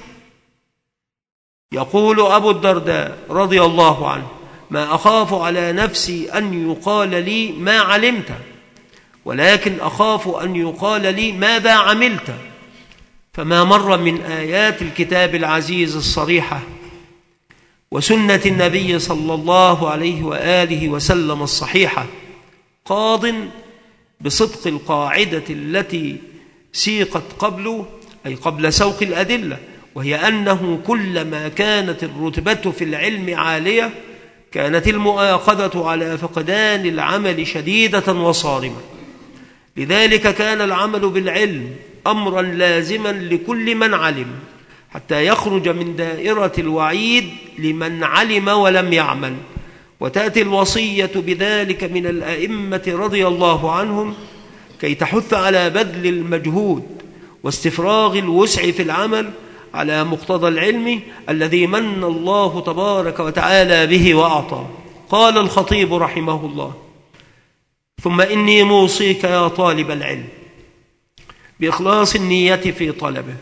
يقول أبو الدرداء رضي الله عنه: ما أخاف على نفسي أن يقال لي ما علمت، ولكن أخاف أن يقال لي ماذا عملت. فما مر من آيات الكتاب العزيز الصريحة وسنة النبي صلى الله عليه وآله وسلم الصحيحة قاض بصدق القاعدة التي سيقت قبل، أي قبل سوق الأدلة، وهي أنه كلما كانت الرتبة في العلم عالية كانت المؤاخذة على فقدان العمل شديدة وصارمة. لذلك كان العمل بالعلم أمرا لازما لكل من علم، حتى يخرج من دائرة الوعيد لمن علم ولم يعمل. وتأتي الوصية بذلك من الأئمة رضي الله عنهم كي تحث على بذل المجهود واستفراغ الوسع في العمل على مقتضى العلم الذي من الله تبارك وتعالى به وأعطاه. قال الخطيب رحمه الله: ثم إني موصيك يا طالب العلم بإخلاص النية في طلبه،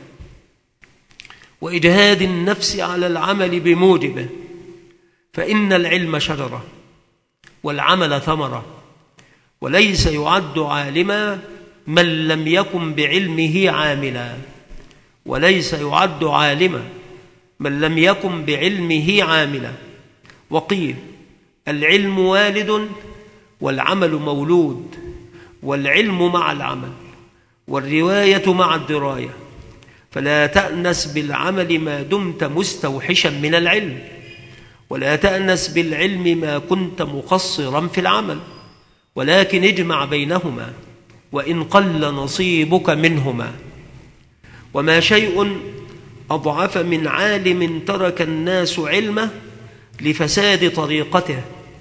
وإجهاد النفس على العمل بموجبه، فإن العلم شجرة والعمل ثمرة، وليس يعد عالما من لم يكن بعلمه عاملا، وليس يعد عالما من لم يكن بعلمه عاملا. وقيل: العلم والد والعمل مولود، والعلم مع العمل والرواية مع الدراية، فلا تأنس بالعمل ما دمت مستوحشا من العلم، ولا تأنس بالعلم ما كنت مقصرا في العمل، ولكن اجمع بينهما وإن قل نصيبك منهما. وما شيء أضعف من عالم ترك الناس علمه لفساد طريقته،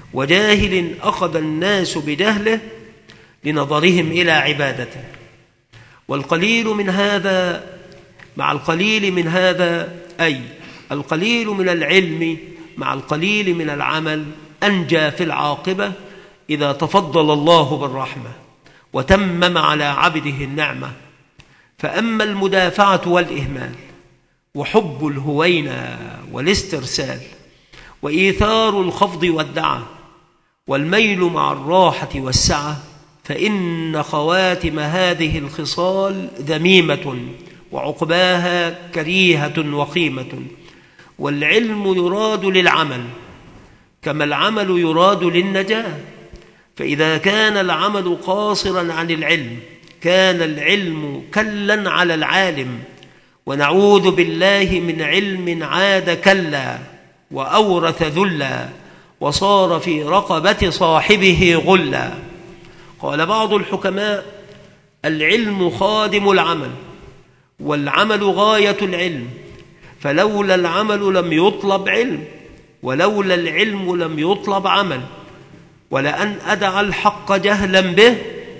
وجاهل أخذ الناس بجهله لنظرهم إلى عبادته. والقليل من هذا مع القليل من هذا، أي القليل من العلم مع القليل من العمل، أنجى في العاقبة إذا تفضل الله بالرحمة وتمم على عبده النعمة. فأما المدافعة والإهمال وحب الهوينة والاسترسال وإيثار الخفض والدعة والميل مع الراحة والسعة، فإن خواتم هذه الخصال ذميمة وعقباها كريهة وخيمة. والعلم يراد للعمل كما العمل يراد للنجاة، فإذا كان العمل قاصرا عن العلم كان العلم كلا على العالم. ونعوذ بالله من علم عاد كلا وأورث ذلا وصار في رقبة صاحبه غلا. قال بعض الحكماء: العلم خادم العمل، والعمل غاية العلم، فلولا العمل لم يطلب علم، ولولا العلم لم يطلب عمل، ولأن أدع الحق جهلا به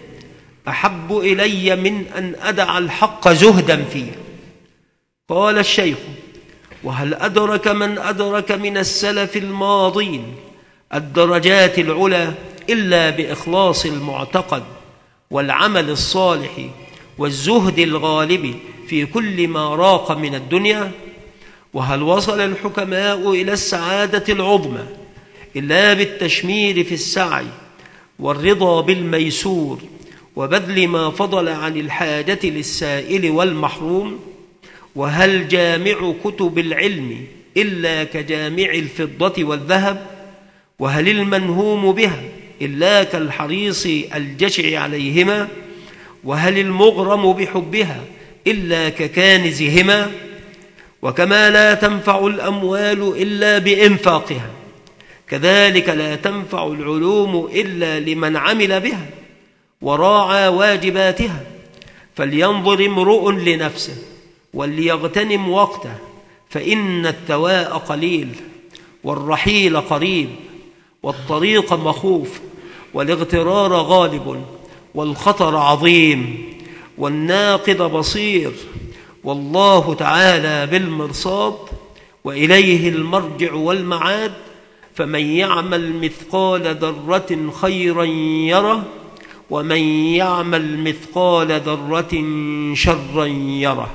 أحب إلي من أن أدع الحق زهدا فيه. قال الشيخ: وهل أدرك من أدرك من السلف الماضين الدرجات العلى إلا بإخلاص المعتقد والعمل الصالح والزهد الغالب في كل ما راق من الدنيا؟ وهل وصل الحكماء إلى السعادة العظمى إلا بالتشمير في السعي والرضا بالميسور وبذل ما فضل عن الحاجة للسائل والمحروم؟ وهل جامع كتب العلم إلا كجامع الفضة والذهب؟ وهل المنهوم بها إلا كالحريص الجشع عليهما؟ وهل المغرم بحبها إلا ككانزهما؟ وكما لا تنفع الأموال إلا بإنفاقها، كذلك لا تنفع العلوم إلا لمن عمل بها وراعى واجباتها. فلينظر امرؤ لنفسه وليغتنم وقته، فإن التواء قليل والرحيل قريب والطريق مخوف والاغترار غالب والخطر عظيم والناقد بصير، والله تعالى بالمرصاد وإليه المرجع والمعاد. فمن يعمل مثقال ذرة خيرا يره، ومن يعمل مثقال ذرة شرا يره.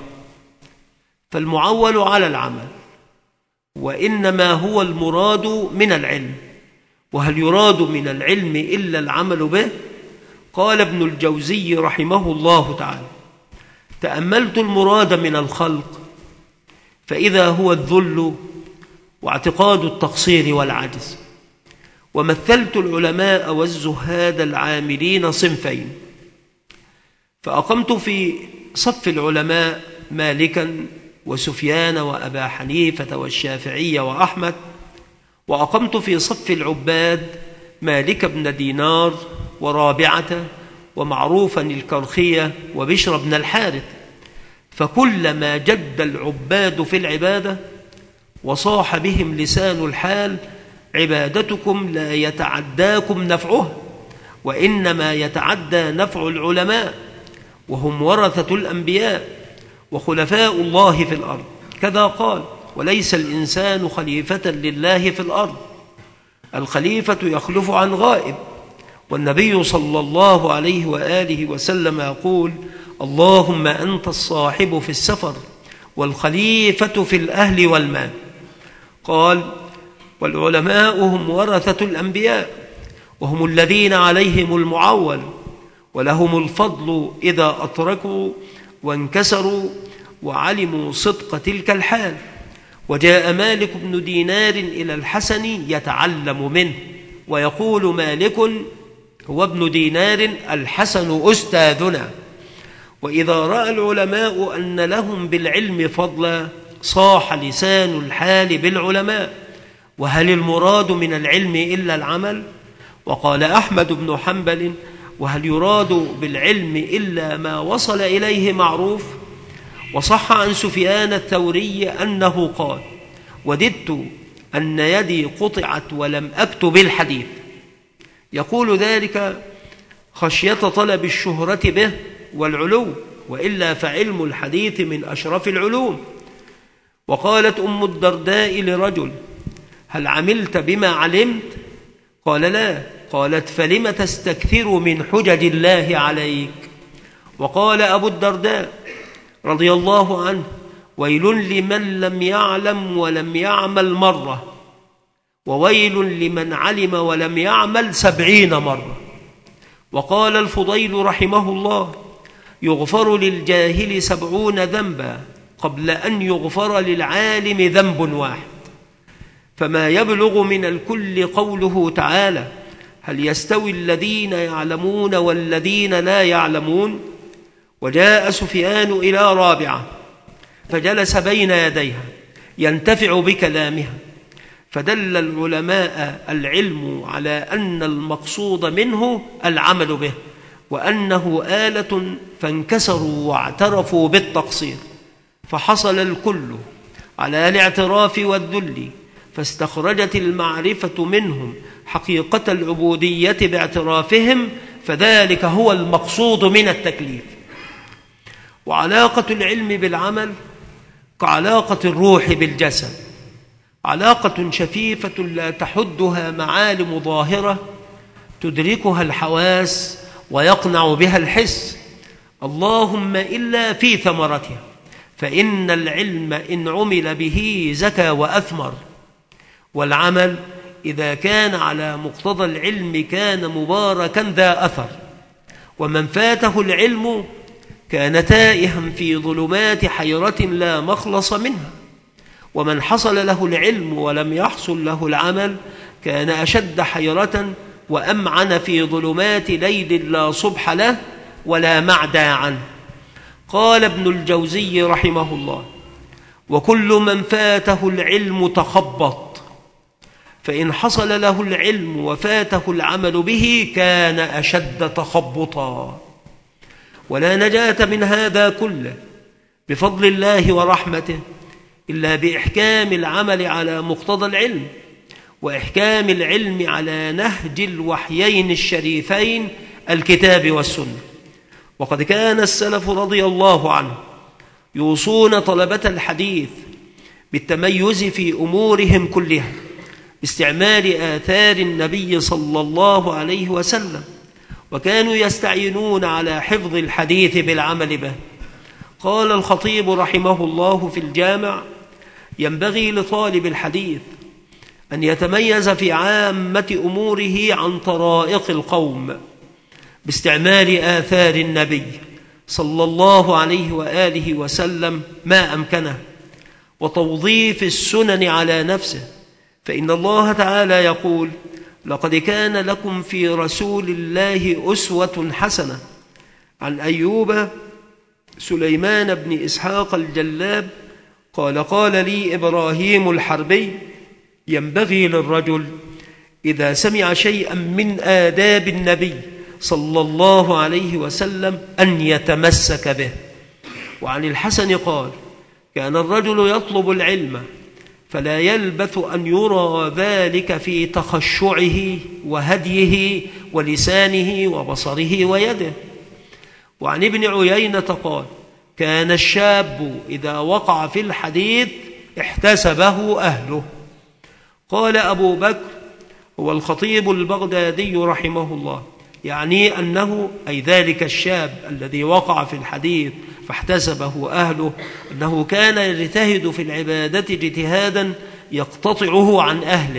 فالمعول على العمل، وإنما هو المراد من العلم. وهل يراد من العلم إلا العمل به؟ قال ابن الجوزي رحمه الله تعالى: تأملت المراد من الخلق فإذا هو الذل واعتقاد التقصير والعجز. ومثلت العلماء والزهاد العاملين صنفين، فأقمت في صف العلماء مالكا وسفيان وأبا حنيفة والشافعي وأحمد، وأقمت في صف العباد مالك بن دينار ورابعة ومعروفا الكرخية وبشر بن الحارث. فكلما جد العباد في العبادة وصاح بهم لسان الحال: عبادتكم لا يتعداكم نفعها، وإنما يتعدى نفع العلماء، وهم ورثة الأنبياء وخلفاء الله في الأرض. كذا قال: وليس الإنسان خليفة لله في الأرض، الخليفة يخلف عن غائب. والنبي صلى الله عليه وآله وسلم يقول: اللهم أنت الصاحب في السفر والخليفة في الأهل والمال. قال: والعلماء هم ورثة الأنبياء، وهم الذين عليهم المعول، ولهم الفضل إذا أتركوا وانكسروا وعلموا صدق تلك الحال. وجاء مالك بن دينار إلى الحسن يتعلم منه، ويقول مالك هو ابن دينار الحسن أستاذنا. وإذا رأى العلماء أن لهم بالعلم فضلا صاح لسان الحال بالعلماء. وهل المراد من العلم إلا العمل؟ وقال أحمد بن حنبل: وهل يراد بالعلم إلا ما وصل إليه معروف؟ وصح عن سفيان الثوري أنه قال: وددت أن يدي قطعت ولم أكتب الحديث. يقول ذلك خشية طلب الشهرة به والعلو، وإلا فعلم الحديث من أشرف العلوم. وقالت أم الدرداء لرجل: هل عملت بما علمت؟ قال: لا. قالت: فلم تستكثر من حجج الله عليك؟ وقال أبو الدرداء رضي الله عنه: ويل لمن لم يعلم ولم يعمل مرة، وويل لمن علم ولم يعمل سبعين مرة. وقال الفضيل رحمه الله: يغفر للجاهل سبعون ذنبا قبل أن يغفر للعالم ذنب واحد. فما يبلغ من الكل قوله تعالى: هل يستوي الذين يعلمون والذين لا يعلمون؟ وجاء سفيان إلى رابعة فجلس بين يديها ينتفع بكلامها، فدل العلماء العلم على أن المقصود منه العمل به، وأنه آلة، فانكسروا واعترفوا بالتقصير، فحصل الكل على الاعتراف والذل، فاستخرجت المعرفة منهم حقيقة العبودية باعترافهم، فذلك هو المقصود من التكليف. وعلاقة العلم بالعمل كعلاقة الروح بالجسد، علاقة شفيفة لا تحدها معالم ظاهرة تدركها الحواس ويقنع بها الحس، اللهم إلا في ثمرتها، فإن العلم إن عمل به زكى وأثمر، والعمل إذا كان على مقتضى العلم كان مباركا ذا أثر. ومن فاته العلم كان تائها في ظلمات حيرة لا مخلص منها، ومن حصل له العلم ولم يحصل له العمل كان أشد حيرة وأمعن في ظلمات ليل لا صبح له ولا معدى عنه. قال ابن الجوزي رحمه الله: وكل من فاته العلم تخبط، فإن حصل له العلم وفاته العمل به كان أشد تخبطا. ولا نجاة من هذا كله بفضل الله ورحمته إلا بإحكام العمل على مقتضى العلم، وإحكام العلم على نهج الوحيين الشريفين الكتاب والسنة. وقد كان السلف رضي الله عنه يوصون طلبة الحديث بالتميز في أمورهم كلها باستعمال آثار النبي صلى الله عليه وسلم، وكانوا يستعينون على حفظ الحديث بالعمل به. قال الخطيب رحمه الله في الجامع: ينبغي لطالب الحديث أن يتميز في عامة أموره عن طرائق القوم باستعمال آثار النبي صلى الله عليه وآله وسلم ما أمكنه، وتوظيف السنن على نفسه، فإن الله تعالى يقول: لقد كان لكم في رسول الله أسوة حسنة. عن أيوب سليمان بن إسحاق الجلاب قال: قال لي إبراهيم الحربي: ينبغي للرجل إذا سمع شيئا من آداب النبي صلى الله عليه وسلم أن يتمسك به. وعن الحسن قال: كان الرجل يطلب العلم فلا يلبث أن يرى ذلك في تخشعه وهديه ولسانه وبصره ويده. وعن ابن عيينة قال: كان الشاب إذا وقع في الحديث احتسبه أهله. قال أبو بكر هو الخطيب البغدادي رحمه الله، يعني أنه أي ذلك الشاب الذي وقع في الحديث فاحتسبه أهله، أنه كان يجتهد في العبادة اجتهادا يقتطعه عن أهله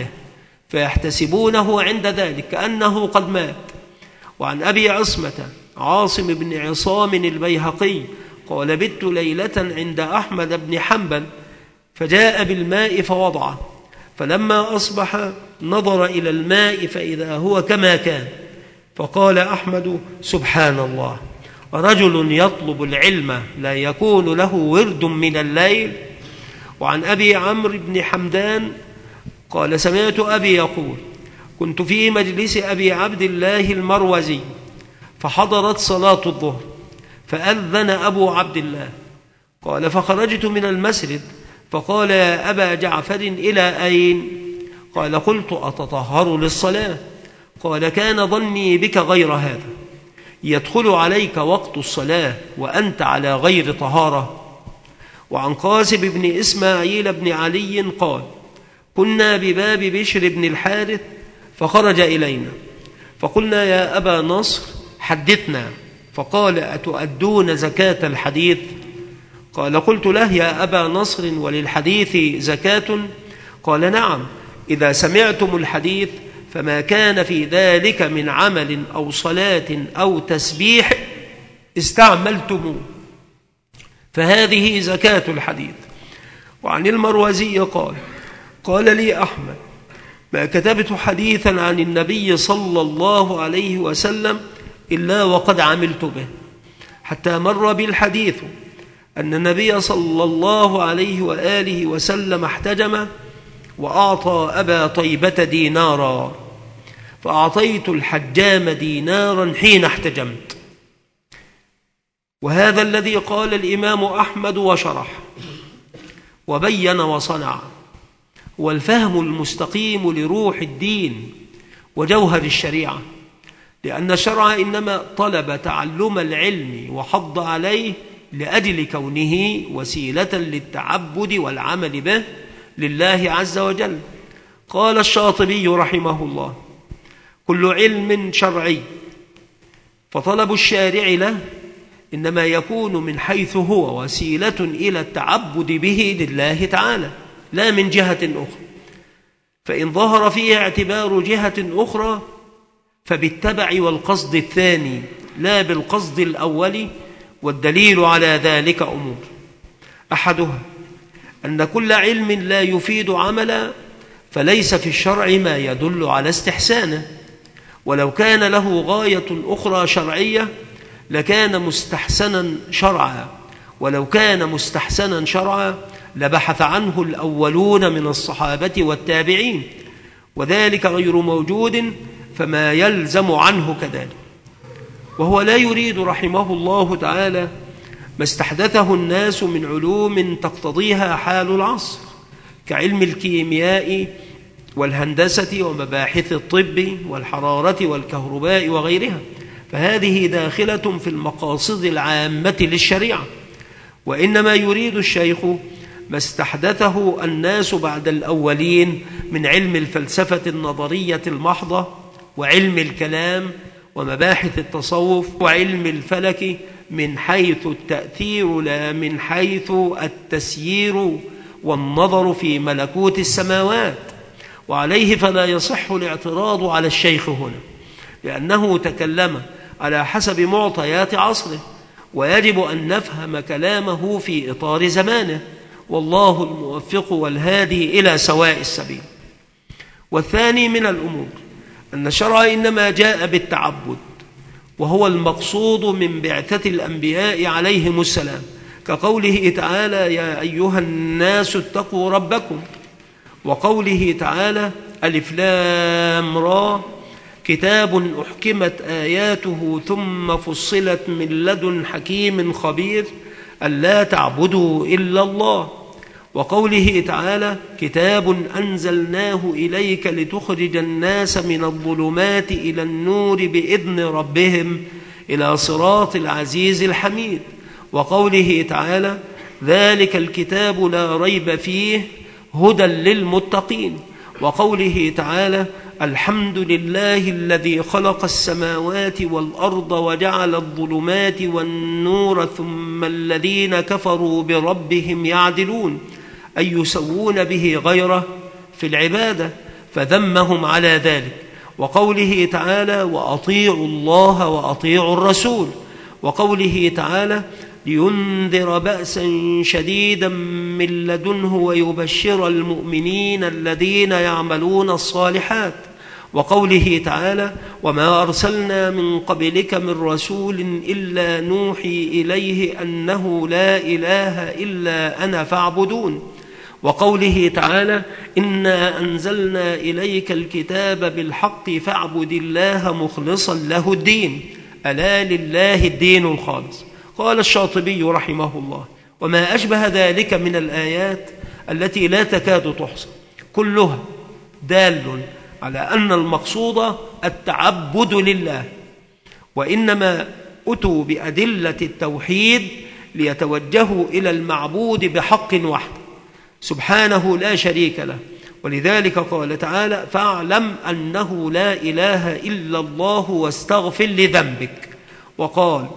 فيحتسبونه عند ذلك كأنه قد مات. وعن أبي عصمة عاصم بن عصام البيهقي قال: بت ليلة عند أحمد بن حنبل فجاء بالماء فوضعه، فلما أصبح نظر إلى الماء فإذا هو كما كان، فقال أحمد: سبحان الله، رجل يطلب العلم لا يكون له ورد من الليل. وعن أبي عمرو بن حمدان قال: سمعت أبي يقول: كنت في مجلس أبي عبد الله المروزي فحضرت صلاة الظهر فأذن أبو عبد الله، قال: فخرجت من المسجد فقال: يا أبا جعفر إلى أين؟ قال: قلت: أتطهر للصلاة؟ قال كان ظني بك غير هذا، يدخل عليك وقت الصلاة وأنت على غير طهارة. وعن قاسم بن إسماعيل بن علي قال كنا بباب بشر بن الحارث فخرج إلينا فقلنا يا أبا نصر حدثنا، فقال أتؤدون زكاة الحديث؟ قال قلت له يا أبا نصر وللحديث زكاة؟ قال نعم، إذا سمعتم الحديث فما كان في ذلك من عمل أو صلاة أو تسبيح استعملتموه فهذه زكاة الحديث. وعن المروزي قال قال لي أحمد ما كتبت حديثا عن النبي صلى الله عليه وسلم إلا وقد عملت به، حتى مر بالحديث أن النبي صلى الله عليه وآله وسلم احتجم وأعطى أبا طيبة دينارا، فأعطيت الحجام دينارا حين احتجمت. وهذا الذي قال الإمام أحمد وشرح وبين وصنع والفهم المستقيم لروح الدين وجوهر الشريعة، لأن الشرع إنما طلب تعلم العلم وحض عليه لأجل كونه وسيلة للتعبد والعمل به لله عز وجل. قال الشاطبي رحمه الله كل علم شرعي فطلب الشارع له إنما يكون من حيث هو وسيلة إلى التعبد به لله تعالى لا من جهة أخرى، فإن ظهر فيه اعتبار جهة أخرى فبالتبع والقصد الثاني لا بالقصد الأول. والدليل على ذلك أمور: أحدها أن كل علم لا يفيد عملا فليس في الشرع ما يدل على استحسانه، ولو كان له غاية أخرى شرعية لكان مستحسنا شرعا، ولو كان مستحسنا شرعا لبحث عنه الأولون من الصحابة والتابعين، وذلك غير موجود فما يلزم عنه كذلك. وهو لا يريد رحمه الله تعالى ما استحدثه الناس من علوم تقتضيها حال العصر كعلم الكيمياء والهندسة ومباحث الطب والحرارة والكهرباء وغيرها، فهذه داخلة في المقاصد العامة للشريعة. وإنما يريد الشيخ ما استحدثه الناس بعد الأولين من علم الفلسفة النظرية المحضة وعلم الكلام ومباحث التصوف وعلم الفلك من حيث التأثير لا من حيث التسيير والنظر في ملكوت السماوات. وعليه فلا يصح الاعتراض على الشيخ هنا، لأنه تكلم على حسب معطيات عصره، ويجب أن نفهم كلامه في إطار زمانه، والله الموفق والهادي إلى سواء السبيل. والثاني من الأمور أن الشرع إنما جاء بالتعبد، وهو المقصود من بعثة الأنبياء عليهم السلام، كقوله تعالى يا أيها الناس اتقوا ربكم، وقوله تعالى ألف لام را كتاب أحكمت آياته ثم فصلت من لدن حكيم خبير ألا تعبدوا إلا الله، وقوله تعالى كتاب أنزلناه إليك لتخرج الناس من الظلمات إلى النور بإذن ربهم إلى صراط العزيز الحميد، وقوله تعالى ذلك الكتاب لا ريب فيه هدى للمتقين، وقوله تعالى الحمد لله الذي خلق السماوات والأرض وجعل الظلمات والنور ثم الذين كفروا بربهم يعدلون أي يسوون به غيره في العبادة، فذمهم على ذلك. وقوله تعالى وأطيعوا الله وأطيعوا الرسول، وقوله تعالى لينذر بأسا شديدا من لدنه ويبشر المؤمنين الذين يعملون الصالحات، وقوله تعالى وما أرسلنا من قبلك من رسول إلا نوحي إليه أنه لا إله إلا أنا فاعبدون، وقوله تعالى إنا أنزلنا إليك الكتاب بالحق فاعبد الله مخلصا له الدين ألا لله الدين الخالص. قال الشاطبي رحمه الله وما أشبه ذلك من الآيات التي لا تكاد تحصى كلها دال على أن المقصود التعبد لله، وإنما أتوا بأدلة التوحيد ليتوجهوا إلى المعبود بحق وحده سبحانه لا شريك له. ولذلك قال تعالى: فاعلم أنه لا إله إلا الله واستغفر لذنبك. وقال: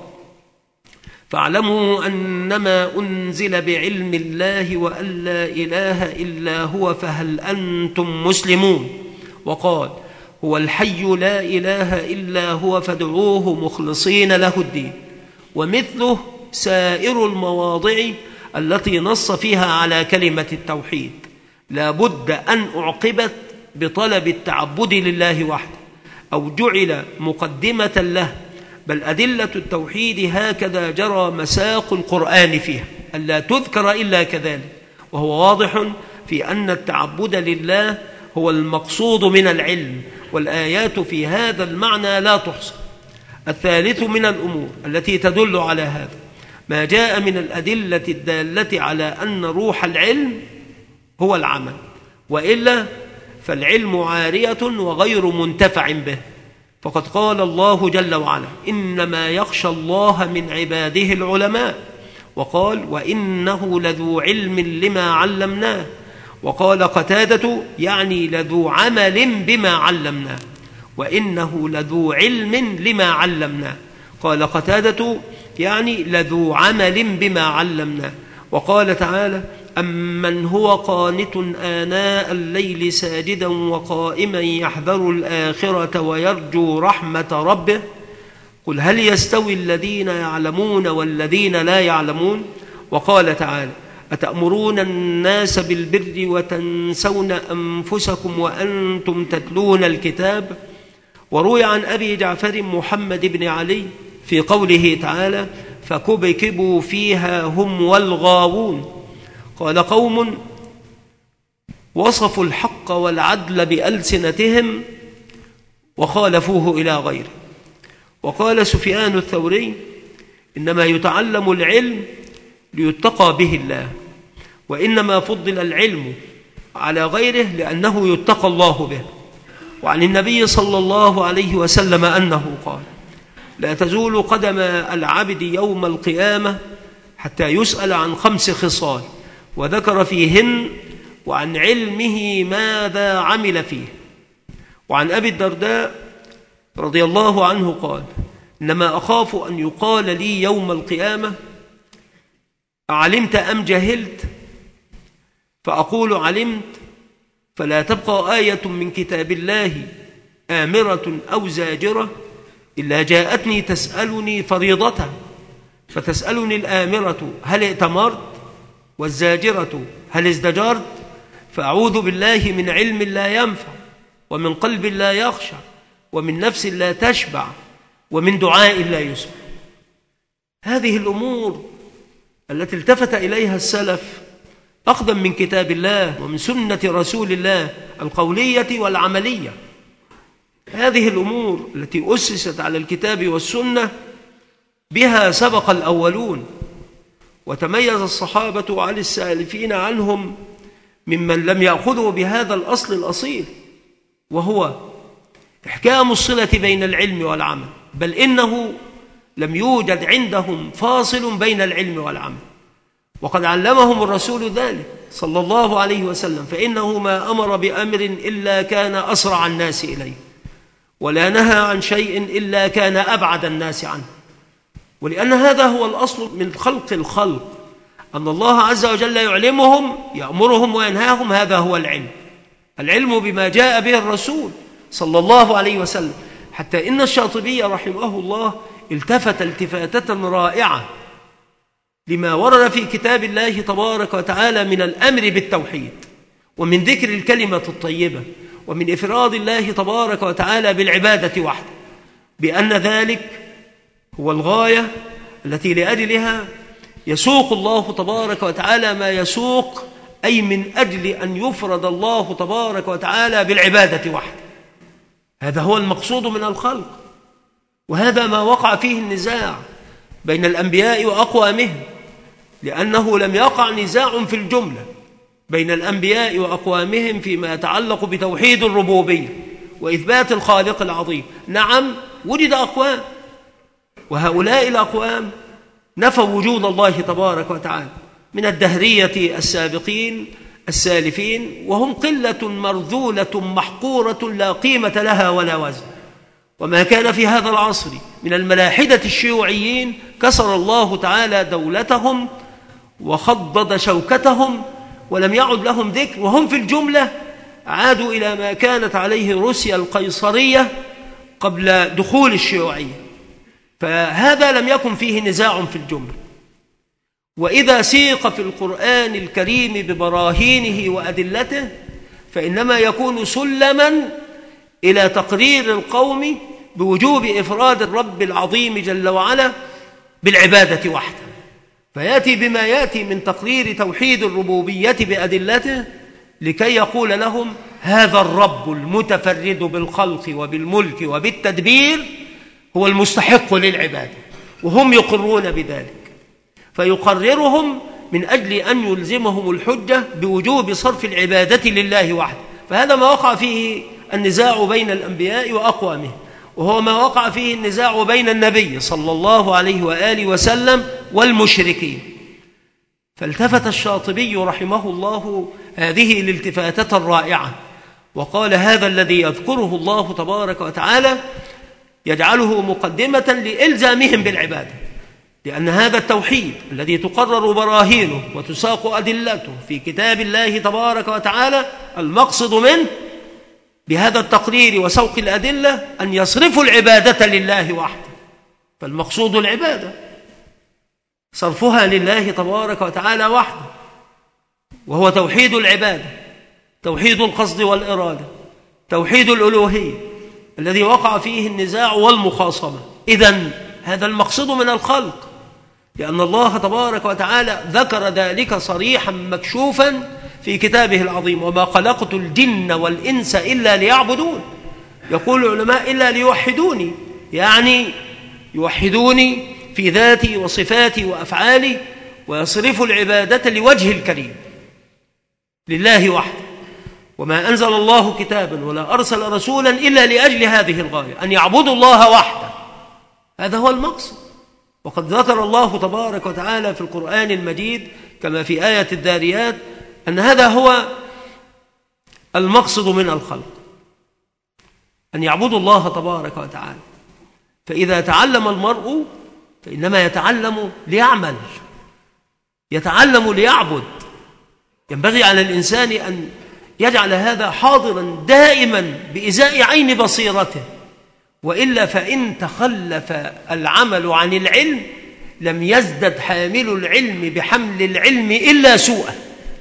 فاعلموا أنما أنزل بعلم الله وأن لا إله إلا هو فهل أنتم مسلمون. وقال: هو الحي لا إله إلا هو فادعوه مخلصين له الدين. ومثله سائر المواضع التي نص فيها على كلمة التوحيد لا بد أن أعقبت بطلب التعبد لله وحده أو جعل مقدمة له، بل أدلة التوحيد هكذا جرى مساق القرآن فيها ألا تذكر إلا كذلك. وهو واضح في أن التعبد لله هو المقصود من العلم، والآيات في هذا المعنى لا تحصى. الثالث من الأمور التي تدل على هذا ما جاء من الأدلة الدالة على أن روح العلم هو العمل، وإلا فالعلم عارية وغير منتفع به. فقد قال الله جل وعلا: إنما يخشى الله من عباده العلماء. وقال: وإنه لذو علم لما علمناه. وقال قتادة: يعني لذو عمل بما علمناه، وإنه لذو علم لما علمناه. قال قتادة: يعني لذو عمل بما علمناه. وقال تعالى: أمن هو قانت آناء الليل ساجدا وقائما يحذر الآخرة ويرجو رحمة ربه قل هل يستوي الذين يعلمون والذين لا يعلمون. وقال تعالى: أتأمرون الناس بالبر وتنسون أنفسكم وأنتم تتلون الكتاب. وروي عن أبي جعفر محمد بن علي في قوله تعالى: فكبكبوا فيها هم والغاوون. قال قوم وصفوا الحق والعدل بألسنتهم وخالفوه إلى غيره. وقال سفيان الثوري: إنما يتعلم العلم ليتقى به الله، وإنما فضل العلم على غيره لأنه يتقى الله به. وعن النبي صلى الله عليه وسلم أنه قال: لا تزول قدم العبد يوم القيامة حتى يسأل عن خمس خصال، وذكر فيهن وعن علمه ماذا عمل فيه. وعن أبي الدرداء رضي الله عنه قال: إنما أخاف أن يقال لي يوم القيامة أعلمت أم جهلت؟ فأقول علمت، فلا تبقى آية من كتاب الله آمرة أو زاجرة إلا جاءتني تسألني فريضتها، فتسألني الآمرة هل ائتمرت، والزاجرة هل ازدجرت، فأعوذ بالله من علم لا ينفع، ومن قلب لا يخشع، ومن نفس لا تشبع، ومن دعاء لا يسمع. هذه الأمور التي التفت إليها السلف أخذا من كتاب الله ومن سنة رسول الله القولية والعملية، هذه الأمور التي أسست على الكتاب والسنة بها سبق الأولون، وتميز الصحابة عن السالفين عنهم ممن لم يأخذوا بهذا الأصل الأصيل، وهو إحكام الصلة بين العلم والعمل، بل إنه لم يوجد عندهم فاصل بين العلم والعمل، وقد علمهم الرسول ذلك صلى الله عليه وسلم، فإنه ما أمر بأمر إلا كان أسرع الناس إليه، ولا نهى عن شيء إلا كان أبعد الناس عنه. ولأن هذا هو الأصل من خلق الخلق، أن الله عز وجل يعلمهم، يأمرهم وينهاهم، هذا هو العلم، العلم بما جاء به الرسول صلى الله عليه وسلم. حتى إن الشاطبي رحمه الله التفت التفاتة رائعة لما ورد في كتاب الله تبارك وتعالى من الأمر بالتوحيد، ومن ذكر الكلمة الطيبة، ومن إفراد الله تبارك وتعالى بالعبادة وحده، بأن ذلك هو الغاية التي لأجلها يسوق الله تبارك وتعالى ما يسوق، أي من أجل أن يفرد الله تبارك وتعالى بالعبادة وحده. هذا هو المقصود من الخلق، وهذا ما وقع فيه النزاع بين الأنبياء وأقوامهم، لأنه لم يقع نزاع في الجملة بين الأنبياء وأقوامهم فيما يتعلق بتوحيد الربوبية، وإثبات الخالق العظيم. نعم وجد أقوام، وهؤلاء الأقوام نفوا وجود الله تبارك وتعالى من الدهرية السابقين السالفين، وهم قلة مرذولة محقورة لا قيمة لها ولا وزن. وما كان في هذا العصر من الملاحدة الشيوعيين كسر الله تعالى دولتهم وخضد شوكتهم ولم يعد لهم ذكر، وهم في الجملة عادوا إلى ما كانت عليه روسيا القيصرية قبل دخول الشيوعية، فهذا لم يكن فيه نزاع في الجملة. وإذا سيق في القرآن الكريم ببراهينه وأدلته فإنما يكون سلما إلى تقرير القوم بوجوب إفراد الرب العظيم جل وعلا بالعبادة وحده، فيأتي بما يأتي من تقرير توحيد الربوبية بأدلته لكي يقول لهم هذا الرب المتفرد بالخلق وبالملك وبالتدبير هو المستحق للعبادة، وهم يقرون بذلك، فيقررهم من أجل أن يلزمهم الحجة بوجوب صرف العبادة لله وحده. فهذا ما وقع فيه النزاع بين الأنبياء وأقوامهم، وهو ما وقع فيه النزاع بين النبي صلى الله عليه وآله وسلم والمشركين. فالتفت الشاطبي رحمه الله هذه الالتفاتة الرائعة وقال هذا الذي يذكره الله تبارك وتعالى يجعله مقدمة لإلزامهم بالعبادة، لأن هذا التوحيد الذي تقرر براهينه وتساق أدلته في كتاب الله تبارك وتعالى المقصد منه بهذا التقرير وسوق الأدلة أن يصرفوا العبادة لله وحده. فالمقصود العبادة صرفها لله تبارك وتعالى وحده، وهو توحيد العبادة، توحيد القصد والإرادة، توحيد الألوهية الذي وقع فيه النزاع والمخاصمة. إذن هذا المقصود من الخلق، لأن الله تبارك وتعالى ذكر ذلك صريحا مكشوفا في كتابه العظيم وما خلقت الجن والإنس إلا ليعبدون. يقول العلماء إلا ليوحدوني، يعني يوحدوني في ذاتي وصفاتي وأفعالي ويصرفوا العبادة لوجه الكريم لله وحده. وما أنزل الله كتابا ولا أرسل رسولا إلا لأجل هذه الغاية، أن يعبدوا الله وحده. هذا هو المقصد. وقد ذكر الله تبارك وتعالى في القرآن المجيد كما في آية الذاريات أن هذا هو المقصد من الخلق، أن يعبدوا الله تبارك وتعالى. فإذا تعلم المرء فإنما يتعلم ليعمل، يتعلم ليعبد. ينبغي على الإنسان أن يجعل هذا حاضرا دائما بإزاء عين بصيرته، وإلا فإن تخلف العمل عن العلم لم يزدد حامل العلم بحمل العلم إلا سوءا،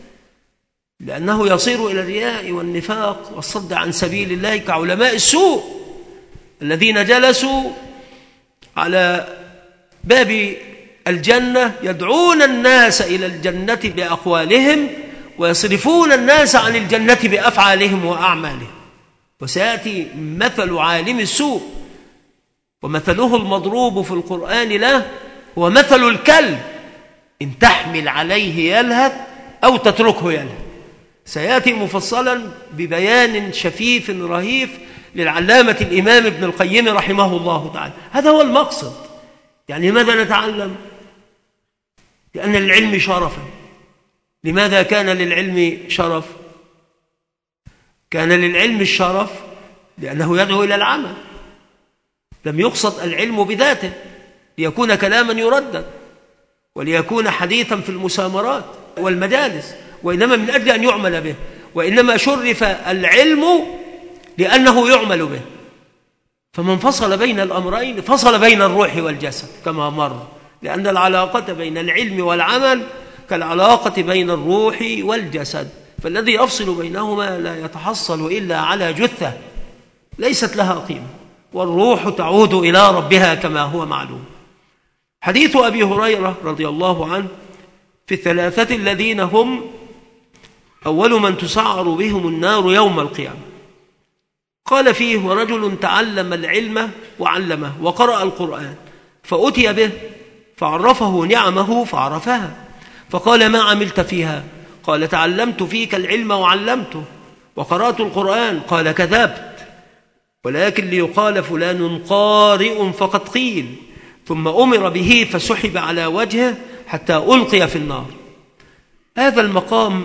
لأنه يصير إلى الرياء والنفاق والصد عن سبيل الله كعلماء السوء الذين جلسوا على باب الجنة يدعون الناس إلى الجنة بأقوالهم ويصرفون الناس عن الجنة بأفعالهم وأعمالهم. وسيأتي مثل عالم السوء ومثله المضروب في القرآن له هو مثل الكلب إن تحمل عليه يلهث أو تتركه يلهث. سيأتي مفصلا ببيان شفيف رهيف للعلامة الإمام ابن القيم رحمه الله تعالى. هذا هو المقصد. يعني لماذا نتعلم؟ لأن للعلم شرفا. لماذا كان للعلم شرف؟ كان للعلم الشرف لأنه يدعو إلى العمل. لم يقصد العلم بذاته ليكون كلاما يردد وليكون حديثا في المسامرات والمجالس، وإنما من أجل أن يعمل به. وإنما شرف العلم لأنه يعمل به. فمن فصل بين الأمرين فصل بين الروح والجسد كما مر، لأن العلاقة بين العلم والعمل كالعلاقة بين الروح والجسد، فالذي يفصل بينهما لا يتحصل إلا على جثة ليست لها قيمة، والروح تعود إلى ربها كما هو معلوم. حديث أبي هريرة رضي الله عنه في الثلاثة الذين هم أول من تسعر بهم النار يوم القيامة، قال فيه: ورجل تعلم العلم وعلمه وقرأ القرآن فأتي به فعرفه نعمه فعرفها، فقال: ما عملت فيها؟ قال: تعلمت فيك العلم وعلمته وقرأت القرآن. قال: كذبت، ولكن ليقال فلان قارئ فقد قيل، ثم أمر به فسحب على وجهه حتى ألقي في النار. هذا المقام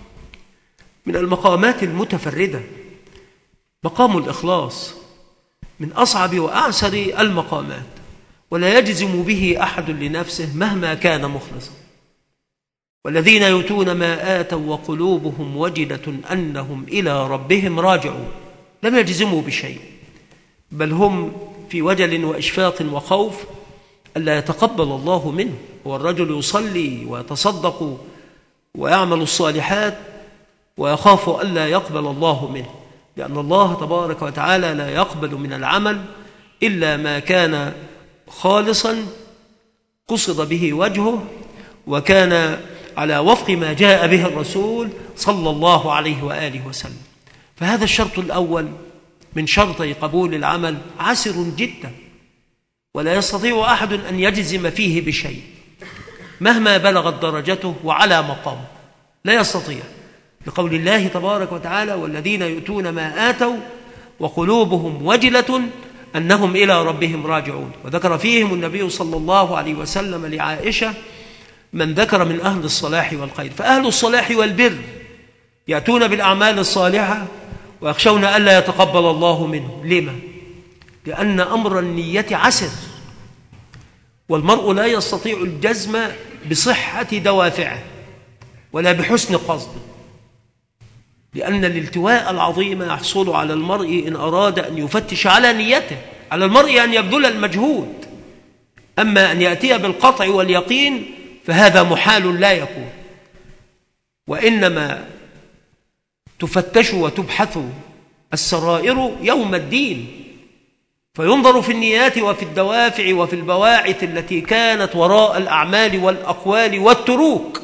من المقامات المتفردة، مقام الإخلاص من أصعب وأعسر المقامات، ولا يجزم به أحد لنفسه مهما كان مخلصا. والذين يؤتون ما آتوا وقلوبهم وجلة أنهم إلى ربهم راجعون، لم يجزموا بشيء، بل هم في وجل وإشفاق وخوف ألا يتقبل الله منه. هو الرجل يصلي ويتصدق ويعمل الصالحات ويخاف ألا يقبل الله منه، لأن الله تبارك وتعالى لا يقبل من العمل إلا ما كان خالصا قصد به وجهه، وكان على وفق ما جاء به الرسول صلى الله عليه وآله وسلم. فهذا الشرط الأول من شرطي قبول العمل عسر جدا، ولا يستطيع أحد أن يجزم فيه بشيء مهما بلغت درجته وعلى مقامه، لا يستطيع، لقول الله تبارك وتعالى: والذين يؤتون ما آتوا وقلوبهم وجلة أنهم إلى ربهم راجعون. وذكر فيهم النبي صلى الله عليه وسلم لعائشة من ذكر من أهل الصلاح والخير. فأهل الصلاح والبر يأتون بالأعمال الصالحة ويخشون ألا يتقبل الله منه. لما؟ لأن أمر النية عسر، والمرء لا يستطيع الجزم بصحة دوافعه ولا بحسن قصده، لأن الالتواء العظيم يحصل على المرء إن أراد أن يفتش على نيته. على المرء أن يبذل المجهود، أما أن يأتي بالقطع واليقين فهذا محال لا يكون. وإنما تفتش وتبحث السرائر يوم الدين، فينظر في النيات وفي الدوافع وفي البواعث التي كانت وراء الأعمال والأقوال والتروك.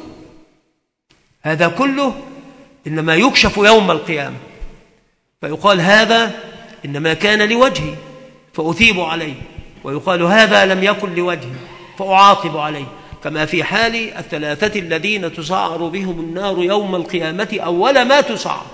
هذا كله إنما يكشف يوم القيامة، فيقال هذا إنما كان لوجهي فأثيب عليه، ويقال هذا لم يكن لوجهي فأعاقب عليه، كما في حال الثلاثة الذين تسعر بهم النار يوم القيامة أول ما تسعر.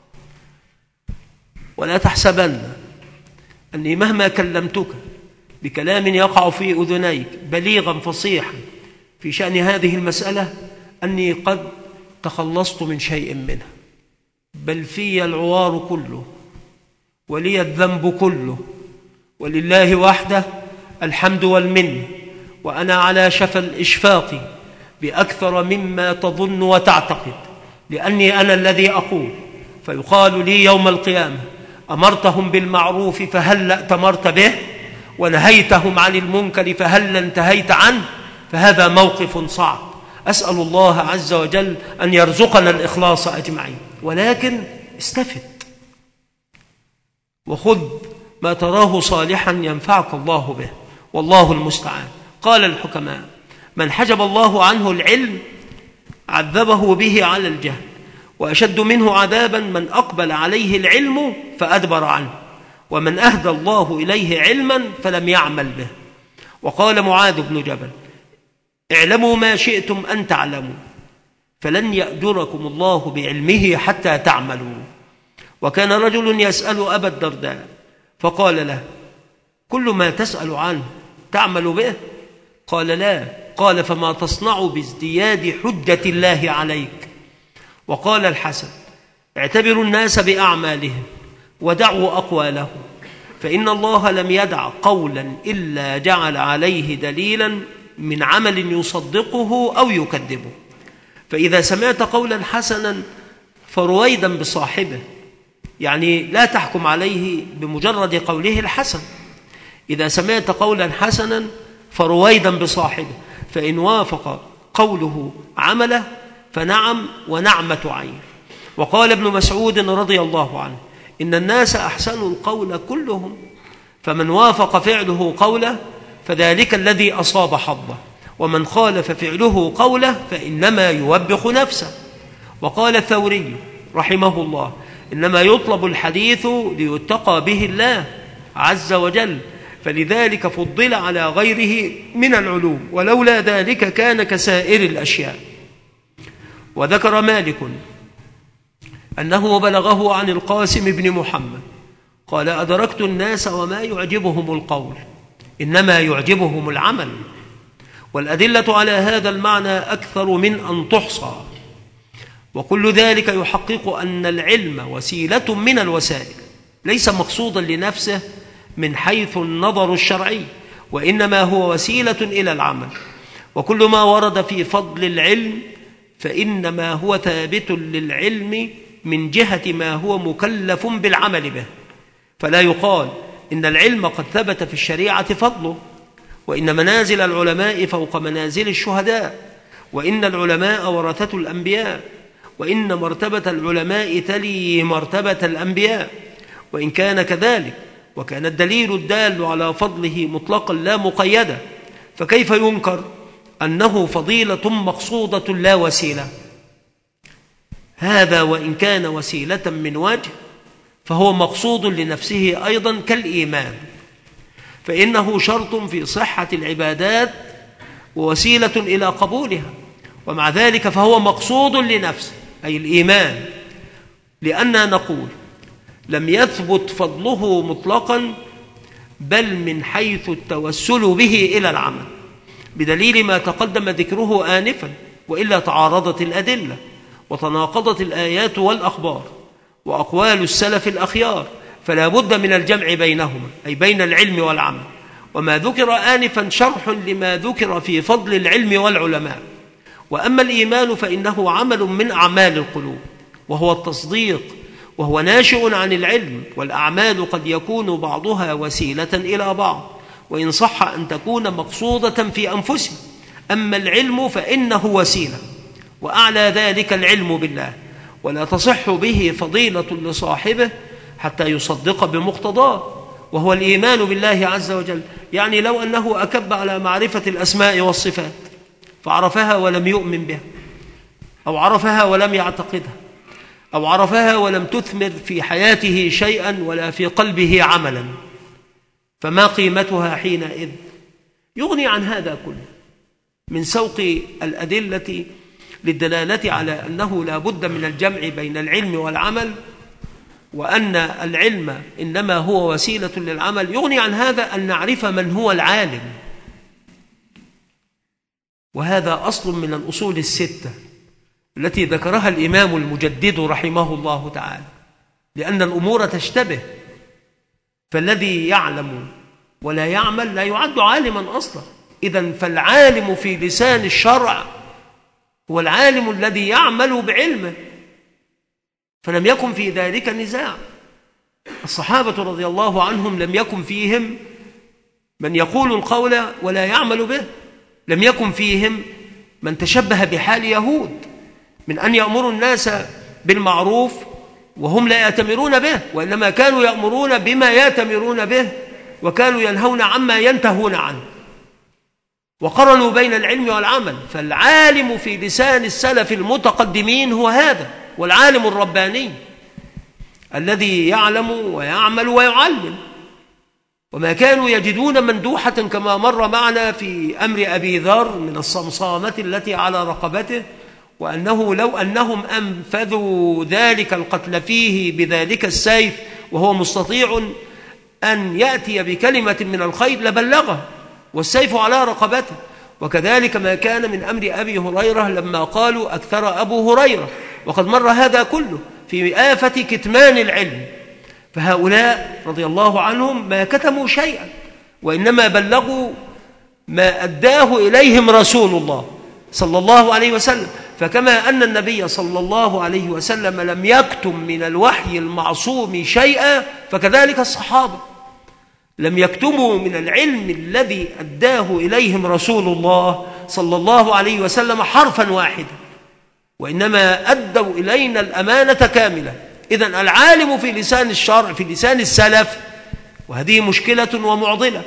ولا تحسبن أني مهما كلمتك بكلام يقع في أذنيك بليغا فصيحا في شأن هذه المسألة أني قد تخلصت من شيء منها، بل في العوار كله ولي الذنب كله، ولله وحده الحمد والمن، وأنا على شفا الإشفاق بأكثر مما تظن وتعتقد، لأني أنا الذي أقول. فيقال لي يوم القيامة: أمرتهم بالمعروف فهل ائتمرت به؟ ونهيتهم عن المنكر فهل انتهيت عنه؟ فهذا موقف صعب، أسأل الله عز وجل أن يرزقنا الإخلاص أجمعين. ولكن استفد وخذ ما تراه صالحا ينفعك الله به، والله المستعان. قال الحكماء: من حجب الله عنه العلم عذبه به على الجهل، وأشد منه عذابا من أقبل عليه العلم فأدبر عنه، ومن أهدى الله إليه علما فلم يعمل به. وقال معاذ بن جبل: اعلموا ما شئتم أن تعلموا، فلن يأجركم الله بعلمه حتى تعملوا. وكان رجل يسأل أبا الدرداء فقال له: كل ما تسأل عنه تعمل به؟ قال: لا. قال: فما تصنع بازدياد حجة الله عليك؟ وقال الحسن: اعتبروا الناس بأعمالهم ودعوا أقوالهم، فإن الله لم يدع قولا إلا جعل عليه دليلا من عمل يصدقه أو يكذبه. فإذا سمعت قولا حسنا فرويدا بصاحبه، يعني لا تحكم عليه بمجرد قوله الحسن. إذا سمعت قولا حسنا فرويدا بصاحبه، فإن وافق قوله عمله فنعم ونعمة عين. وقال ابن مسعود رضي الله عنه: إن الناس أحسنوا القول كلهم، فمن وافق فعله قوله فذلك الذي أصاب حظه، ومن خالف فعله قوله فإنما يوبخ نفسه. وقال الثوري رحمه الله: إنما يطلب الحديث ليتقى به الله عز وجل، فلذلك فضل على غيره من العلوم، ولولا ذلك كان كسائر الأشياء. وذكر مالك أنه بلغه عن القاسم بن محمد قال أدركت الناس وما يعجبهم القول، إنما يعجبهم العمل. والأدلة على هذا المعنى أكثر من أن تحصى، وكل ذلك يحقق أن العلم وسيلة من الوسائل، ليس مقصودا لنفسه من حيث النظر الشرعي، وإنما هو وسيلة إلى العمل. وكل ما ورد في فضل العلم فإنما هو ثابت للعلم من جهة ما هو مكلف بالعمل به، فلا يقال إن العلم قد ثبت في الشريعة فضله، وإن منازل العلماء فوق منازل الشهداء، وإن العلماء ورثة الأنبياء، وإن مرتبة العلماء تلي مرتبة الأنبياء، وإن كان كذلك وكان الدليل الدال على فضله مطلقا لا مقيدا، فكيف ينكر أنه فضيلة مقصودة لا وسيلة؟ هذا وإن كان وسيلة من وجه فهو مقصود لنفسه أيضا كالإيمان، فإنه شرط في صحة العبادات ووسيلة إلى قبولها، ومع ذلك فهو مقصود لنفسه أي الإيمان، لأننا نقول لم يثبت فضله مطلقا بل من حيث التوسل به إلى العمل، بدليل ما تقدم ذكره آنفا، وإلا تعارضت الأدلة وتناقضت الآيات والأخبار وأقوال السلف الأخيار، فلا بد من الجمع بينهما أي بين العلم والعمل. وما ذكر آنفا شرح لما ذكر في فضل العلم والعلماء. وأما الإيمان فإنه عمل من أعمال القلوب، وهو التصديق، وهو ناشئ عن العلم، والأعمال قد يكون بعضها وسيلة إلى بعض، وإن صح أن تكون مقصودة في أنفسها. أما العلم فإنه وسيلة، وأعلى ذلك العلم بالله، ولا تصح به فضيلة لصاحبه حتى يصدق بمقتضاه، وهو الإيمان بالله عز وجل. يعني لو أنه أكب على معرفة الأسماء والصفات فعرفها ولم يؤمن بها، أو عرفها ولم يعتقدها، أو عرفها ولم تثمر في حياته شيئا ولا في قلبه عملا، فما قيمتها حينئذ؟ يغني عن هذا كله من سوق الأدلة للدلالة على أنه لا بد من الجمع بين العلم والعمل، وأن العلم إنما هو وسيلة للعمل. يغني عن هذا أن نعرف من هو العالم، وهذا أصل من الأصول الستة التي ذكرها الإمام المجدد رحمه الله تعالى، لأن الأمور تشتبه، فالذي يعلم ولا يعمل لا يعد عالما أصلا. إذن فالعالم في لسان الشرع هو العالم الذي يعمل بعلمه، فلم يكن في ذلك نزاع. الصحابة رضي الله عنهم لم يكن فيهم من يقول القول ولا يعمل به، لم يكن فيهم من تشبه بحال يهود من أن يأمروا الناس بالمعروف وهم لا يأتمرون به، وإنما كانوا يأمرون بما يأتمرون به، وكانوا ينهون عما ينتهون عنه، وقرنوا بين العلم والعمل. فالعالم في لسان السلف المتقدمين هو هذا، والعالم الرباني الذي يعلم ويعمل ويعلم. وما كانوا يجدون مندوحة كما مر معنا في أمر أبي ذر من الصمصامة التي على رقبته، وأنه لو أنهم أنفذوا ذلك القتل فيه بذلك السيف وهو مستطيع أن يأتي بكلمة من الخير لبلغه، والسيف على رقبته. وكذلك ما كان من أمر أبي هريرة لما قالوا أكثر أبو هريرة، وقد مر هذا كله في آفة كتمان العلم. فهؤلاء رضي الله عنهم ما كتموا شيئا، وإنما بلغوا ما أداه إليهم رسول الله صلى الله عليه وسلم. فكما أن النبي صلى الله عليه وسلم لم يكتم من الوحي المعصوم شيئا، فكذلك الصحابة لم يكتموا من العلم الذي أداه إليهم رسول الله صلى الله عليه وسلم حرفا واحدا، وإنما أدوا إلينا الأمانة كاملة. إذن العالم في لسان الشرع في لسان السلف، وهذه مشكلة ومعضلة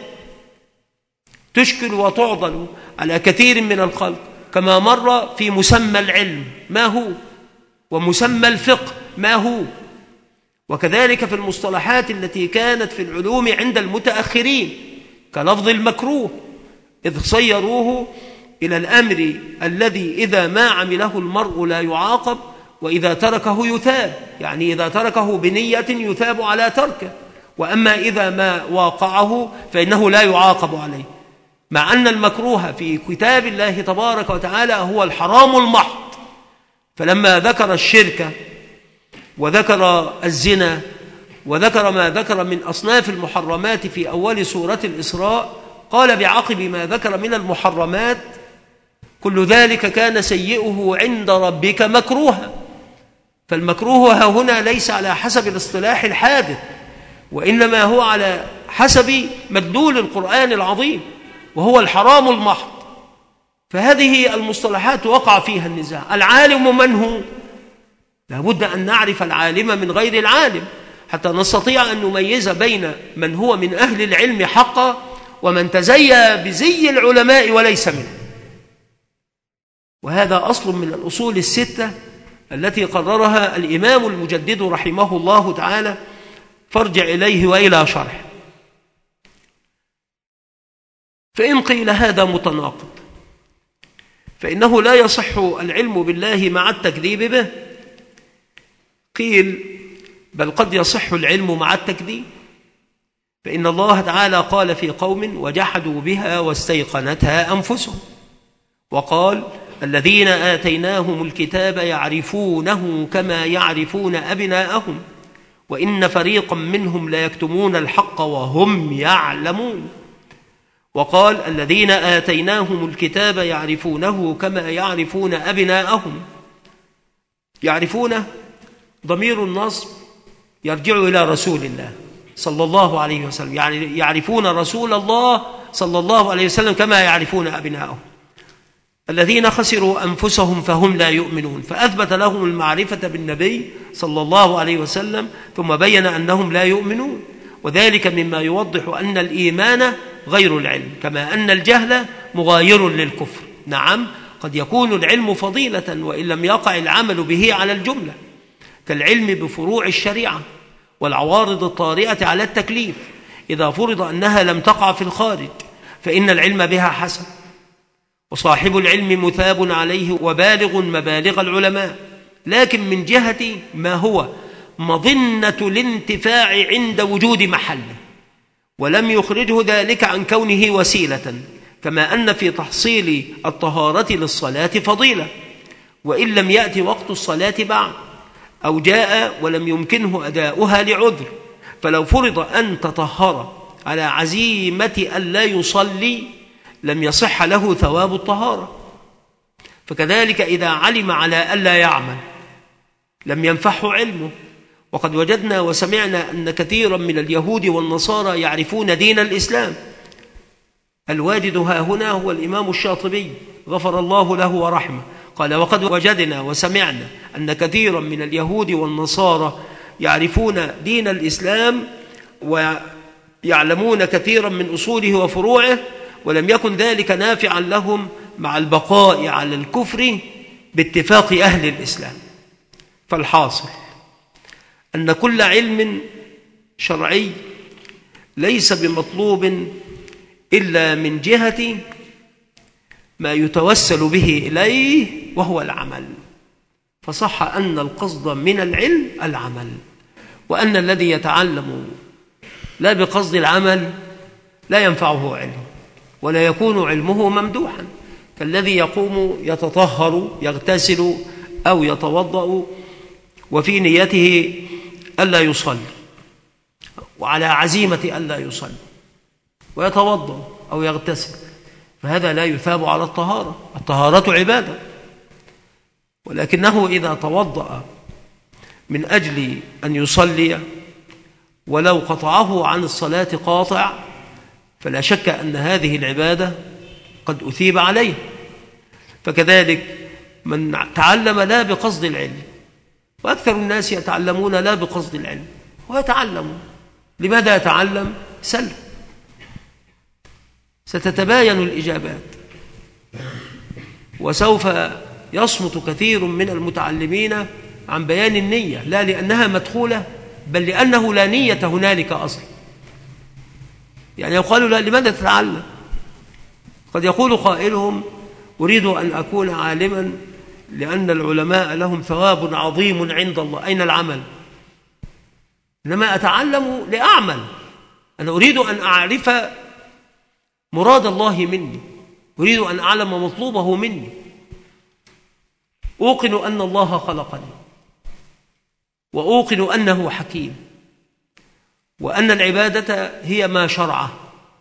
تشكل وتعضل على كثير من الخلق، كما مر في مسمى العلم ما هو، ومسمى الفقه ما هو، وكذلك في المصطلحات التي كانت في العلوم عند المتأخرين كلفظ المكروه، إذ صيروه إلى الأمر الذي إذا ما عمله المرء لا يعاقب، وإذا تركه يثاب، يعني إذا تركه بنية يثاب على تركه، وأما إذا ما واقعه فإنه لا يعاقب عليه، مع أن المكروه في كتاب الله تبارك وتعالى هو الحرام المحض. فلما ذكر الشرك وذكر الزنا وذكر ما ذكر من أصناف المحرمات في أول سورة الإسراء، قال بعقب ما ذكر من المحرمات: كل ذلك كان سيئه عند ربك مكروها. فالمكروه هنا ليس على حسب الاصطلاح الحادث، وإنما هو على حسب مدلول القرآن العظيم، وهو الحرام المحض. فهذه المصطلحات وقع فيها النزاع. العالم من هو؟ لابد أن نعرف العالم من غير العالم حتى نستطيع أن نميز بين من هو من أهل العلم حقا ومن تزيى بزي العلماء وليس منه. وهذا أصل من الأصول الستة التي قررها الإمام المجدد رحمه الله تعالى، فارجع إليه وإلى شرح. فإن قيل هذا متناقض، فإنه لا يصح العلم بالله مع التكذيب به، قيل بل قد يصح العلم مع التكذيب، فإن الله تعالى قال في قوم وجحدوا بها واستيقنتها أنفسهم، وقال الذين آتيناهم الكتاب يعرفونه كما يعرفون أبناءهم وإن فريقا منهم ليكتمون الحق وهم يعلمون. وقال الذين آتيناهم الكتاب يعرفونه كما يعرفون أبناءهم. يعرفونه ضمير النصب يرجع إلى رسول الله صلى الله عليه وسلم، يعني يعرفون رسول الله صلى الله عليه وسلم كما يعرفون أبناءهم. الذين خسروا أنفسهم فهم لا يؤمنون، فأثبت لهم المعرفة بالنبي صلى الله عليه وسلم ثم بين أنهم لا يؤمنون، وذلك مما يوضح أن الإيمان غير العلم، كما أن الجهل مغاير للكفر. نعم، قد يكون العلم فضيلة وإن لم يقع العمل به على الجملة، كالعلم بفروع الشريعة والعوارض الطارئة على التكليف، إذا فرض أنها لم تقع في الخارج فإن العلم بها حسن، وصاحب العلم مثاب عليه وبالغ مبالغ العلماء، لكن من جهة ما هو مظنة الانتفاع عند وجود محله، ولم يخرجه ذلك عن كونه وسيلة، كما أن في تحصيل الطهارة للصلاة فضيلة وإن لم يأتي وقت الصلاة بعد، أو جاء ولم يمكنه أداؤها لعذر، فلو فرض أن تطهر على عزيمة أن لا يصلي لم يصح له ثواب الطهارة. فكذلك إذا علم على ألا يعمل لم ينفعه علمه. وقد وجدنا وسمعنا أن كثيرا من اليهود والنصارى يعرفون دين الإسلام. الواجد ها هنا هو الإمام الشاطبي غفر الله له ورحمه، قال وقد وجدنا وسمعنا أن كثيرا من اليهود والنصارى يعرفون دين الإسلام ويعلمون كثيرا من أصوله وفروعه، ولم يكن ذلك نافعا لهم مع البقاء على الكفر باتفاق أهل الإسلام. فالحاصل أن كل علم شرعي ليس بمطلوب إلا من جهة ما يتوسل به إليه وهو العمل، فصح أن القصد من العلم العمل، وأن الذي يتعلم لا بقصد العمل لا ينفعه علمه ولا يكون علمه ممدوحا، كالذي يقوم يتطهر يغتسل أو يتوضأ وفي نيته ألا يصلي وعلى عزيمة ألا يصلي ويتوضأ أو يغتسل، فهذا لا يثاب على الطهارة. الطهارة عبادة، ولكنه إذا توضأ من أجل أن يصلي ولو قطعه عن الصلاة قاطع فلا شك أن هذه العبادة قد أثيب عليه. فكذلك من تعلم لا بقصد العلم، وأكثر الناس يتعلمون لا بقصد العلم ويتعلمون. لماذا يتعلم؟ سل ستتباين الإجابات، وسوف يصمت كثير من المتعلمين عن بيان النية، لا لأنها مدخولة بل لأنه لا نية هنالك أصلا. يعني يقالوا لا لماذا تتعلم؟ قد يقول قائلهم أريد أن أكون عالما لأن العلماء لهم ثواب عظيم عند الله. أين العمل؟ إنما أتعلم لأعمل. أنا أريد أن أعرف مراد الله مني، أريد أن أعلم مطلوبه مني. أوقن أن الله خلقني، وأوقن أنه حكيم، وأن العبادة هي ما شرعه،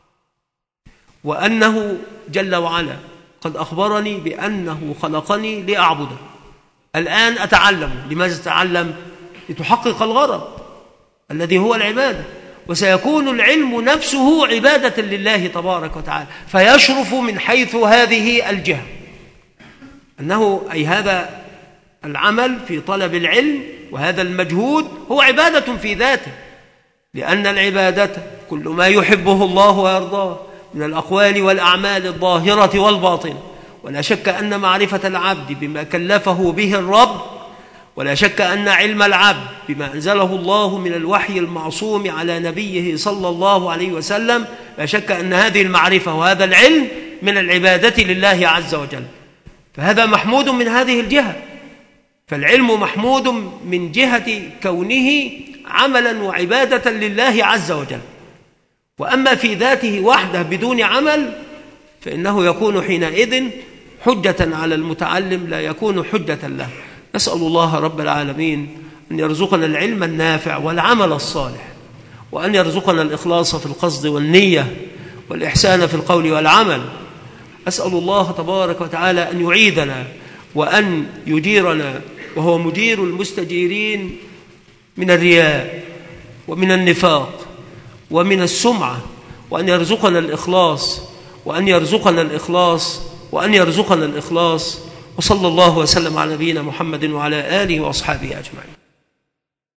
وأنه جل وعلا قد أخبرني بأنه خلقني لأعبده. الآن أتعلم. لماذا أتعلم؟ لتحقق الغرض الذي هو العبادة، وسيكون العلم نفسه عبادة لله تبارك وتعالى، فيشرف من حيث هذه الجهة، أنه أي هذا العمل في طلب العلم وهذا المجهود هو عبادة في ذاته، لأن العبادة كل ما يحبه الله ويرضاه من الأقوال والأعمال الظاهرة والباطنة. ولا شك أن معرفة العبد بما كلفه به الرب، ولا شك أن علم العبد بما أنزله الله من الوحي المعصوم على نبيه صلى الله عليه وسلم، لا شك أن هذه المعرفة وهذا العلم من العبادة لله عز وجل. فهذا محمود من هذه الجهة، فالعلم محمود من جهة كونه عملا وعبادة لله عز وجل. وأما في ذاته وحده بدون عمل فإنه يكون حينئذ حجة على المتعلم، لا يكون حجة له. نسأل الله رب العالمين أن يرزقنا العلم النافع والعمل الصالح، وأن يرزقنا الإخلاص في القصد والنية، والإحسان في القول والعمل. أسأل الله تبارك وتعالى أن يعيذنا وأن يجيرنا، وهو مجير المستجيرين، من الرياء ومن النفاق ومن السمعة، وأن يرزقنا الإخلاص وأن يرزقنا الإخلاص وأن يرزقنا الإخلاص. وصلى الله وسلم على نبينا محمد وعلى آله وأصحابه أجمعين.